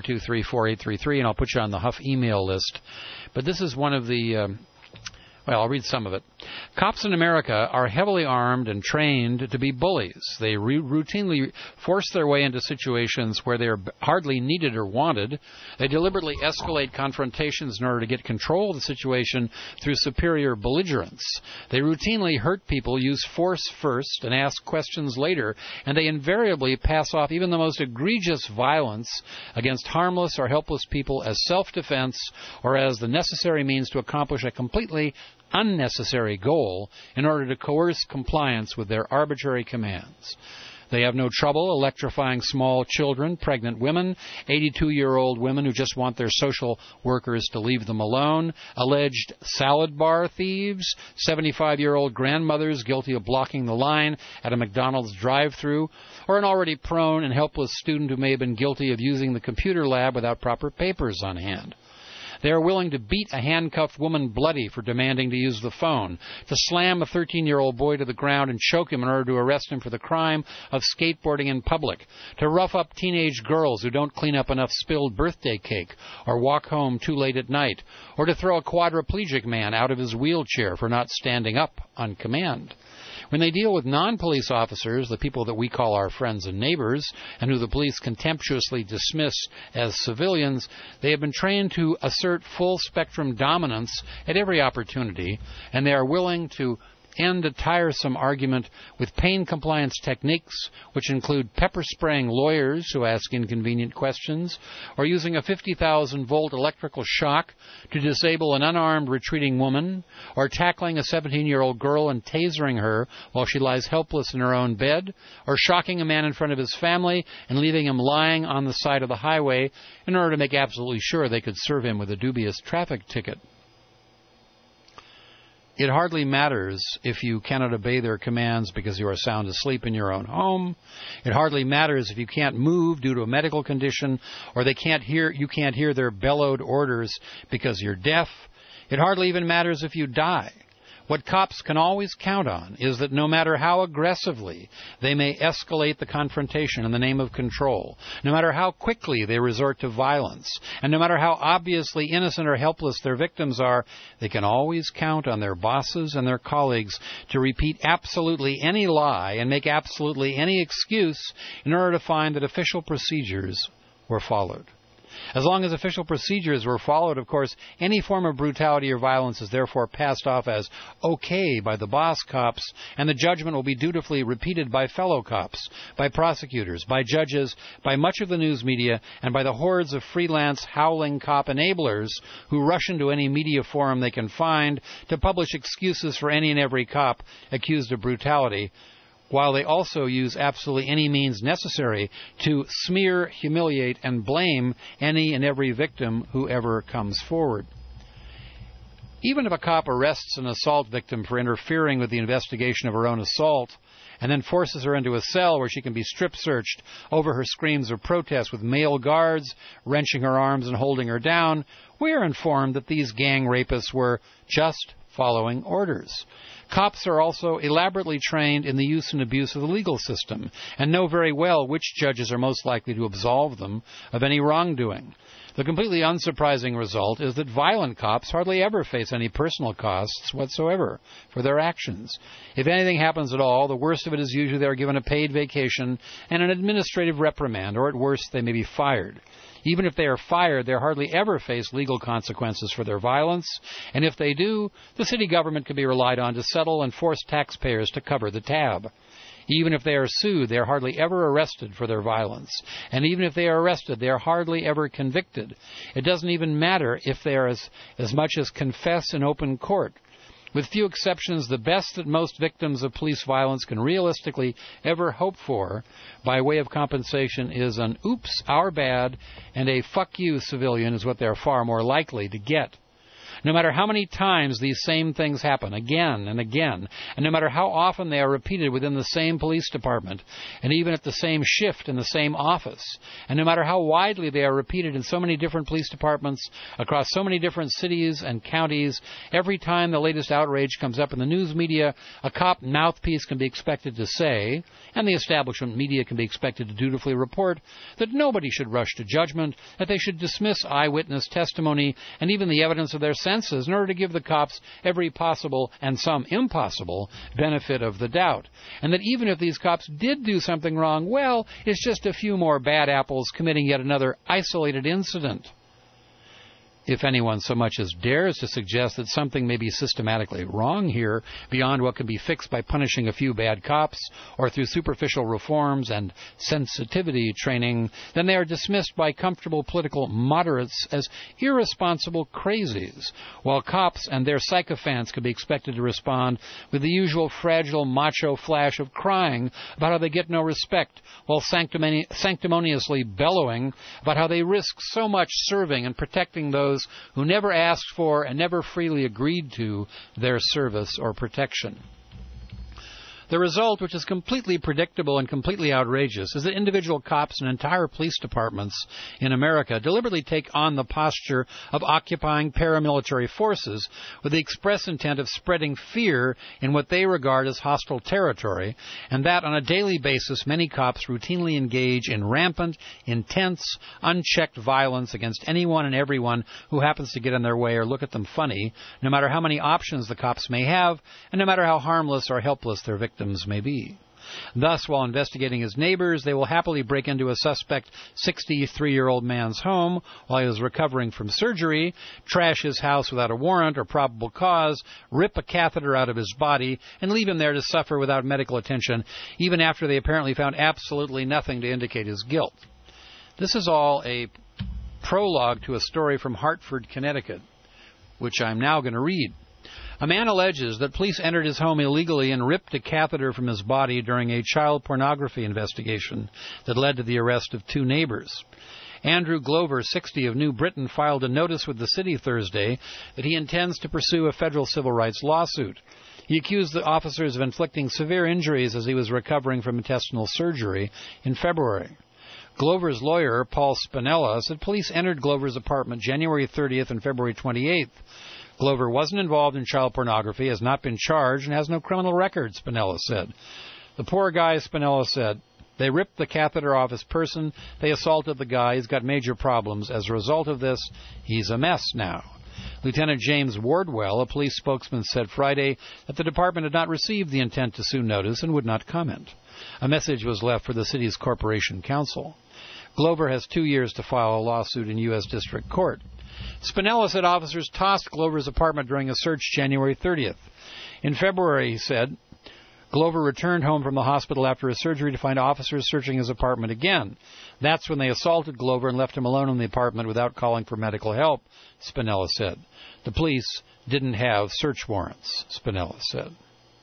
423-4833, and I'll put you on the Huff email list. But this is one of the... I'll read some of it. Cops in America are heavily armed and trained to be bullies. They routinely force their way into situations where they are hardly needed or wanted. They deliberately escalate confrontations in order to get control of the situation through superior belligerence. They routinely hurt people, use force first, and ask questions later, and they invariably pass off even the most egregious violence against harmless or helpless people as self-defense or as the necessary means to accomplish a completely unnecessary goal in order to coerce compliance with their arbitrary commands. They have no trouble electrifying small children, pregnant women, 82-year-old women who just want their social workers to leave them alone, alleged salad bar thieves, 75-year-old grandmothers guilty of blocking the line at a McDonald's drive-thru, or an already prone and helpless student who may have been guilty of using the computer lab without proper papers on hand. They are willing to beat a handcuffed woman bloody for demanding to use the phone, to slam a 13-year-old boy to the ground and choke him in order to arrest him for the crime of skateboarding in public, to rough up teenage girls who don't clean up enough spilled birthday cake or walk home too late at night, or to throw a quadriplegic man out of his wheelchair for not standing up on command. When they deal with non-police officers, the people that we call our friends and neighbors, and who the police contemptuously dismiss as civilians, they have been trained to assert full-spectrum dominance at every opportunity, and they are willing to end a tiresome argument with pain compliance techniques, which include pepper spraying lawyers who ask inconvenient questions, or using a 50,000-volt electrical shock to disable an unarmed retreating woman, or tackling a 17-year-old girl and tasering her while she lies helpless in her own bed, or shocking a man in front of his family and leaving him lying on the side of the highway in order to make absolutely sure they could serve him with a dubious traffic ticket. It hardly matters if you cannot obey their commands because you are sound asleep in your own home. It hardly matters if you can't move due to a medical condition, or you can't hear their bellowed orders because you're deaf. It hardly even matters if you die. What cops can always count on is that no matter how aggressively they may escalate the confrontation in the name of control, no matter how quickly they resort to violence, and no matter how obviously innocent or helpless their victims are, they can always count on their bosses and their colleagues to repeat absolutely any lie and make absolutely any excuse in order to find that official procedures were followed. As long as official procedures were followed, of course, any form of brutality or violence is therefore passed off as okay by the boss cops, and the judgment will be dutifully repeated by fellow cops, by prosecutors, by judges, by much of the news media, and by the hordes of freelance howling cop enablers who rush into any media forum they can find to publish excuses for any and every cop accused of brutality, while they also use absolutely any means necessary to smear, humiliate, and blame any and every victim who ever comes forward. Even if a cop arrests an assault victim for interfering with the investigation of her own assault and then forces her into a cell where she can be strip-searched over her screams of protest with male guards wrenching her arms and holding her down, we are informed that these gang rapists were just following orders. Cops are also elaborately trained in the use and abuse of the legal system and know very well which judges are most likely to absolve them of any wrongdoing. The completely unsurprising result is that violent cops hardly ever face any personal costs whatsoever for their actions. If anything happens at all, the worst of it is usually they are given a paid vacation and an administrative reprimand, or at worst they may be fired. Even if they are fired, they hardly ever face legal consequences for their violence, and if they do, the city government can be relied on to settle and force taxpayers to cover the tab. Even if they are sued, they are hardly ever arrested for their violence. And even if they are arrested, they are hardly ever convicted. It doesn't even matter if they are as much as confess in open court. With few exceptions, the best that most victims of police violence can realistically ever hope for by way of compensation is an oops, our bad, and a fuck you civilian is what they are far more likely to get. No matter how many times these same things happen again and again, and no matter how often they are repeated within the same police department, and even at the same shift in the same office, and no matter how widely they are repeated in so many different police departments across so many different cities and counties, every time the latest outrage comes up in the news media, a cop mouthpiece can be expected to say, and the establishment media can be expected to dutifully report, that nobody should rush to judgment, that they should dismiss eyewitness testimony and even the evidence of their senses in order to give the cops every possible and some impossible benefit of the doubt. And that even if these cops did do something wrong, well, it's just a few more bad apples committing yet another isolated incident. If anyone so much as dares to suggest that something may be systematically wrong here beyond what can be fixed by punishing a few bad cops or through superficial reforms and sensitivity training, then they are dismissed by comfortable political moderates as irresponsible crazies, while cops and their sycophants can be expected to respond with the usual fragile macho flash of crying about how they get no respect, while sanctimoniously bellowing about how they risk so much serving and protecting those who never asked for and never freely agreed to their service or protection. The result, which is completely predictable and completely outrageous, is that individual cops and entire police departments in America deliberately take on the posture of occupying paramilitary forces with the express intent of spreading fear in what they regard as hostile territory, and that on a daily basis many cops routinely engage in rampant, intense, unchecked violence against anyone and everyone who happens to get in their way or look at them funny, no matter how many options the cops may have, and no matter how harmless or helpless their victims may be. Thus, while investigating his neighbors, they will happily break into a suspect 63-year-old man's home while he is recovering from surgery, trash his house without a warrant or probable cause, rip a catheter out of his body, and leave him there to suffer without medical attention, even after they apparently found absolutely nothing to indicate his guilt. This is all a prologue to a story from Hartford, Connecticut, which I'm now going to read. A man alleges that police entered his home illegally and ripped a catheter from his body during a child pornography investigation that led to the arrest of 2 neighbors. Andrew Glover, 60, of New Britain, filed a notice with the city Thursday that he intends to pursue a federal civil rights lawsuit. He accused the officers of inflicting severe injuries as he was recovering from intestinal surgery in February. Glover's lawyer, Paul Spinella, said police entered Glover's apartment January 30th and February 28th. Glover wasn't involved in child pornography, has not been charged, and has no criminal record, Spinella said. The poor guy, Spinella said, they ripped the catheter off his person, they assaulted the guy, he's got major problems. As a result of this, he's a mess now. Lieutenant James Wardwell, a police spokesman, said Friday that the department had not received the intent to sue notice and would not comment. A message was left for the city's corporation counsel. Glover has 2 years to file a lawsuit in U.S. District Court. Spinella said officers tossed Glover's apartment during a search January 30th. In February, he said, Glover returned home from the hospital after his surgery to find officers searching his apartment again. That's when they assaulted Glover and left him alone in the apartment without calling for medical help, Spinella said. The police didn't have search warrants, Spinella said.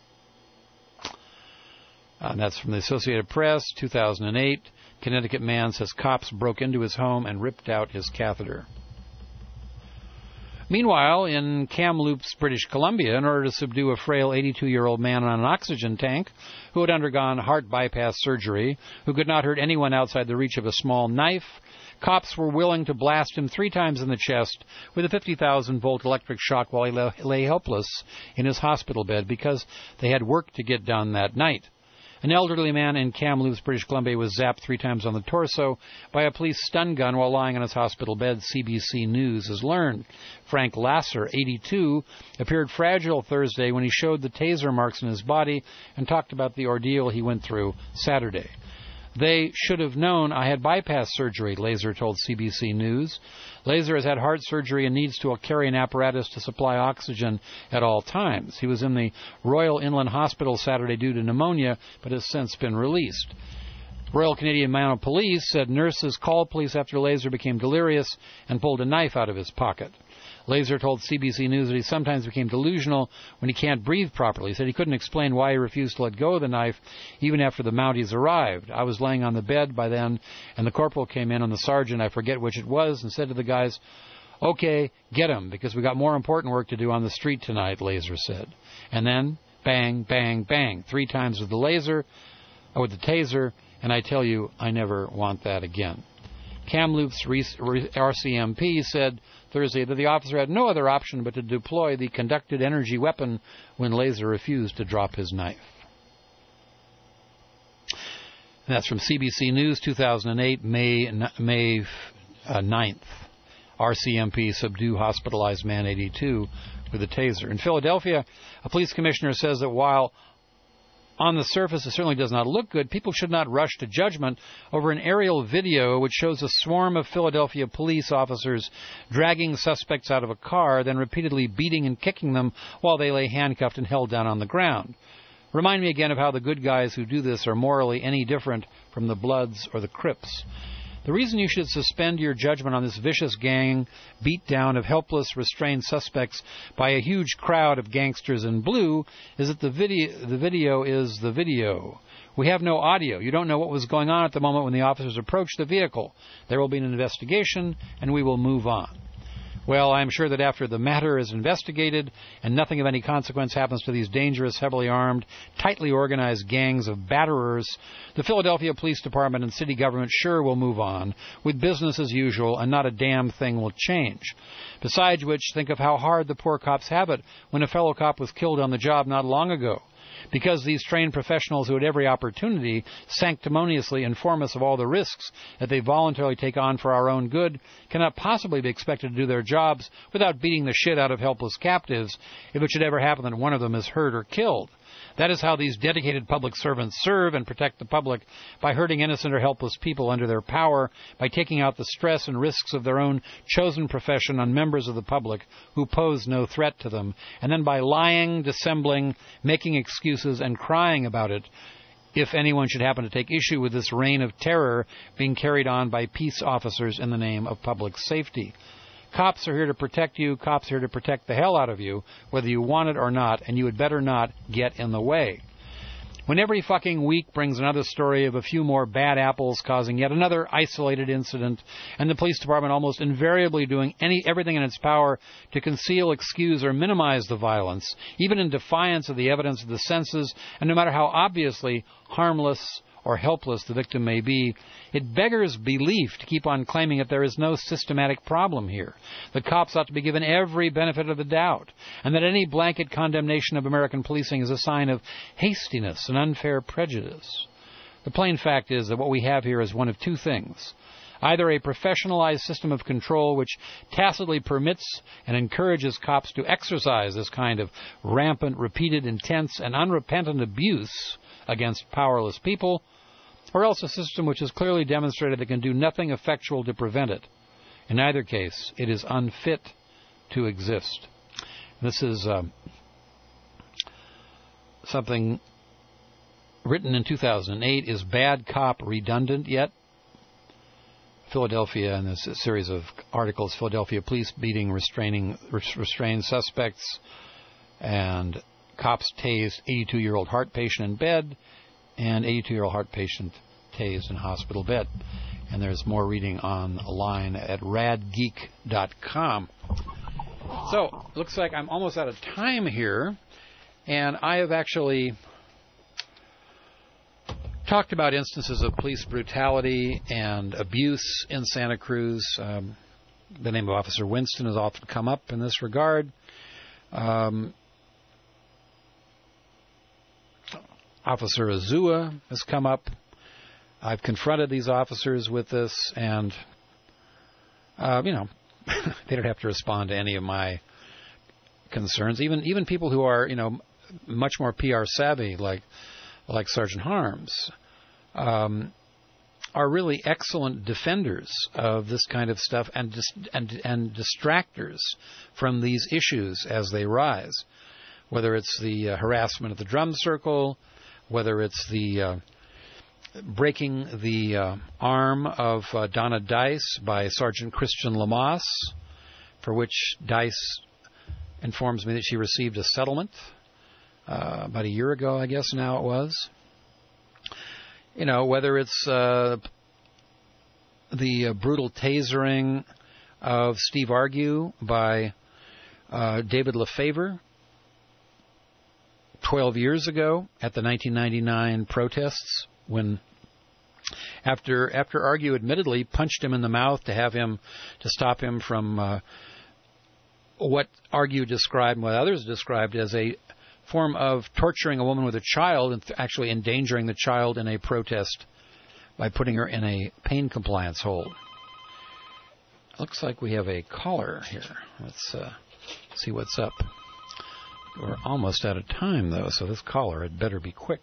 And that's from the Associated Press, 2008. Connecticut man says cops broke into his home and ripped out his catheter. Meanwhile, in Kamloops, British Columbia, in order to subdue a frail 82-year-old man on an oxygen tank who had undergone heart bypass surgery, who could not hurt anyone outside the reach of a small knife, cops were willing to blast him 3 times in the chest with a 50,000-volt electric shock while he lay helpless in his hospital bed because they had work to get done that night. An elderly man in Kamloops, British Columbia, was zapped 3 times on the torso by a police stun gun while lying on his hospital bed, CBC News has learned. Frank Lasser, 82, appeared fragile Thursday when he showed the taser marks in his body and talked about the ordeal he went through Saturday. They should have known I had bypass surgery, Laser told CBC News. Laser has had heart surgery and needs to carry an apparatus to supply oxygen at all times. He was in the Royal Inland Hospital Saturday due to pneumonia, but has since been released. Royal Canadian Mounted Police said nurses called police after Laser became delirious and pulled a knife out of his pocket. Laser told CBC News that he sometimes became delusional when he can't breathe properly. He said he couldn't explain why he refused to let go of the knife even after the Mounties arrived. I was laying on the bed by then, and the corporal came in, and the sergeant, I forget which it was, and said to the guys, "Okay, get him, because we got more important work to do on the street tonight," Laser said. And then, bang, bang, bang, 3 times with the taser, and I tell you, I never want that again. Kamloops RCMP said Thursday that the officer had no other option but to deploy the conducted energy weapon when Laser refused to drop his knife. And that's from CBC News, 2008, May 9th. RCMP subdue hospitalized man 82 with a taser. In Philadelphia, a police commissioner says that while on the surface, it certainly does not look good. People should not rush to judgment over an aerial video which shows a swarm of Philadelphia police officers dragging suspects out of a car, then repeatedly beating and kicking them while they lay handcuffed and held down on the ground. Remind me again of how the good guys who do this are morally any different from the Bloods or the Crips. The reason you should suspend your judgment on this vicious gang beatdown of helpless, restrained suspects by a huge crowd of gangsters in blue is that the video is the video. We have no audio. You don't know what was going on at the moment when the officers approached the vehicle. There will be an investigation, and we will move on. Well, I'm sure that after the matter is investigated and nothing of any consequence happens to these dangerous, heavily armed, tightly organized gangs of batterers, the Philadelphia Police Department and city government sure will move on with business as usual, and not a damn thing will change. Besides which, think of how hard the poor cops have it when a fellow cop was killed on the job not long ago. Because these trained professionals who had every opportunity sanctimoniously inform us of all the risks that they voluntarily take on for our own good cannot possibly be expected to do their jobs without beating the shit out of helpless captives if it should ever happen that one of them is hurt or killed. That is how these dedicated public servants serve and protect the public, by hurting innocent or helpless people under their power, by taking out the stress and risks of their own chosen profession on members of the public who pose no threat to them, and then by lying, dissembling, making excuses, and crying about it if anyone should happen to take issue with this reign of terror being carried on by peace officers in the name of public safety. Cops are here to protect you. Cops are here to protect the hell out of you, whether you want it or not, and you had better not get in the way. When every fucking week brings another story of a few more bad apples causing yet another isolated incident, and the police department almost invariably doing everything in its power to conceal, excuse, or minimize the violence, even in defiance of the evidence of the senses, and no matter how obviously harmless or helpless the victim may be, it beggars belief to keep on claiming that there is no systematic problem here. The cops ought to be given every benefit of the doubt, and that any blanket condemnation of American policing is a sign of hastiness and unfair prejudice. The plain fact is that what we have here is one of two things. Either a professionalized system of control which tacitly permits and encourages cops to exercise this kind of rampant, repeated, intense, and unrepentant abuse against powerless people, or else a system which has clearly demonstrated that it can do nothing effectual to prevent it. In either case, it is unfit to exist. This is something written in 2008. Is bad cop redundant yet? Philadelphia, in this series of articles, Philadelphia police beating restrained suspects, and cops tased 82-year-old heart patient in bed, and 82-year-old heart patient tased in hospital bed. And there's more reading online at radgeek.com. So, looks like I'm almost out of time here, and I have actually talked about instances of police brutality and abuse in Santa Cruz. The name of Officer Winston has often come up in this regard. Officer Azua has come up. I've confronted these officers with this, and, they don't have to respond to any of my concerns. Even people who are, much more PR savvy, like Sergeant Harms. are really excellent defenders of this kind of stuff and distractors from these issues as they rise, whether it's the harassment at the drum circle, whether it's the breaking the arm of Donna Dice by Sergeant Christian Lamas, for which Dice informs me that she received a settlement about a year ago, I guess now it was. You know, whether it's the brutal tasering of Steve Argue by David Lefevre 12 years ago at the 1999 protests, when after Argue admittedly punched him in the mouth to stop him from what Argue described and what others described as a form of torturing a woman with a child and actually endangering the child in a protest by putting her in a pain compliance hold. Looks like we have a caller here. Let's see what's up. We're almost out of time, though, so this caller had better be quick.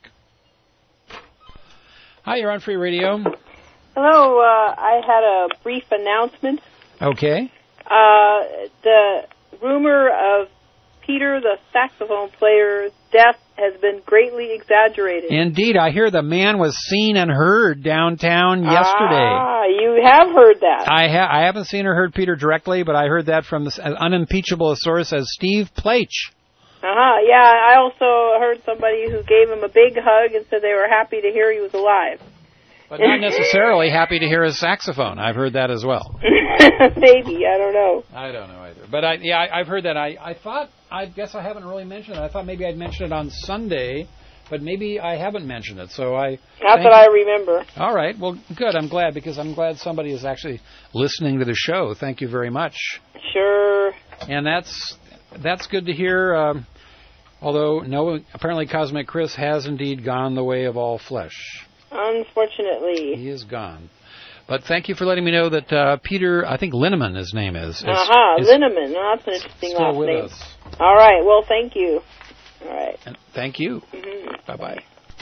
Hi, you're on Free Radio. Hello, I had a brief announcement. Okay. The rumor of Peter, the saxophone player's death has been greatly exaggerated. Indeed, I hear the man was seen and heard downtown yesterday. Ah, you have heard that. I haven't seen or heard Peter directly, but I heard that from as unimpeachable a source as Steve Plaich. Yeah, I also heard somebody who gave him a big hug and said they were happy to hear he was alive. But not necessarily happy to hear his saxophone. I've heard that as well. Maybe, I don't know. I don't know either. But I've heard that. I guess I haven't really mentioned it. I thought maybe I'd mention it on Sunday, but maybe I haven't mentioned it. So Not that I remember. All right. Well, good. I'm glad, because I'm glad somebody is actually listening to the show. Thank you very much. Sure. And that's good to hear. Although, no, apparently Cosmic Chris has indeed gone the way of all flesh. Unfortunately. He is gone. But thank you for letting me know that Peter, I think Linneman, his name is. Linneman. Oh, that's an interesting still last with name. Us. All right. Well, thank you. All right. And thank you. Mm-hmm. Bye-bye.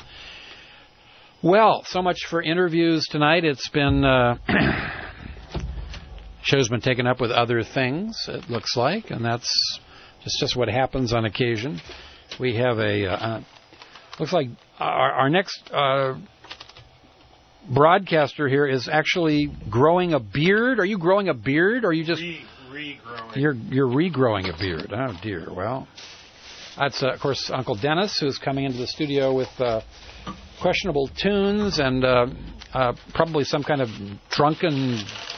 Well, so much for interviews tonight. It's been... show's been taken up with other things, it looks like, and that's just what happens on occasion. We have looks like our next broadcaster here is actually growing a beard. Are you growing a beard, or are you just regrowing? You're regrowing a beard. Oh dear. Well, that's of course Uncle Dennis, who's coming into the studio with questionable tunes and probably some kind of drunken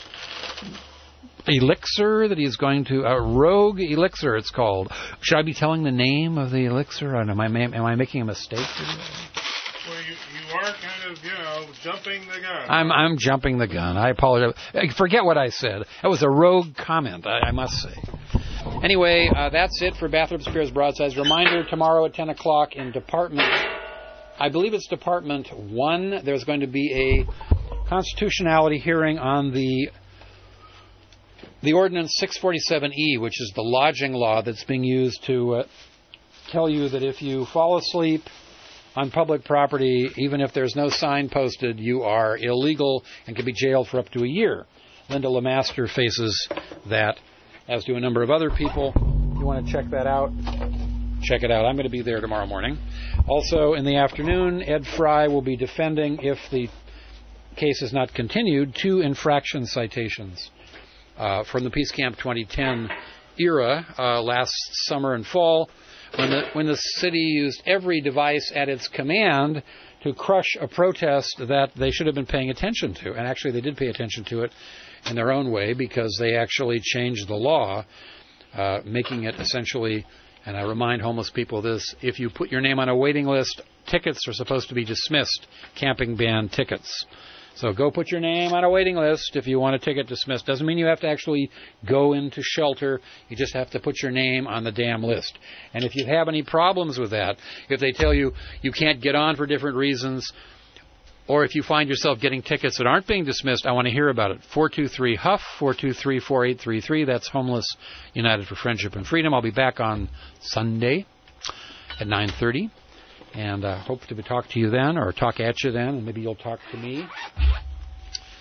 elixir that he's going to rogue elixir. It's called. Should I be telling the name of the elixir? Or am I making a mistake? Well, you are kind of, jumping the gun. I'm jumping the gun. I apologize. Forget what I said. That was a rogue comment, I must say. Anyway, that's it for Bathroom Spears Broadsides. Reminder, tomorrow at 10 o'clock in Department, I believe it's Department 1, there's going to be a constitutionality hearing on the Ordinance 647E, which is the lodging law that's being used to tell you that if you fall asleep on public property, even if there's no sign posted, you are illegal and can be jailed for up to a year. Linda LeMaster faces that, as do a number of other people. If you want to check that out, check it out. I'm going to be there tomorrow morning. Also, in the afternoon, Ed Fry will be defending, if the case is not continued, 2 infraction citations from the Peace Camp 2010 era, last summer and fall, when the city used every device at its command to crush a protest that they should have been paying attention to. And actually they did pay attention to it in their own way, because they actually changed the law, making it essentially, and I remind homeless people this, if you put your name on a waiting list, tickets are supposed to be dismissed, camping ban tickets. So go put your name on a waiting list if you want a ticket dismissed. Doesn't mean you have to actually go into shelter. You just have to put your name on the damn list. And if you have any problems with that, if they tell you you can't get on for different reasons, or if you find yourself getting tickets that aren't being dismissed, I want to hear about it. 423-HUFF, 423-4833. That's Homeless United for Friendship and Freedom. I'll be back on Sunday at 9:30. And I hope to talk to you then, or talk at you then, and maybe you'll talk to me.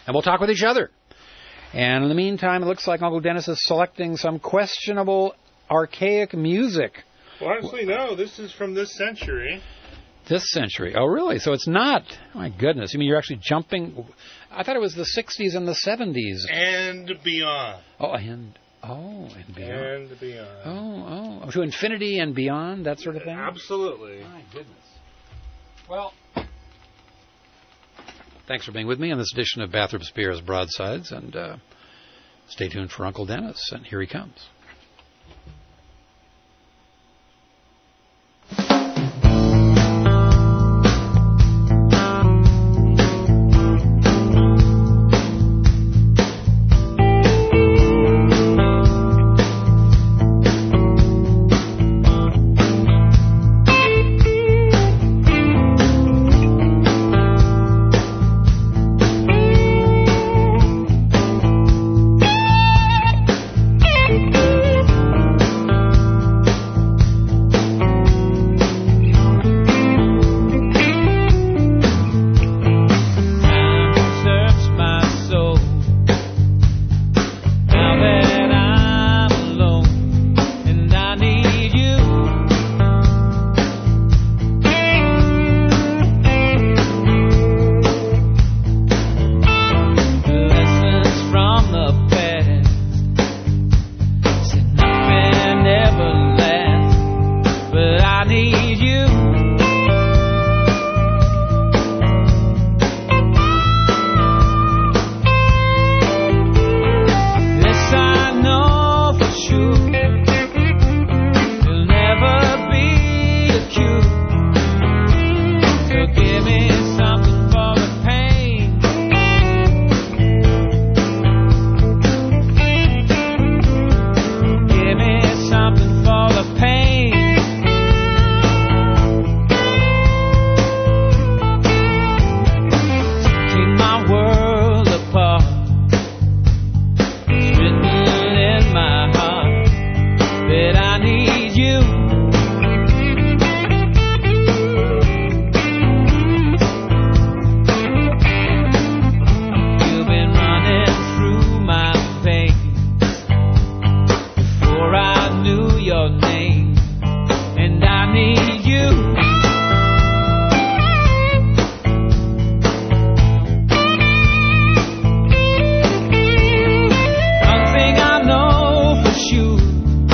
And we'll talk with each other. And in the meantime, it looks like Uncle Dennis is selecting some questionable, archaic music. Well, actually, no. This is from this century. This century. Oh, really? So it's not. Oh, my goodness. You mean you're actually jumping? I thought it was the 60s and the 70s. And beyond. And beyond. And beyond. Oh. To infinity and beyond, that sort of thing? Absolutely. My goodness. Well, thanks for being with me on this edition of Bathrop Spears Broadsides, and stay tuned for Uncle Dennis, and here he comes.